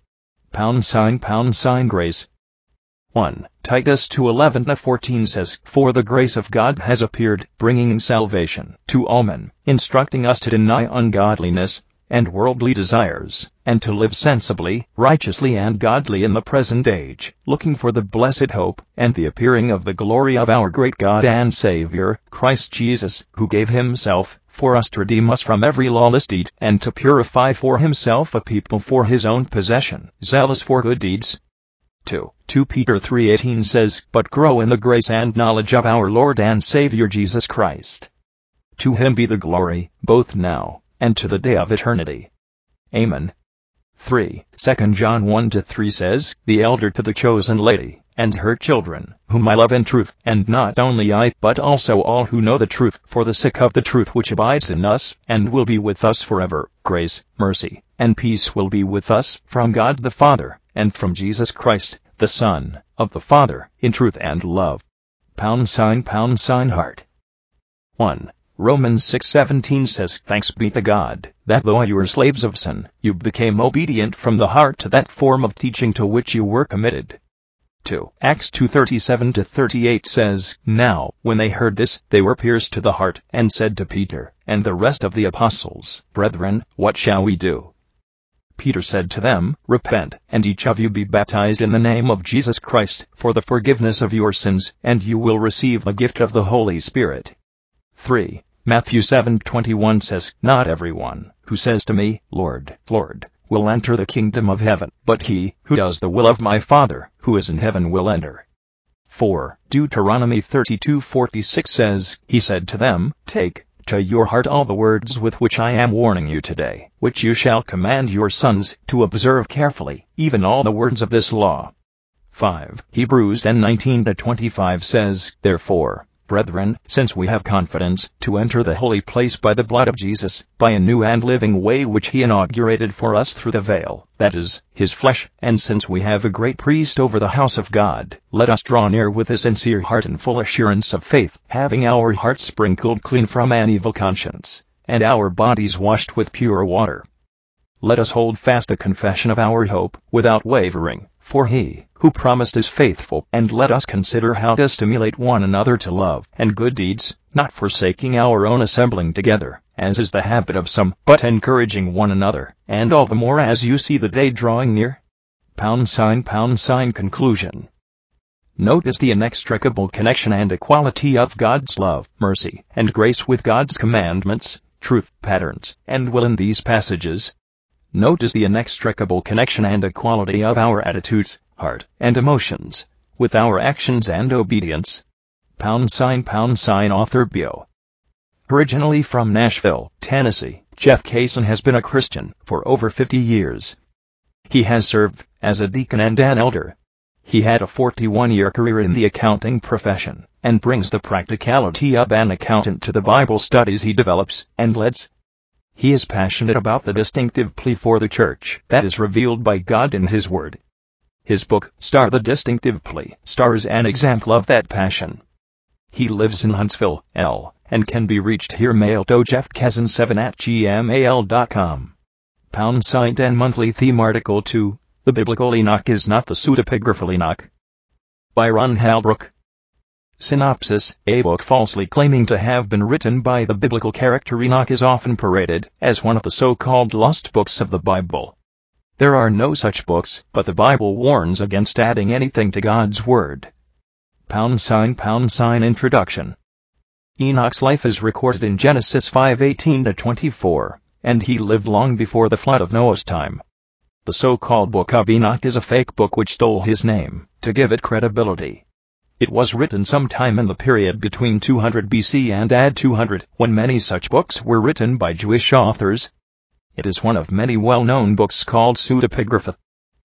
Grace. 1 Titus 2:11-14 says, "For the grace of God has appeared, bringing salvation to all men, instructing us to deny ungodliness and worldly desires, and to live sensibly, righteously and godly in the present age, looking for the blessed hope and the appearing of the glory of our great God and Savior, Christ Jesus, who gave himself for us to redeem us from every lawless deed, and to purify for himself a people for his own possession, zealous for good deeds." 2 Peter 3:18 says, "But grow in the grace and knowledge of our Lord and Savior Jesus Christ. To him be the glory, both now and to the day of eternity. Amen." 2 John 1-3 says, "The elder to the chosen lady, and her children, whom I love in truth, and not only I, but also all who know the truth, for the sake of the truth which abides in us, and will be with us forever, grace, mercy, and peace will be with us, from God the Father, and from Jesus Christ, the Son of the Father, in truth and love." Heart. 1 Romans 6:17 says, "Thanks be to God, that though you were slaves of sin, you became obedient from the heart to that form of teaching to which you were committed." 2 Acts 2:37-38 says, "Now, when they heard this, they were pierced to the heart, and said to Peter and the rest of the apostles, 'Brethren, what shall we do?' Peter said to them, 'Repent, and each of you be baptized in the name of Jesus Christ, for the forgiveness of your sins, and you will receive the gift of the Holy Spirit.'" 3 Matthew 7:21 says, "Not everyone who says to me, 'Lord, Lord,' will enter the kingdom of heaven, but he who does the will of my Father, who is in heaven, will enter." 4 Deuteronomy 32:46 says, "He said to them, 'Take to your heart all the words with which I am warning you today, which you shall command your sons to observe carefully, even all the words of this law.'" 5 Hebrews 10:19-25 says, "Therefore, brethren, since we have confidence to enter the holy place by the blood of Jesus, by a new and living way which he inaugurated for us through the veil, that is, his flesh, and since we have a great priest over the house of God, let us draw near with a sincere heart and full assurance of faith, having our hearts sprinkled clean from an evil conscience, and our bodies washed with pure water. Let us hold fast the confession of our hope, without wavering, for he who promised is faithful, and let us consider how to stimulate one another to love and good deeds, not forsaking our own assembling together, as is the habit of some, but encouraging one another, and all the more as you see the day drawing near." Conclusion. Notice the inextricable connection and equality of God's love, mercy, and grace with God's commandments, truth, patterns, and will in these passages. Notice the inextricable connection and equality of our attitudes, heart, and emotions with our actions and obedience. Author bio. Originally from Nashville, Tennessee, Jeff Kaysen has been a Christian for over 50 years. He has served as a deacon and an elder. He had a 41-year career in the accounting profession, and brings the practicality of an accountant to the Bible studies he develops and leads. He is passionate about the distinctive plea for the church that is revealed by God in His Word. His book, Star the Distinctive Plea, stars an example of that passion. He lives in Huntsville, L., and can be reached here. Mail to jeffkaysen7@gmail.com. # monthly theme article 2, The Biblical Enoch is not the pseudepigraphal Enoch. By Ron Halbrook. Synopsis: a book falsely claiming to have been written by the biblical character Enoch is often paraded as one of the so-called lost books of the Bible. There are no such books, but the Bible warns against adding anything to God's Word. Introduction. Enoch's life is recorded in Genesis 5:18-24, and he lived long before the flood of Noah's time. The so-called Book of Enoch is a fake book which stole his name to give it credibility. It was written sometime in the period between 200 BC and AD 200, when many such books were written by Jewish authors. It is one of many well-known books called pseudepigrapha.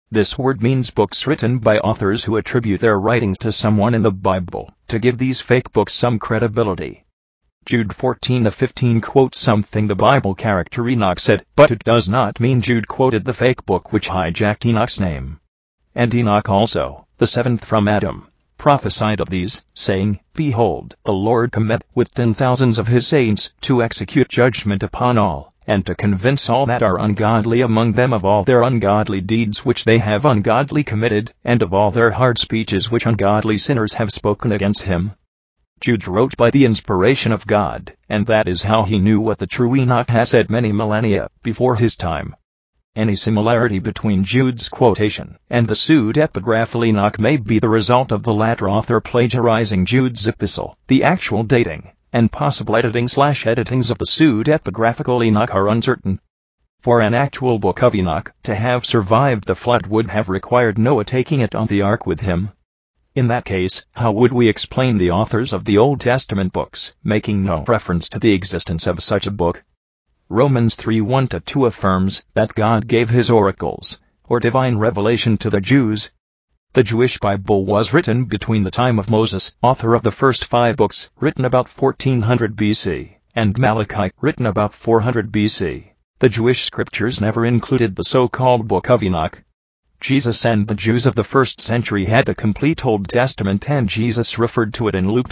This word means books written by authors who attribute their writings to someone in the Bible, to give these fake books some credibility. Jude 14-15 quotes something the Bible character Enoch said, but it does not mean Jude quoted the fake book which hijacked Enoch's name. And Enoch also, the seventh from Adam, prophesied of these, saying, Behold, the Lord cometh with 10,000s of his saints, to execute judgment upon all, and to convince all that are ungodly among them of all their ungodly deeds which they have ungodly committed, and of all their hard speeches which ungodly sinners have spoken against him. Jude wrote by the inspiration of God, and that is how he knew what the true Enoch had said many millennia before his time. Any similarity between Jude's quotation and the pseudepigraphal Enoch may be the result of the latter author plagiarizing Jude's epistle. The actual dating and possible editing/editings of the pseudepigraphical Enoch are uncertain. For an actual book of Enoch to have survived the flood would have required Noah taking it on the ark with him. In that case, how would we explain the authors of the Old Testament books making no reference to the existence of such a book? Romans 3:1-2 affirms that God gave his oracles, or divine revelation, to the Jews. The Jewish Bible was written between the time of Moses, author of the first 5 books, written about 1400 BC, and Malachi, written about 400 BC. The Jewish scriptures never included the so-called Book of Enoch. Jesus and the Jews of the first century had the complete Old Testament, and Jesus referred to it in Luke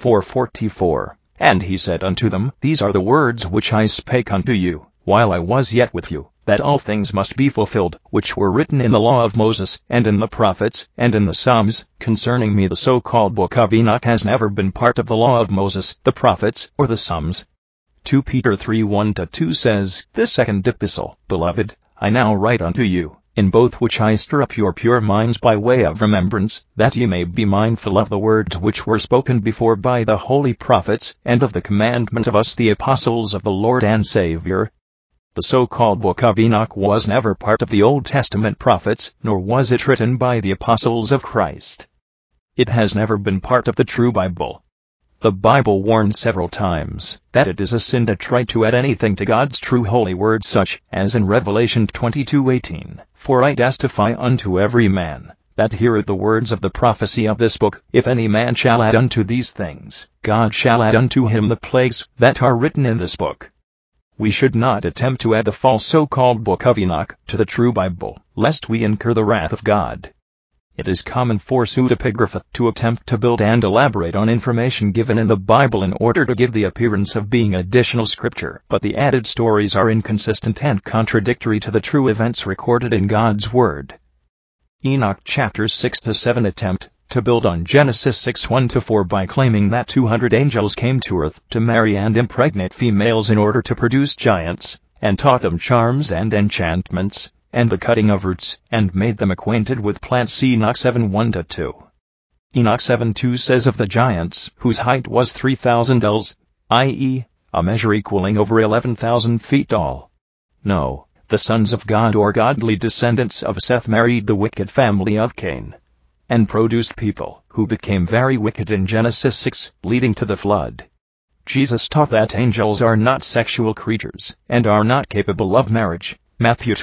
24:44. And he said unto them, These are the words which I spake unto you, while I was yet with you, that all things must be fulfilled, which were written in the law of Moses, and in the prophets, and in the Psalms, concerning me. The so-called Book of Enoch has never been part of the law of Moses, the prophets, or the Psalms. 2 Peter 3:1-2 says, This second epistle, beloved, I now write unto you, in both which I stir up your pure minds by way of remembrance, that ye may be mindful of the words which were spoken before by the holy prophets, and of the commandment of us the apostles of the Lord and Savior. The so-called Book of Enoch was never part of the Old Testament prophets, nor was it written by the apostles of Christ. It has never been part of the true Bible. The Bible warns several times that it is a sin to try to add anything to God's true holy word, such as in Revelation 22:18, For I testify unto every man that heareth the words of the prophecy of this book, if any man shall add unto these things, God shall add unto him the plagues that are written in this book. We should not attempt to add the false so-called Book of Enoch to the true Bible, lest we incur the wrath of God. It is common for pseudepigrapha to attempt to build and elaborate on information given in the Bible in order to give the appearance of being additional scripture, but the added stories are inconsistent and contradictory to the true events recorded in God's Word. Enoch chapters 6-7 attempt to build on Genesis 6:1-4 by claiming that 200 angels came to earth to marry and impregnate females in order to produce giants, and taught them charms and enchantments, and the cutting of roots, and made them acquainted with plants. Enoch 7:1-2. Enoch 7:2 says of the giants, whose height was 3,000 ells, i.e., a measure equaling over 11,000 feet tall. No, the sons of God or godly descendants of Seth married the wicked family of Cain, and produced people who became very wicked in Genesis 6, leading to the flood. Jesus taught that angels are not sexual creatures, and are not capable of marriage. Matthew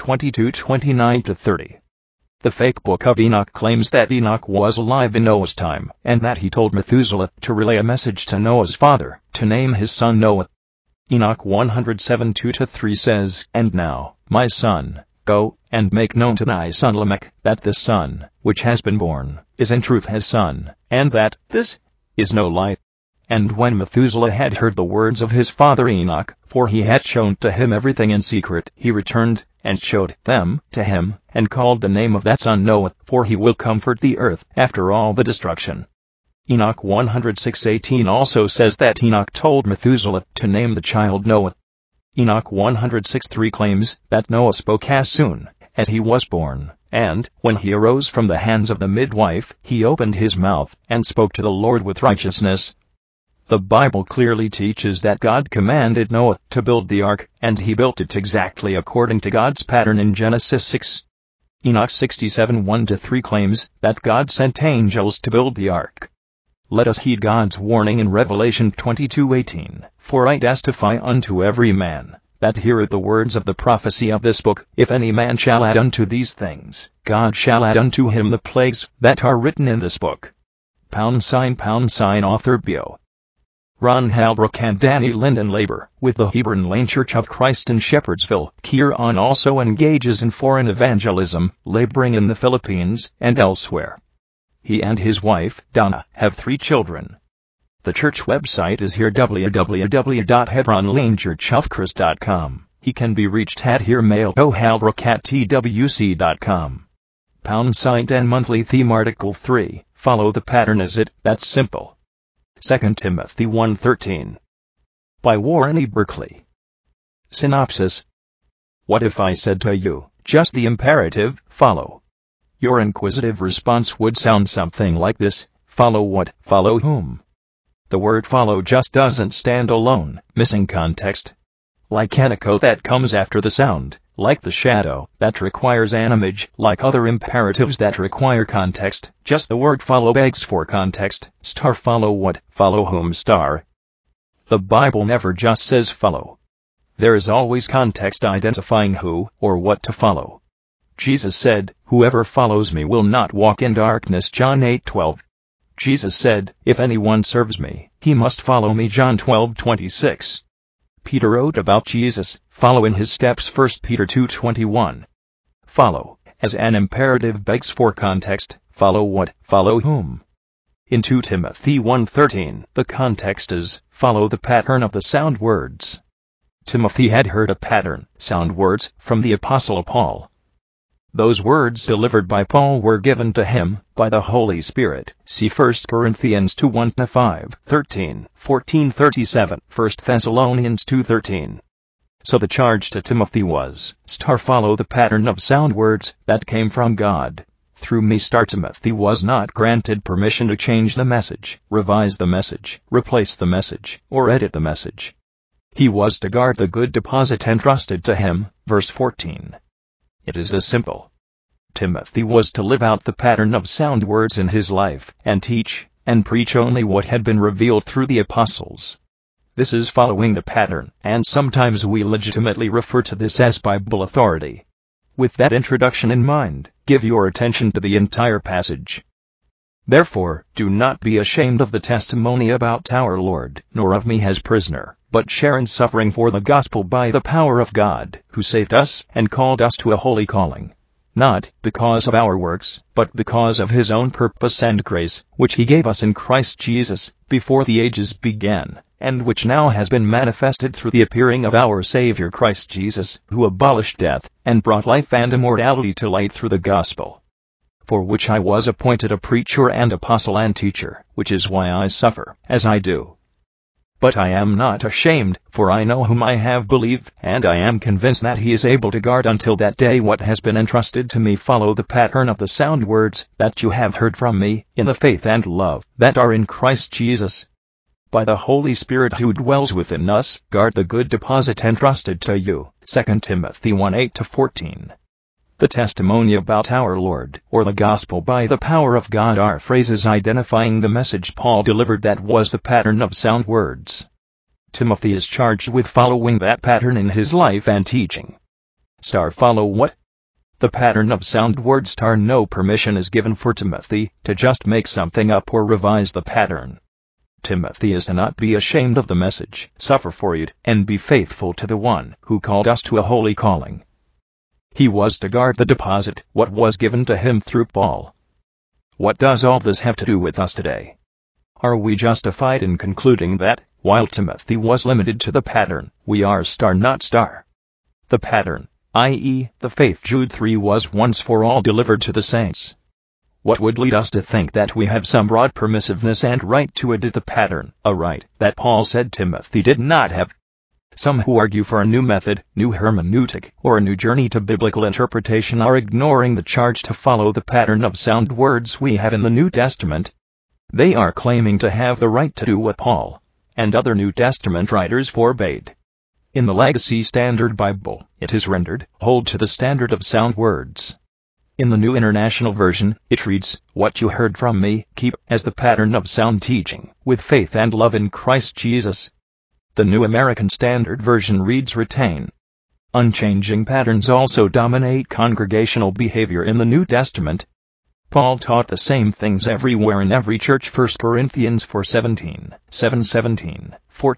22:29-30. The fake Book of Enoch claims that Enoch was alive in Noah's time, and that he told Methuselah to relay a message to Noah's father, to name his son Noah. Enoch 107:2-3 says, And now, my son, go, and make known to thy son Lamech, that this son, which has been born, is in truth his son, and that this is no lie. And when Methuselah had heard the words of his father Enoch, for he had shown to him everything in secret, he returned, and showed them to him, and called the name of that son Noah, for he will comfort the earth after all the destruction. Enoch 106:18 also says that Enoch told Methuselah to name the child Noah. Enoch 106:3 claims that Noah spoke as soon as he was born, and, when he arose from the hands of the midwife, he opened his mouth and spoke to the Lord with righteousness. The Bible clearly teaches that God commanded Noah to build the ark, and he built it exactly according to God's pattern in Genesis 6. Enoch 67:1-3 claims that God sent angels to build the ark. Let us heed God's warning in Revelation 22:18, For I testify unto every man that heareth the words of the prophecy of this book, if any man shall add unto these things, God shall add unto him the plagues that are written in this book. # Author Bio. Ron Halbrook and Danny Linden labor with the Hebron Lane Church of Christ in Shepherdsville. Kieran also engages in foreign evangelism, laboring in the Philippines and elsewhere. He and his wife, Donna, have 3 children. The church website is here, www.hebronlanechurchofchrist.com. He can be reached at hearmail@halbrook@twc.com. # and monthly theme article 3, follow the pattern. Is it that simple? 2 Timothy 1:13. By Warren E. Berkeley. Synopsis. What if I said to you, just the imperative, follow? Your inquisitive response would sound something like this: follow what? Follow whom? The word follow just doesn't stand alone, missing context. Like an echo that comes after the sound, like the shadow that requires an image, like other imperatives that require context, just the word follow begs for context. Follow what? Follow whom? The Bible never just says follow. There is always context identifying who or what to follow. Jesus said, "Whoever follows me will not walk in darkness." John 8:12. Jesus said, "If anyone serves me, he must follow me." John 12:26. Peter wrote about Jesus, follow in his steps. 1 Peter 2:21. Follow, as an imperative, begs for context. Follow what? Follow whom? In 2 Timothy 1:13, the context is, follow the pattern of the sound words. Timothy had heard a pattern, sound words, from the Apostle Paul. Those words delivered by Paul were given to him by the Holy Spirit. See 1 Corinthians 2:1-5, 13, 14:37, 1 Thessalonians 2:13. So the charge to Timothy was, follow the pattern of sound words that came from God. Through me. Timothy was not granted permission to change the message, revise the message, replace the message, or edit the message. He was to guard the good deposit entrusted to him. Verse 14. It is this simple. Timothy was to live out the pattern of sound words in his life, and teach and preach only what had been revealed through the apostles. This is following the pattern, and sometimes we legitimately refer to this as Bible authority. With that introduction in mind, give your attention to the entire passage. Therefore, do not be ashamed of the testimony about our Lord, nor of me as prisoner, but share in suffering for the gospel by the power of God, who saved us and called us to a holy calling. Not because of our works, but because of his own purpose and grace, which he gave us in Christ Jesus, before the ages began, and which now has been manifested through the appearing of our Savior Christ Jesus, who abolished death, and brought life and immortality to light through the gospel. For which I was appointed a preacher and apostle and teacher, which is why I suffer as I do. But I am not ashamed, for I know whom I have believed, and I am convinced that he is able to guard until that day what has been entrusted to me. Follow the pattern of the sound words that you have heard from me, in the faith and love that are in Christ Jesus. By the Holy Spirit who dwells within us, guard the good deposit entrusted to you. 2 Timothy 1:8-14. The testimony about our Lord, or the gospel by the power of God, are phrases identifying the message Paul delivered that was the pattern of sound words. Timothy is charged with following that pattern in his life and teaching. Follow what? The pattern of sound words. No permission is given for Timothy to just make something up or revise the pattern. Timothy is to not be ashamed of the message, suffer for it, and be faithful to the one who called us to a holy calling. He was to guard the deposit, what was given to him through Paul. What does all this have to do with us today? Are we justified in concluding that, while Timothy was limited to the pattern, we are not? The pattern, i.e., the faith. Jude 3 was once for all delivered to the saints. What would lead us to think that we have some broad permissiveness and right to edit the pattern, a right that Paul said Timothy did not have? Some who argue for a new method, new hermeneutic, or a new journey to biblical interpretation are ignoring the charge to follow the pattern of sound words we have in the New Testament. They are claiming to have the right to do what Paul and other New Testament writers forbade. In the Legacy Standard Bible, it is rendered, hold to the standard of sound words. In the New International Version, it reads, what you heard from me, keep as the pattern of sound teaching, with faith and love in Christ Jesus. The New American Standard Version reads retain. Unchanging patterns also dominate congregational behavior in the New Testament. Paul taught the same things everywhere in every church. 1 Corinthians 4:17, 7:17,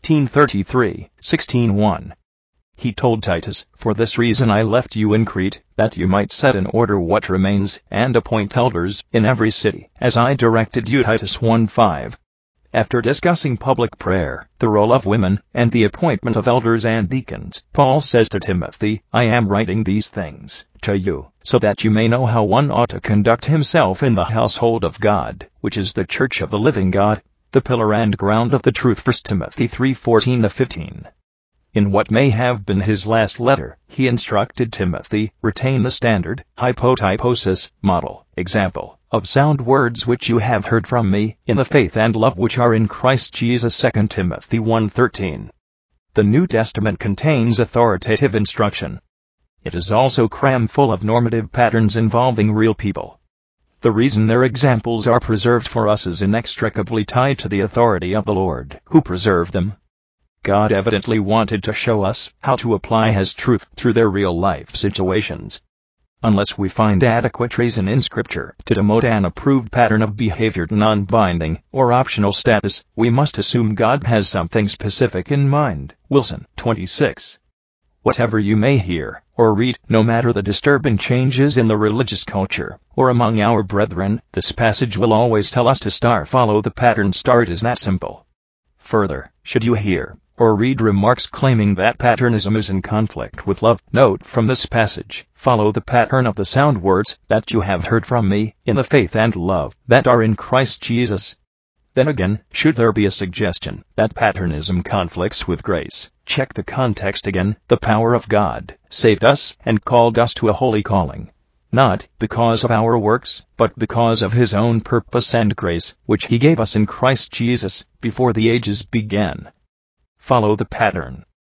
14:33, 16:1. He told Titus, "For this reason I left you in Crete, that you might set in order what remains, and appoint elders in every city, as I directed you." Titus 1:5. After discussing public prayer, the role of women, and the appointment of elders and deacons, Paul says to Timothy, "I am writing these things to you, so that you may know how one ought to conduct himself in the household of God, which is the church of the living God, the pillar and ground of the truth." 1 Timothy 3:14-15. In what may have been his last letter, he instructed Timothy, retain the standard, hypotyposis, model, example, of sound words which you have heard from me, in the faith and love which are in Christ Jesus. 2 Timothy 1:13. The New Testament contains authoritative instruction. It is also crammed full of normative patterns involving real people. The reason their examples are preserved for us is inextricably tied to the authority of the Lord, who preserved them. God evidently wanted to show us how to apply His truth through their real-life situations. Unless we find adequate reason in Scripture to demote an approved pattern of behavior to non-binding or optional status, we must assume God has something specific in mind. Wilson, 26. Whatever you may hear or read, no matter the disturbing changes in the religious culture or among our brethren, this passage will always tell us to follow the pattern. It is that simple. Further, should you hear or read remarks claiming that patternism is in conflict with love, note from this passage, follow the pattern of the sound words that you have heard from me, in the faith and love that are in Christ Jesus. Then again, should there be a suggestion that patternism conflicts with grace, check the context again. The power of God saved us and called us to a holy calling, not because of our works, but because of His own purpose and grace, which He gave us in Christ Jesus, before the ages began. Follow the pattern.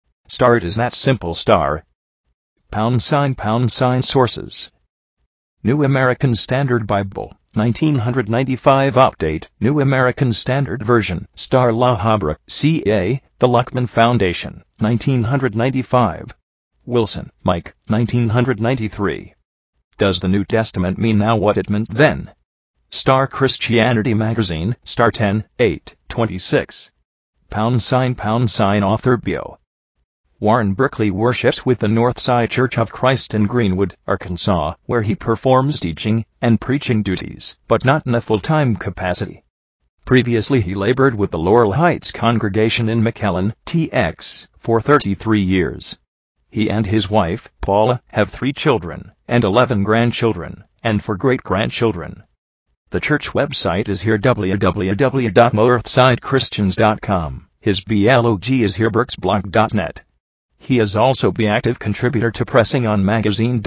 It is that simple. #. Sources. New American Standard Bible, 1995 update. New American Standard Version. La Habra, C.A., The Luckman Foundation, 1995. Wilson, Mike, 1993. Does the New Testament mean now what it meant then? Christianity Magazine, 10, 8, 26. ### Author bio. Warren Berkeley worships with the Northside Church of Christ in Greenwood, Arkansas, where he performs teaching and preaching duties, but not in a full-time capacity. Previously he labored with the Laurel Heights congregation in McAllen, TX, for 33 years. He and his wife, Paula, have 3 children, and 11 grandchildren, and 4 great-grandchildren. The church website is here, www.northsidechristians.com. His blog is here, berksblog.net. He is also the active contributor to Pressing On Magazine,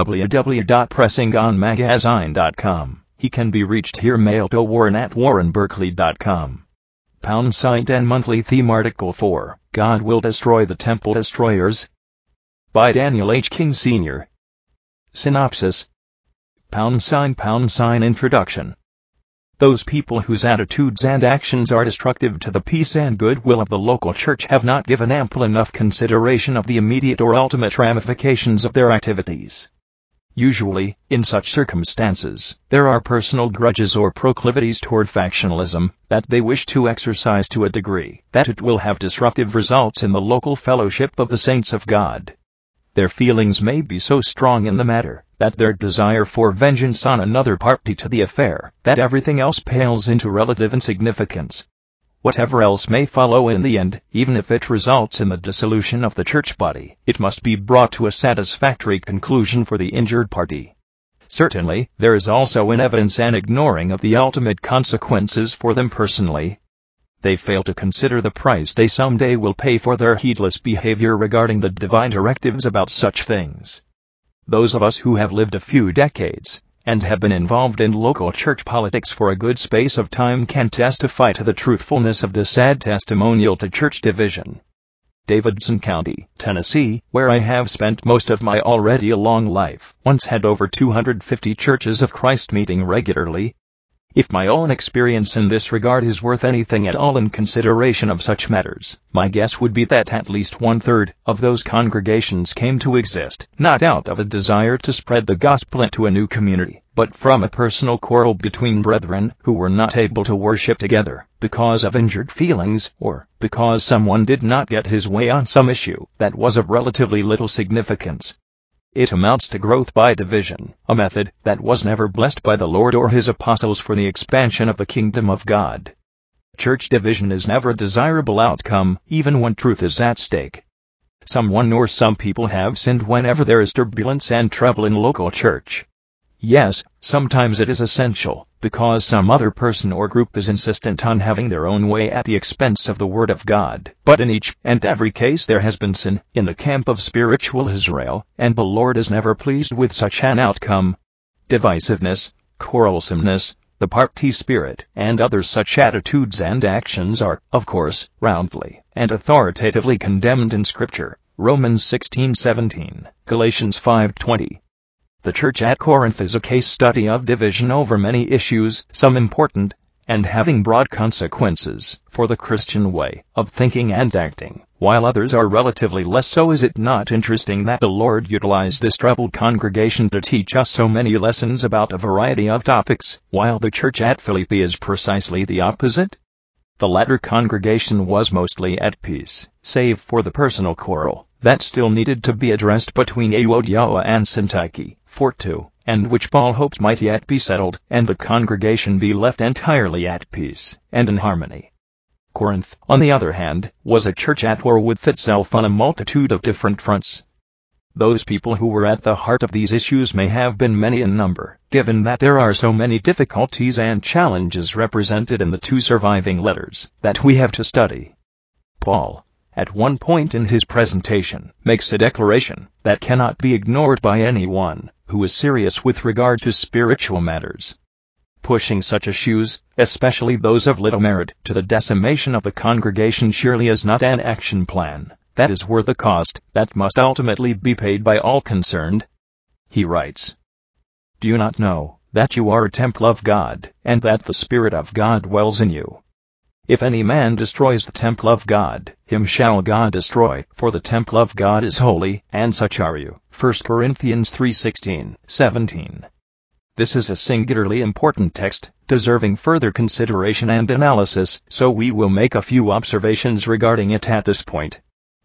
www.pressingonmagazine.com. He can be reached here, mail to warren@warrenberkeley.com. # and monthly theme article 4, God Will Destroy the Temple Destroyers, by Daniel H. King Sr. Synopsis. # Introduction. Those people whose attitudes and actions are destructive to the peace and goodwill of the local church have not given ample enough consideration of the immediate or ultimate ramifications of their activities. Usually, in such circumstances, there are personal grudges or proclivities toward factionalism that they wish to exercise to a degree that it will have disruptive results in the local fellowship of the saints of God. Their feelings may be so strong in the matter that their desire for vengeance on another party to the affair that everything else pales into relative insignificance. Whatever else may follow in the end, even if it results in the dissolution of the church body, it must be brought to a satisfactory conclusion for the injured party. Certainly, there is also in evidence an ignoring of the ultimate consequences for them personally. They fail to consider the price they someday will pay for their heedless behavior regarding the divine directives about such things. Those of us who have lived a few decades and have been involved in local church politics for a good space of time can testify to the truthfulness of this sad testimonial to church division. Davidson County, Tennessee, where I have spent most of my already long life, once had over 250 churches of Christ meeting regularly. If my own experience in this regard is worth anything at all in consideration of such matters, my guess would be that at least 1/3 of those congregations came to exist, not out of a desire to spread the gospel into a new community, but from a personal quarrel between brethren who were not able to worship together, because of injured feelings, or because someone did not get his way on some issue that was of relatively little significance. It amounts to growth by division, a method that was never blessed by the Lord or his apostles for the expansion of the kingdom of God. Church division is never a desirable outcome, even when truth is at stake. Someone or some people have sinned whenever there is turbulence and trouble in local church. Yes, sometimes it is essential, because some other person or group is insistent on having their own way at the expense of the Word of God. But in each and every case there has been sin in the camp of spiritual Israel, and the Lord is never pleased with such an outcome. Divisiveness, quarrelsomeness, the party spirit, and other such attitudes and actions are, of course, roundly and authoritatively condemned in Scripture. Romans 16:17, Galatians 5:20. The church at Corinth is a case study of division over many issues, some important, and having broad consequences for the Christian way of thinking and acting, while others are relatively less so. Is it not interesting that the Lord utilized this troubled congregation to teach us so many lessons about a variety of topics, while the church at Philippi is precisely the opposite? The latter congregation was mostly at peace, save for the personal quarrel that still needed to be addressed between Euodia and Syntyche, 4:2, and which Paul hoped might yet be settled, and the congregation be left entirely at peace and in harmony. Corinth, on the other hand, was a church at war with itself on a multitude of different fronts. Those people who were at the heart of these issues may have been many in number, given that there are so many difficulties and challenges represented in the two surviving letters that we have to study. Paul, at one point in his presentation, makes a declaration that cannot be ignored by anyone who is serious with regard to spiritual matters. Pushing such issues, especially those of little merit, to the decimation of the congregation surely is not an action plan that is worth the cost that must ultimately be paid by all concerned. He writes, "Do you not know that you are a temple of God, and that the Spirit of God dwells in you? If any man destroys the temple of God, him shall God destroy, for the temple of God is holy, and such are you." 1 Corinthians 3:16-17. This is a singularly important text, deserving further consideration and analysis, so we will make a few observations regarding it at this point.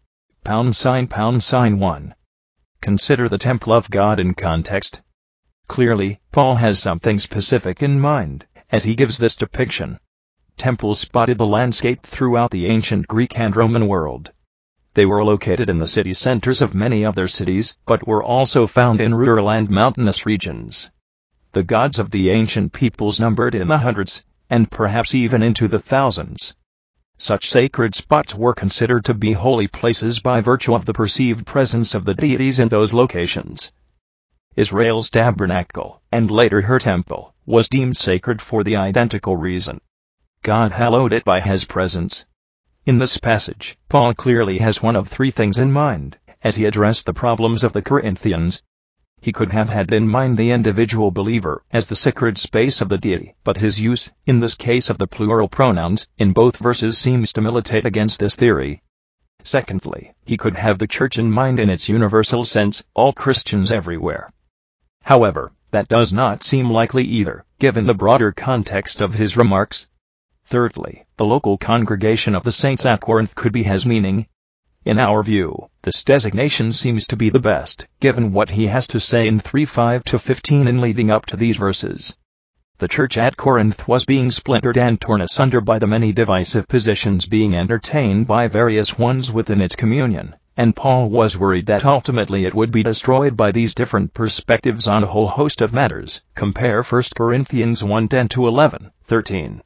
$1. Consider the temple of God in context. Clearly, Paul has something specific in mind as he gives this depiction. Temples spotted the landscape throughout the ancient Greek and Roman world. They were located in the city centers of many other cities, but were also found in rural and mountainous regions. The gods of the ancient peoples numbered in the hundreds, and perhaps even into the thousands. Such sacred spots were considered to be holy places by virtue of the perceived presence of the deities in those locations. Israel's tabernacle, and later her temple, was deemed sacred for the identical reason. God hallowed it by his presence. In this passage, Paul clearly has one of three things in mind as he addressed the problems of the Corinthians. He could have had in mind the individual believer as the sacred space of the deity, but his use, in this case of the plural pronouns, in both verses seems to militate against this theory. Secondly, he could have the church in mind in its universal sense, all Christians everywhere. However, that does not seem likely either, given the broader context of his remarks. Thirdly, the local congregation of the saints at Corinth could be his meaning. In our view, this designation seems to be the best, given what he has to say in 3:5-15 in leading up to these verses. The church at Corinth was being splintered and torn asunder by the many divisive positions being entertained by various ones within its communion, and Paul was worried that ultimately it would be destroyed by these different perspectives on a whole host of matters. Compare 1 Corinthians 1:10-11, 13.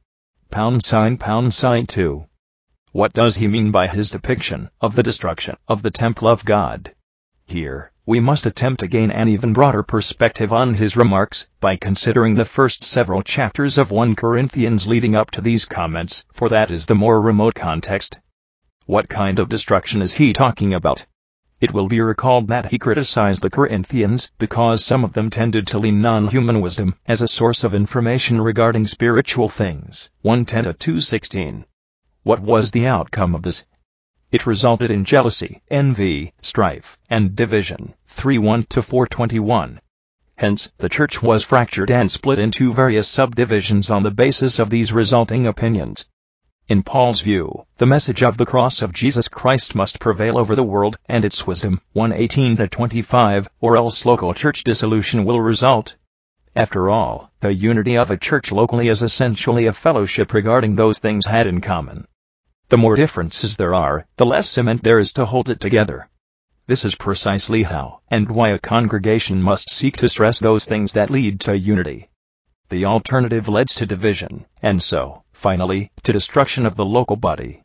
$2. What does he mean by his depiction of the destruction of the temple of God? Here, we must attempt to gain an even broader perspective on his remarks by considering the first several chapters of 1 Corinthians leading up to these comments, for that is the more remote context. What kind of destruction is he talking about? It will be recalled that he criticized the Corinthians because some of them tended to lean on human wisdom as a source of information regarding spiritual things. 1 Timothy 2:16. What was the outcome of this? It resulted in jealousy, envy, strife, and division. 3:1-4:21. Hence, the church was fractured and split into various subdivisions on the basis of these resulting opinions. In Paul's view, the message of the cross of Jesus Christ must prevail over the world and its wisdom. 1:18-25, or else local church dissolution will result. After all, the unity of a church locally is essentially a fellowship regarding those things had in common. The more differences there are, the less cement there is to hold it together. This is precisely how and why a congregation must seek to stress those things that lead to unity. The alternative leads to division, and so, finally, to destruction of the local body.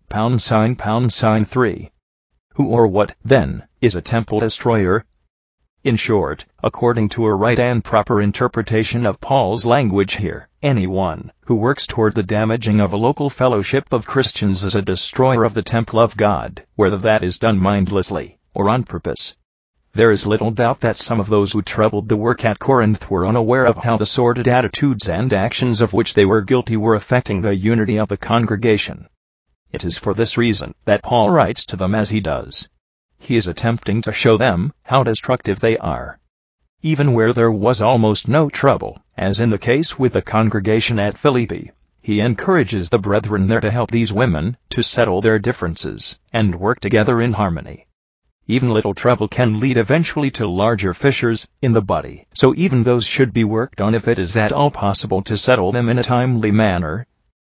$3. Who or what, then, is a temple destroyer? In short, according to a right and proper interpretation of Paul's language here, anyone who works toward the damaging of a local fellowship of Christians is a destroyer of the temple of God, whether that is done mindlessly or on purpose. There is little doubt that some of those who troubled the work at Corinth were unaware of how the sordid attitudes and actions of which they were guilty were affecting the unity of the congregation. It is for this reason that Paul writes to them as he does. He is attempting to show them how destructive they are. Even where there was almost no trouble, as in the case with the congregation at Philippi, he encourages the brethren there to help these women to settle their differences and work together in harmony. Even little trouble can lead eventually to larger fissures in the body, so even those should be worked on if it is at all possible to settle them in a timely manner.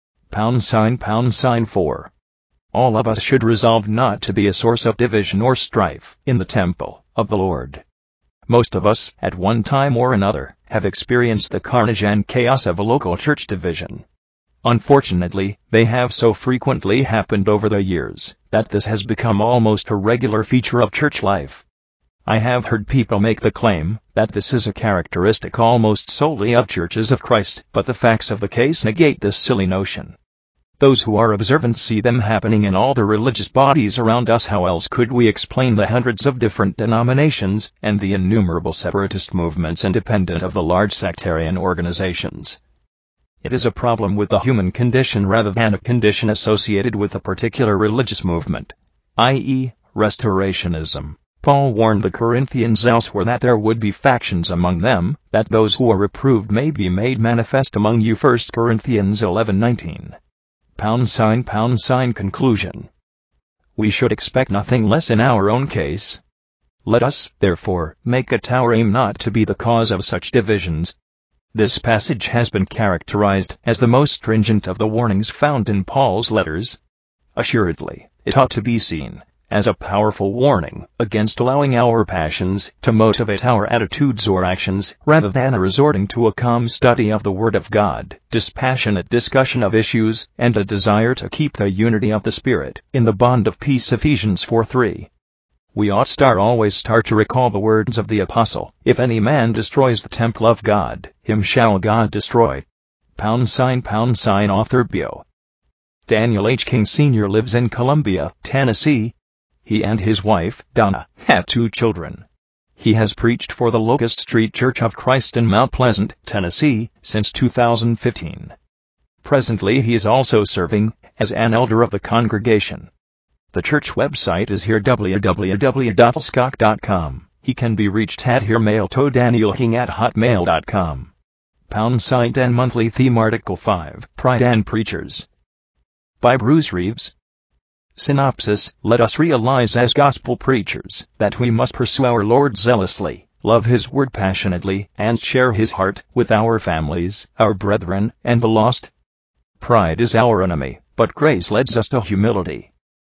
$4. All of us should resolve not to be a source of division or strife in the temple of the Lord. Most of us, at one time or another, have experienced the carnage and chaos of a local church division. Unfortunately, they have so frequently happened over the years that this has become almost a regular feature of church life. I have heard people make the claim that this is a characteristic almost solely of churches of Christ, but the facts of the case negate this silly notion. Those who are observant see them happening in all the religious bodies around us. How else could we explain the hundreds of different denominations and the innumerable separatist movements independent of the large sectarian organizations? It is a problem with the human condition rather than a condition associated with a particular religious movement, i.e., Restorationism. Paul warned the Corinthians elsewhere that there would be factions among them, that those who are reproved may be made manifest among you. 1 Corinthians 11:19. Conclusion. We should expect nothing less in our own case. Let us, therefore, make it our aim not to be the cause of such divisions. This passage has been characterized as the most stringent of the warnings found in Paul's letters. Assuredly, it ought to be seen as a powerful warning against allowing our passions to motivate our attitudes or actions, rather than a resorting to a calm study of the Word of God, dispassionate discussion of issues, and a desire to keep the unity of the Spirit in the bond of peace. Ephesians 4:3. We ought always to recall the words of the Apostle, "If any man destroys the temple of God, him shall God destroy." Author bio. Daniel H. King Sr. lives in Columbia, Tennessee. He and his wife, Donna, have 2 children. He has preached for the Locust Street Church of Christ in Mount Pleasant, Tennessee, since 2015. Presently he is also serving as an elder of the congregation. The church website is here, www.scott.com. He can be reached at hermailtodanielking@hotmail.com. # monthly theme article 5, Pride and Preachers. By Bruce Reeves. Synopsis: Let us realize as gospel preachers that we must pursue our Lord zealously, love His word passionately, and share His heart with our families, our brethren, and the lost. Pride is our enemy, but grace leads us to humility.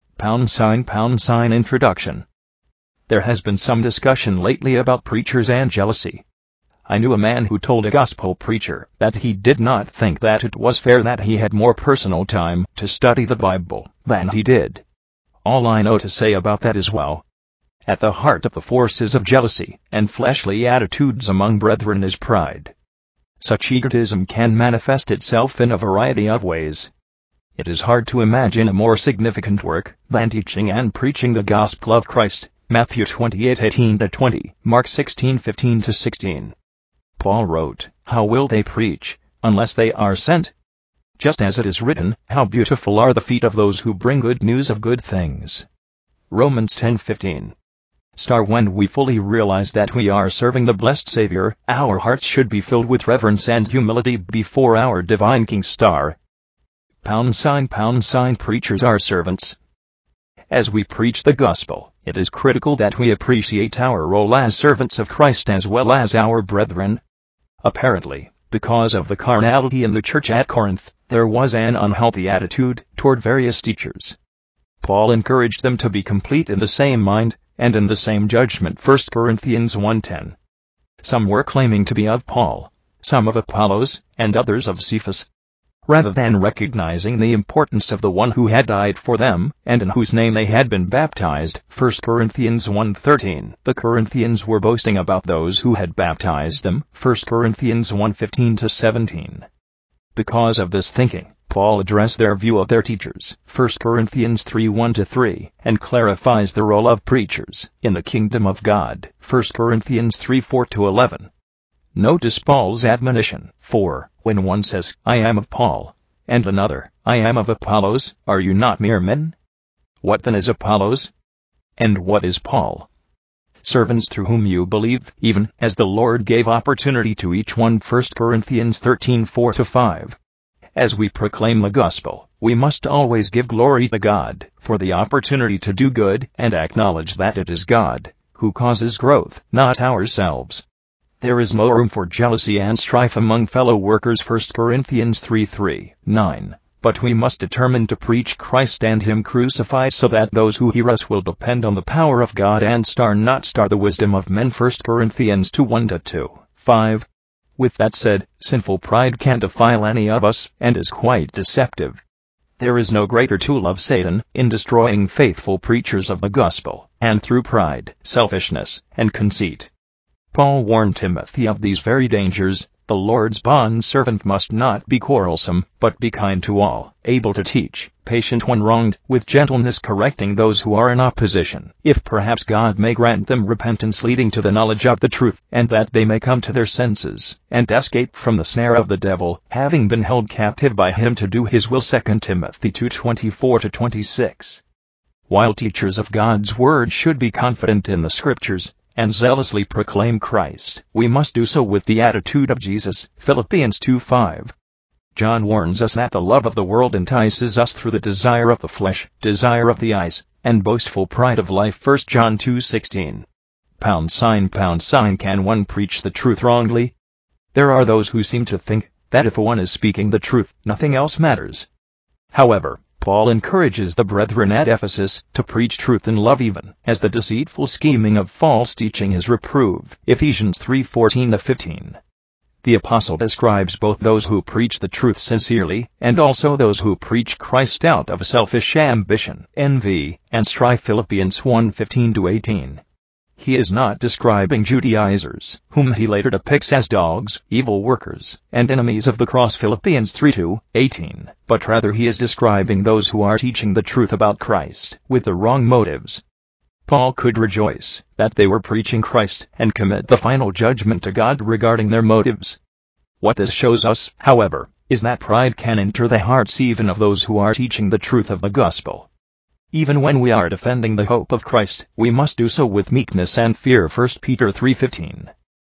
Introduction. There has been some discussion lately about preachers and jealousy. I knew a man who told a gospel preacher that he did not think that it was fair that he had more personal time to study the Bible than he did. All I know to say about that is, well, at the heart of the forces of jealousy and fleshly attitudes among brethren is pride. Such egotism can manifest itself in a variety of ways. It is hard to imagine a more significant work than teaching and preaching the gospel of Christ, Matthew 28:18-20, Mark 16:15-16. Paul wrote, "How will they preach, unless they are sent? Just as it is written, how beautiful are the feet of those who bring good news of good things." Romans 10:15. When we fully realize that we are serving the blessed Savior, our hearts should be filled with reverence and humility before our divine King. Preachers are servants. As we preach the gospel, it is critical that we appreciate our role as servants of Christ as well as our brethren. Apparently, because of the carnality in the church at Corinth, there was an unhealthy attitude toward various teachers. Paul encouraged them to be complete in the same mind and in the same judgment. 1 Corinthians 1:10. Some were claiming to be of Paul, some of Apollos, and others of Cephas. Rather than recognizing the importance of the one who had died for them, and in whose name they had been baptized, 1 Corinthians 1:13, the Corinthians were boasting about those who had baptized them, 1 Corinthians 1:15-17. Because of this thinking, Paul addressed their view of their teachers, 1 Corinthians 3:1-3, and clarifies the role of preachers in the kingdom of God, 1 Corinthians 3:4-11. Notice Paul's admonition, for, when one says, "I am of Paul," and another, "I am of Apollos," are you not mere men? What then is Apollos? And what is Paul? Servants through whom you believe, even as the Lord gave opportunity to each one. 1 Corinthians 13:4-5. As we proclaim the gospel, we must always give glory to God for the opportunity to do good and acknowledge that it is God who causes growth, not ourselves. There is no room for jealousy and strife among fellow workers. 1 Corinthians 3:9. But we must determine to preach Christ and Him crucified so that those who hear us will depend on the power of God and not the wisdom of men. 1 Corinthians 2:1-2, 5. With that said, sinful pride can defile any of us and is quite deceptive. There is no greater tool of Satan in destroying faithful preachers of the gospel, and through pride, selfishness, and conceit. Paul warned Timothy of these very dangers. The Lord's bondservant must not be quarrelsome, but be kind to all, able to teach, patient when wronged, with gentleness correcting those who are in opposition, if perhaps God may grant them repentance leading to the knowledge of the truth, and that they may come to their senses, and escape from the snare of the devil, having been held captive by him to do his will. 2 Timothy 2:24-26. While teachers of God's word should be confident in the Scriptures, and zealously proclaim Christ, we must do so with the attitude of Jesus. Philippians 2:5. John warns us that the love of the world entices us through the desire of the flesh, desire of the eyes, and boastful pride of life. 1 John 2:16. Can one preach the truth wrongly? There are those who seem to think that if one is speaking the truth, nothing else matters. However, Paul encourages the brethren at Ephesus to preach truth in love even as the deceitful scheming of false teaching is reproved. Ephesians 3:14-15. The apostle describes both those who preach the truth sincerely and also those who preach Christ out of selfish ambition, envy, and strife. Philippians 1:15-18. He is not describing Judaizers, whom he later depicts as dogs, evil workers, and enemies of the cross. Philippians 3:18, but rather he is describing those who are teaching the truth about Christ with the wrong motives. Paul could rejoice that they were preaching Christ and commit the final judgment to God regarding their motives. What this shows us, however, is that pride can enter the hearts even of those who are teaching the truth of the gospel. Even when we are defending the hope of Christ, we must do so with meekness and fear. 1 Peter 3:15.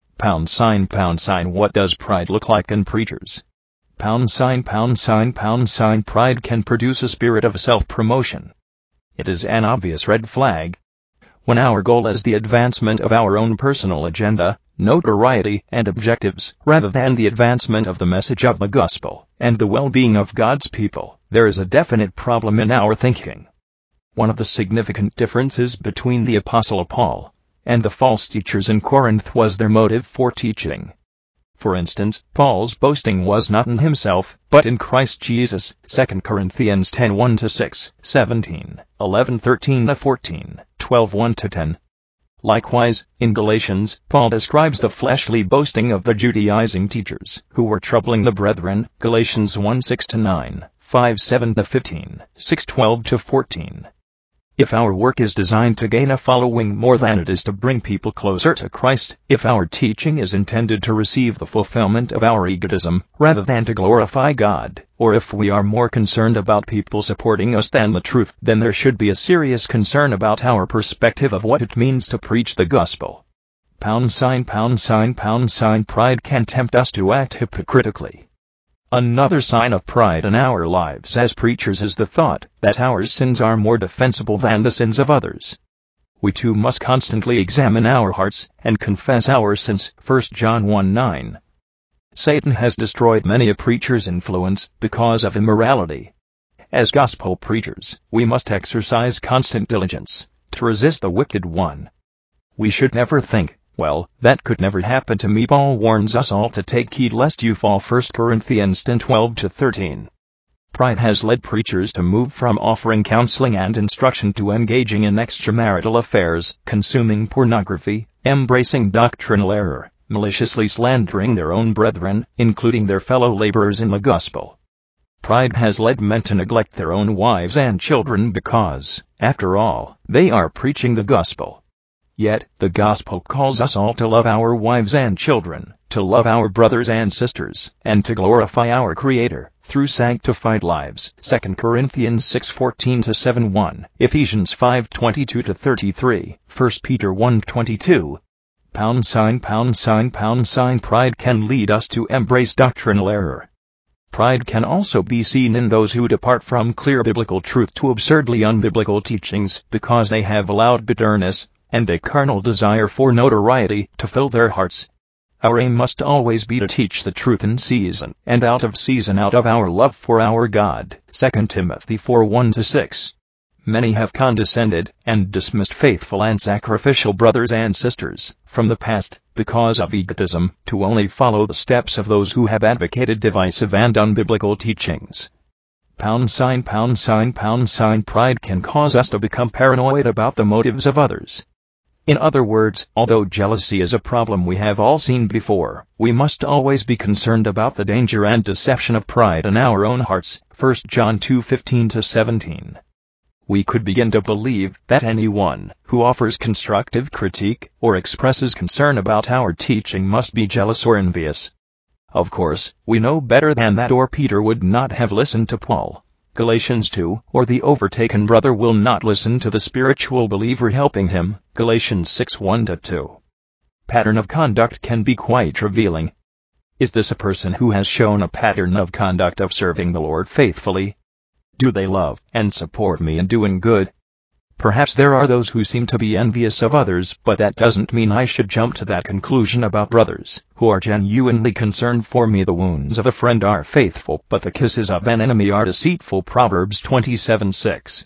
What does pride look like in preachers? Pride can produce a spirit of self-promotion. It is an obvious red flag. When our goal is the advancement of our own personal agenda, notoriety, and objectives, rather than the advancement of the message of the gospel and the well-being of God's people, there is a definite problem in our thinking. One of the significant differences between the Apostle Paul and the false teachers in Corinth was their motive for teaching. For instance, Paul's boasting was not in himself, but in Christ Jesus. 2 Corinthians 10:1-6, 17, 11:13-14, 12:1-10. Likewise, in Galatians, Paul describes the fleshly boasting of the Judaizing teachers who were troubling the brethren. Galatians 1:6-9, 5:7-15, 6:12-14. If our work is designed to gain a following more than it is to bring people closer to Christ, if our teaching is intended to receive the fulfillment of our egotism rather than to glorify God, or if we are more concerned about people supporting us than the truth, then there should be a serious concern about our perspective of what it means to preach the gospel. Pride can tempt us to act hypocritically. Another sign of pride in our lives as preachers is the thought that our sins are more defensible than the sins of others. We too must constantly examine our hearts and confess our sins. 1 John 1:9. Satan has destroyed many a preacher's influence because of immorality. As gospel preachers, we must exercise constant diligence to resist the wicked one. We should never think, "Well, that could never happen to me." Paul warns us all to take heed lest you fall. 1 Corinthians 10:12-13. Pride has led preachers to move from offering counseling and instruction to engaging in extramarital affairs, consuming pornography, embracing doctrinal error, maliciously slandering their own brethren, including their fellow laborers in the gospel. Pride has led men to neglect their own wives and children because, after all, they are preaching the gospel. Yet, the gospel calls us all to love our wives and children, to love our brothers and sisters, and to glorify our Creator through sanctified lives. 2 Corinthians 6:14-7-1, Ephesians 5:22-33, 1 Peter 1:22. Pride can lead us to embrace doctrinal error. Pride can also be seen in those who depart from clear biblical truth to absurdly unbiblical teachings because they have allowed bitterness and a carnal desire for notoriety to fill their hearts. Our aim must always be to teach the truth in season and out of season out of our love for our God. 2 Timothy 4:1-6. Many have condescended and dismissed faithful and sacrificial brothers and sisters from the past because of egotism to only follow the steps of those who have advocated divisive and unbiblical teachings. Pride can cause us to become paranoid about the motives of others. In other words, although jealousy is a problem we have all seen before, we must always be concerned about the danger and deception of pride in our own hearts. 1 John 2:15-17. We could begin to believe that anyone who offers constructive critique or expresses concern about our teaching must be jealous or envious. Of course, we know better than that, or Peter would not have listened to Paul. Galatians 2, or the overtaken brother will not listen to the spiritual believer helping him. Galatians 6:1-2. Pattern of conduct can be quite revealing. Is this a person who has shown a pattern of conduct of serving the Lord faithfully? Do they love and support me in doing good? Perhaps there are those who seem to be envious of others, but that doesn't mean I should jump to that conclusion about brothers who are genuinely concerned for me. The wounds of a friend are faithful, but the kisses of an enemy are deceitful. Proverbs 27:6.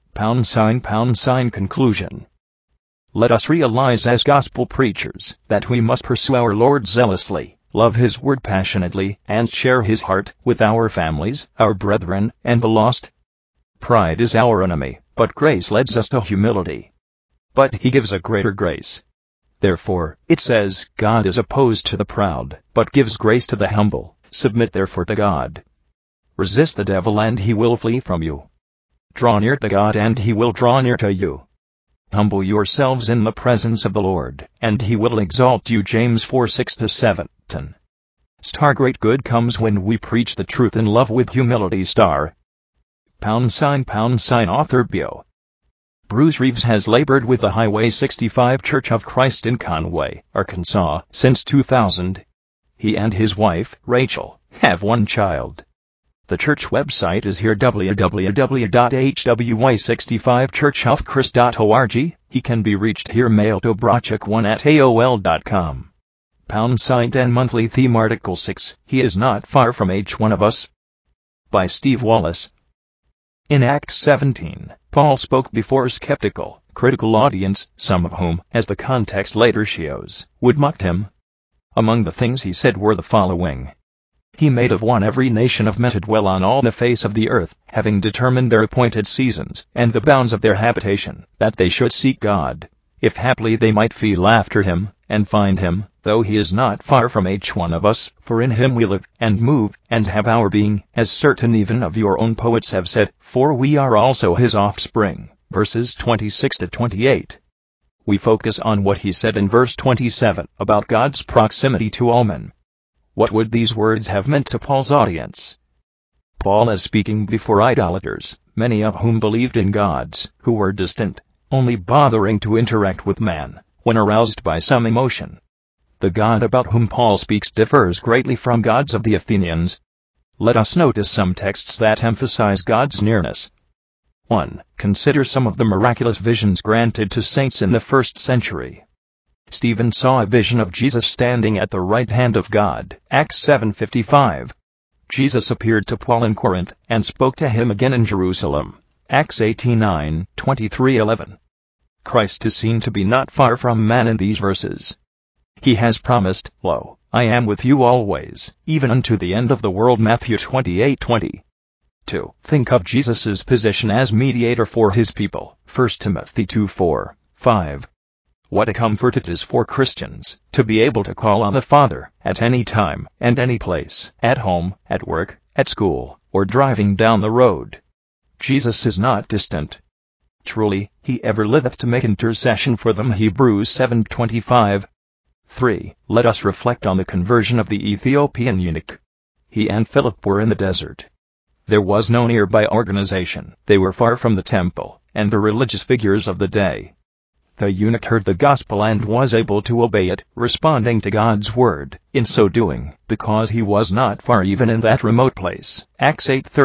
Conclusion. Let us realize as gospel preachers that we must pursue our Lord zealously, love His word passionately, and share His heart with our families, our brethren, and the lost. Pride is our enemy, but grace leads us to humility. But He gives a greater grace. Therefore, it says, God is opposed to the proud, but gives grace to the humble. Submit therefore to God. Resist the devil and he will flee from you. Draw near to God and He will draw near to you. Humble yourselves in the presence of the Lord, and He will exalt you. James 4:6-7. Great good comes when we preach the truth in love with humility. Author Bio. Bruce Reeves has labored with the Highway 65 Church of Christ in Conway, Arkansas, since 2000. He and his wife, Rachel, have one child. The church website is here: www.hwy65churchofchrist.org. He can be reached here: mail to brochuk1@aol.com. And monthly theme article 6, He is not far from each one of us. By Steve Wallace. In Acts 17, Paul spoke before a skeptical, critical audience, some of whom, as the context later shows, would mock him. Among the things he said were the following. He made of one every nation of men to dwell on all the face of the earth, having determined their appointed seasons and the bounds of their habitation, that they should seek God, if haply they might feel after Him, and find Him, though He is not far from each one of us, for in Him we live, and move, and have our being, as certain even of your own poets have said, for we are also His offspring. verses 26 to 28. We focus on what he said in verse 27 about God's proximity to all men. What would these words have meant to Paul's audience? Paul is speaking before idolaters, many of whom believed in gods who were distant, only bothering to interact with man when aroused by some emotion. The God about whom Paul speaks differs greatly from gods of the Athenians. Let us notice some texts that emphasize God's nearness. 1. Consider some of the miraculous visions granted to saints in the first century. Stephen saw a vision of Jesus standing at the right hand of God, Acts 7:55. Jesus appeared to Paul in Corinth and spoke to him again in Jerusalem, Acts 18:9, 23:11. Christ is seen to be not far from man in these verses. He has promised, "Lo, I am with you always, even unto the end of the world," Matthew 28:20. 2. Think of Jesus' position as mediator for his people, 1 Timothy 2:4, 5. What a comfort it is for Christians to be able to call on the Father at any time and any place, at home, at work, at school, or driving down the road. Jesus is not distant. Truly, he ever liveth to make intercession for them, Hebrews 7:25. 3. Let us reflect on the conversion of the Ethiopian eunuch. He and Philip were in the desert. There was no nearby organization. They were far from the temple and the religious figures of the day. The eunuch heard the gospel and was able to obey it, responding to God's word in so doing, because he was not far even in that remote place. Acts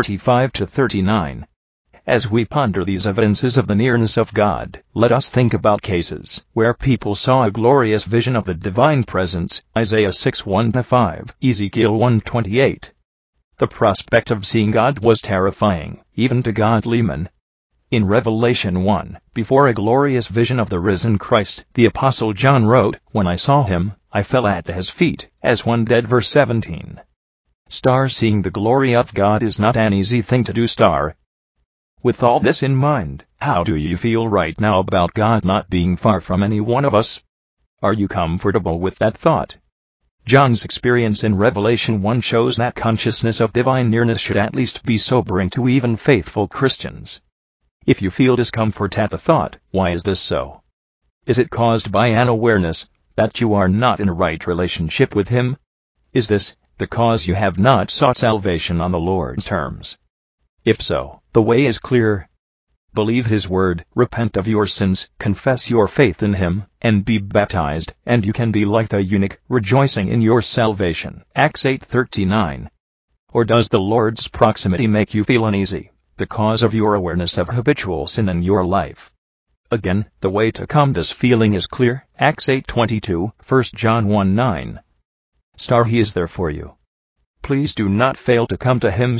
8:35-39. As we ponder these evidences of the nearness of God, let us think about cases where people saw a glorious vision of the divine presence, Isaiah 6:1-5, Ezekiel 1:28. The prospect of seeing God was terrifying, even to godly men. In Revelation 1, before a glorious vision of the risen Christ, the Apostle John wrote, "When I saw him, I fell at his feet, as one dead," verse 17. Seeing the glory of God is not an easy thing to do. With all this in mind, how do you feel right now about God not being far from any one of us? Are you comfortable with that thought? John's experience in Revelation 1 shows that consciousness of divine nearness should at least be sobering to even faithful Christians. If you feel discomfort at the thought, why is this so? Is it caused by an awareness that you are not in a right relationship with Him? Is this because you have not sought salvation on the Lord's terms? If so, the way is clear. Believe His word, repent of your sins, confess your faith in Him, and be baptized, and you can be like the eunuch, rejoicing in your salvation. Acts 8:39. Or does the Lord's proximity make you feel uneasy because of your awareness of habitual sin in your life? Again, the way to calm this feeling is clear. Acts 8:22, 1 John 1:9. He is there for you. Please do not fail to come to Him.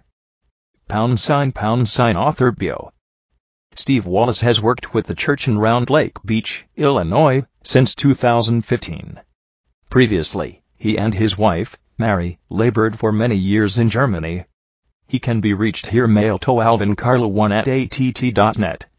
## Author bio. Steve Wallace has worked with the church in Round Lake Beach, Illinois, since 2015. Previously, he and his wife, Mary, labored for many years in Germany. He can be reached here. Mail to alvincarlo1@att.net.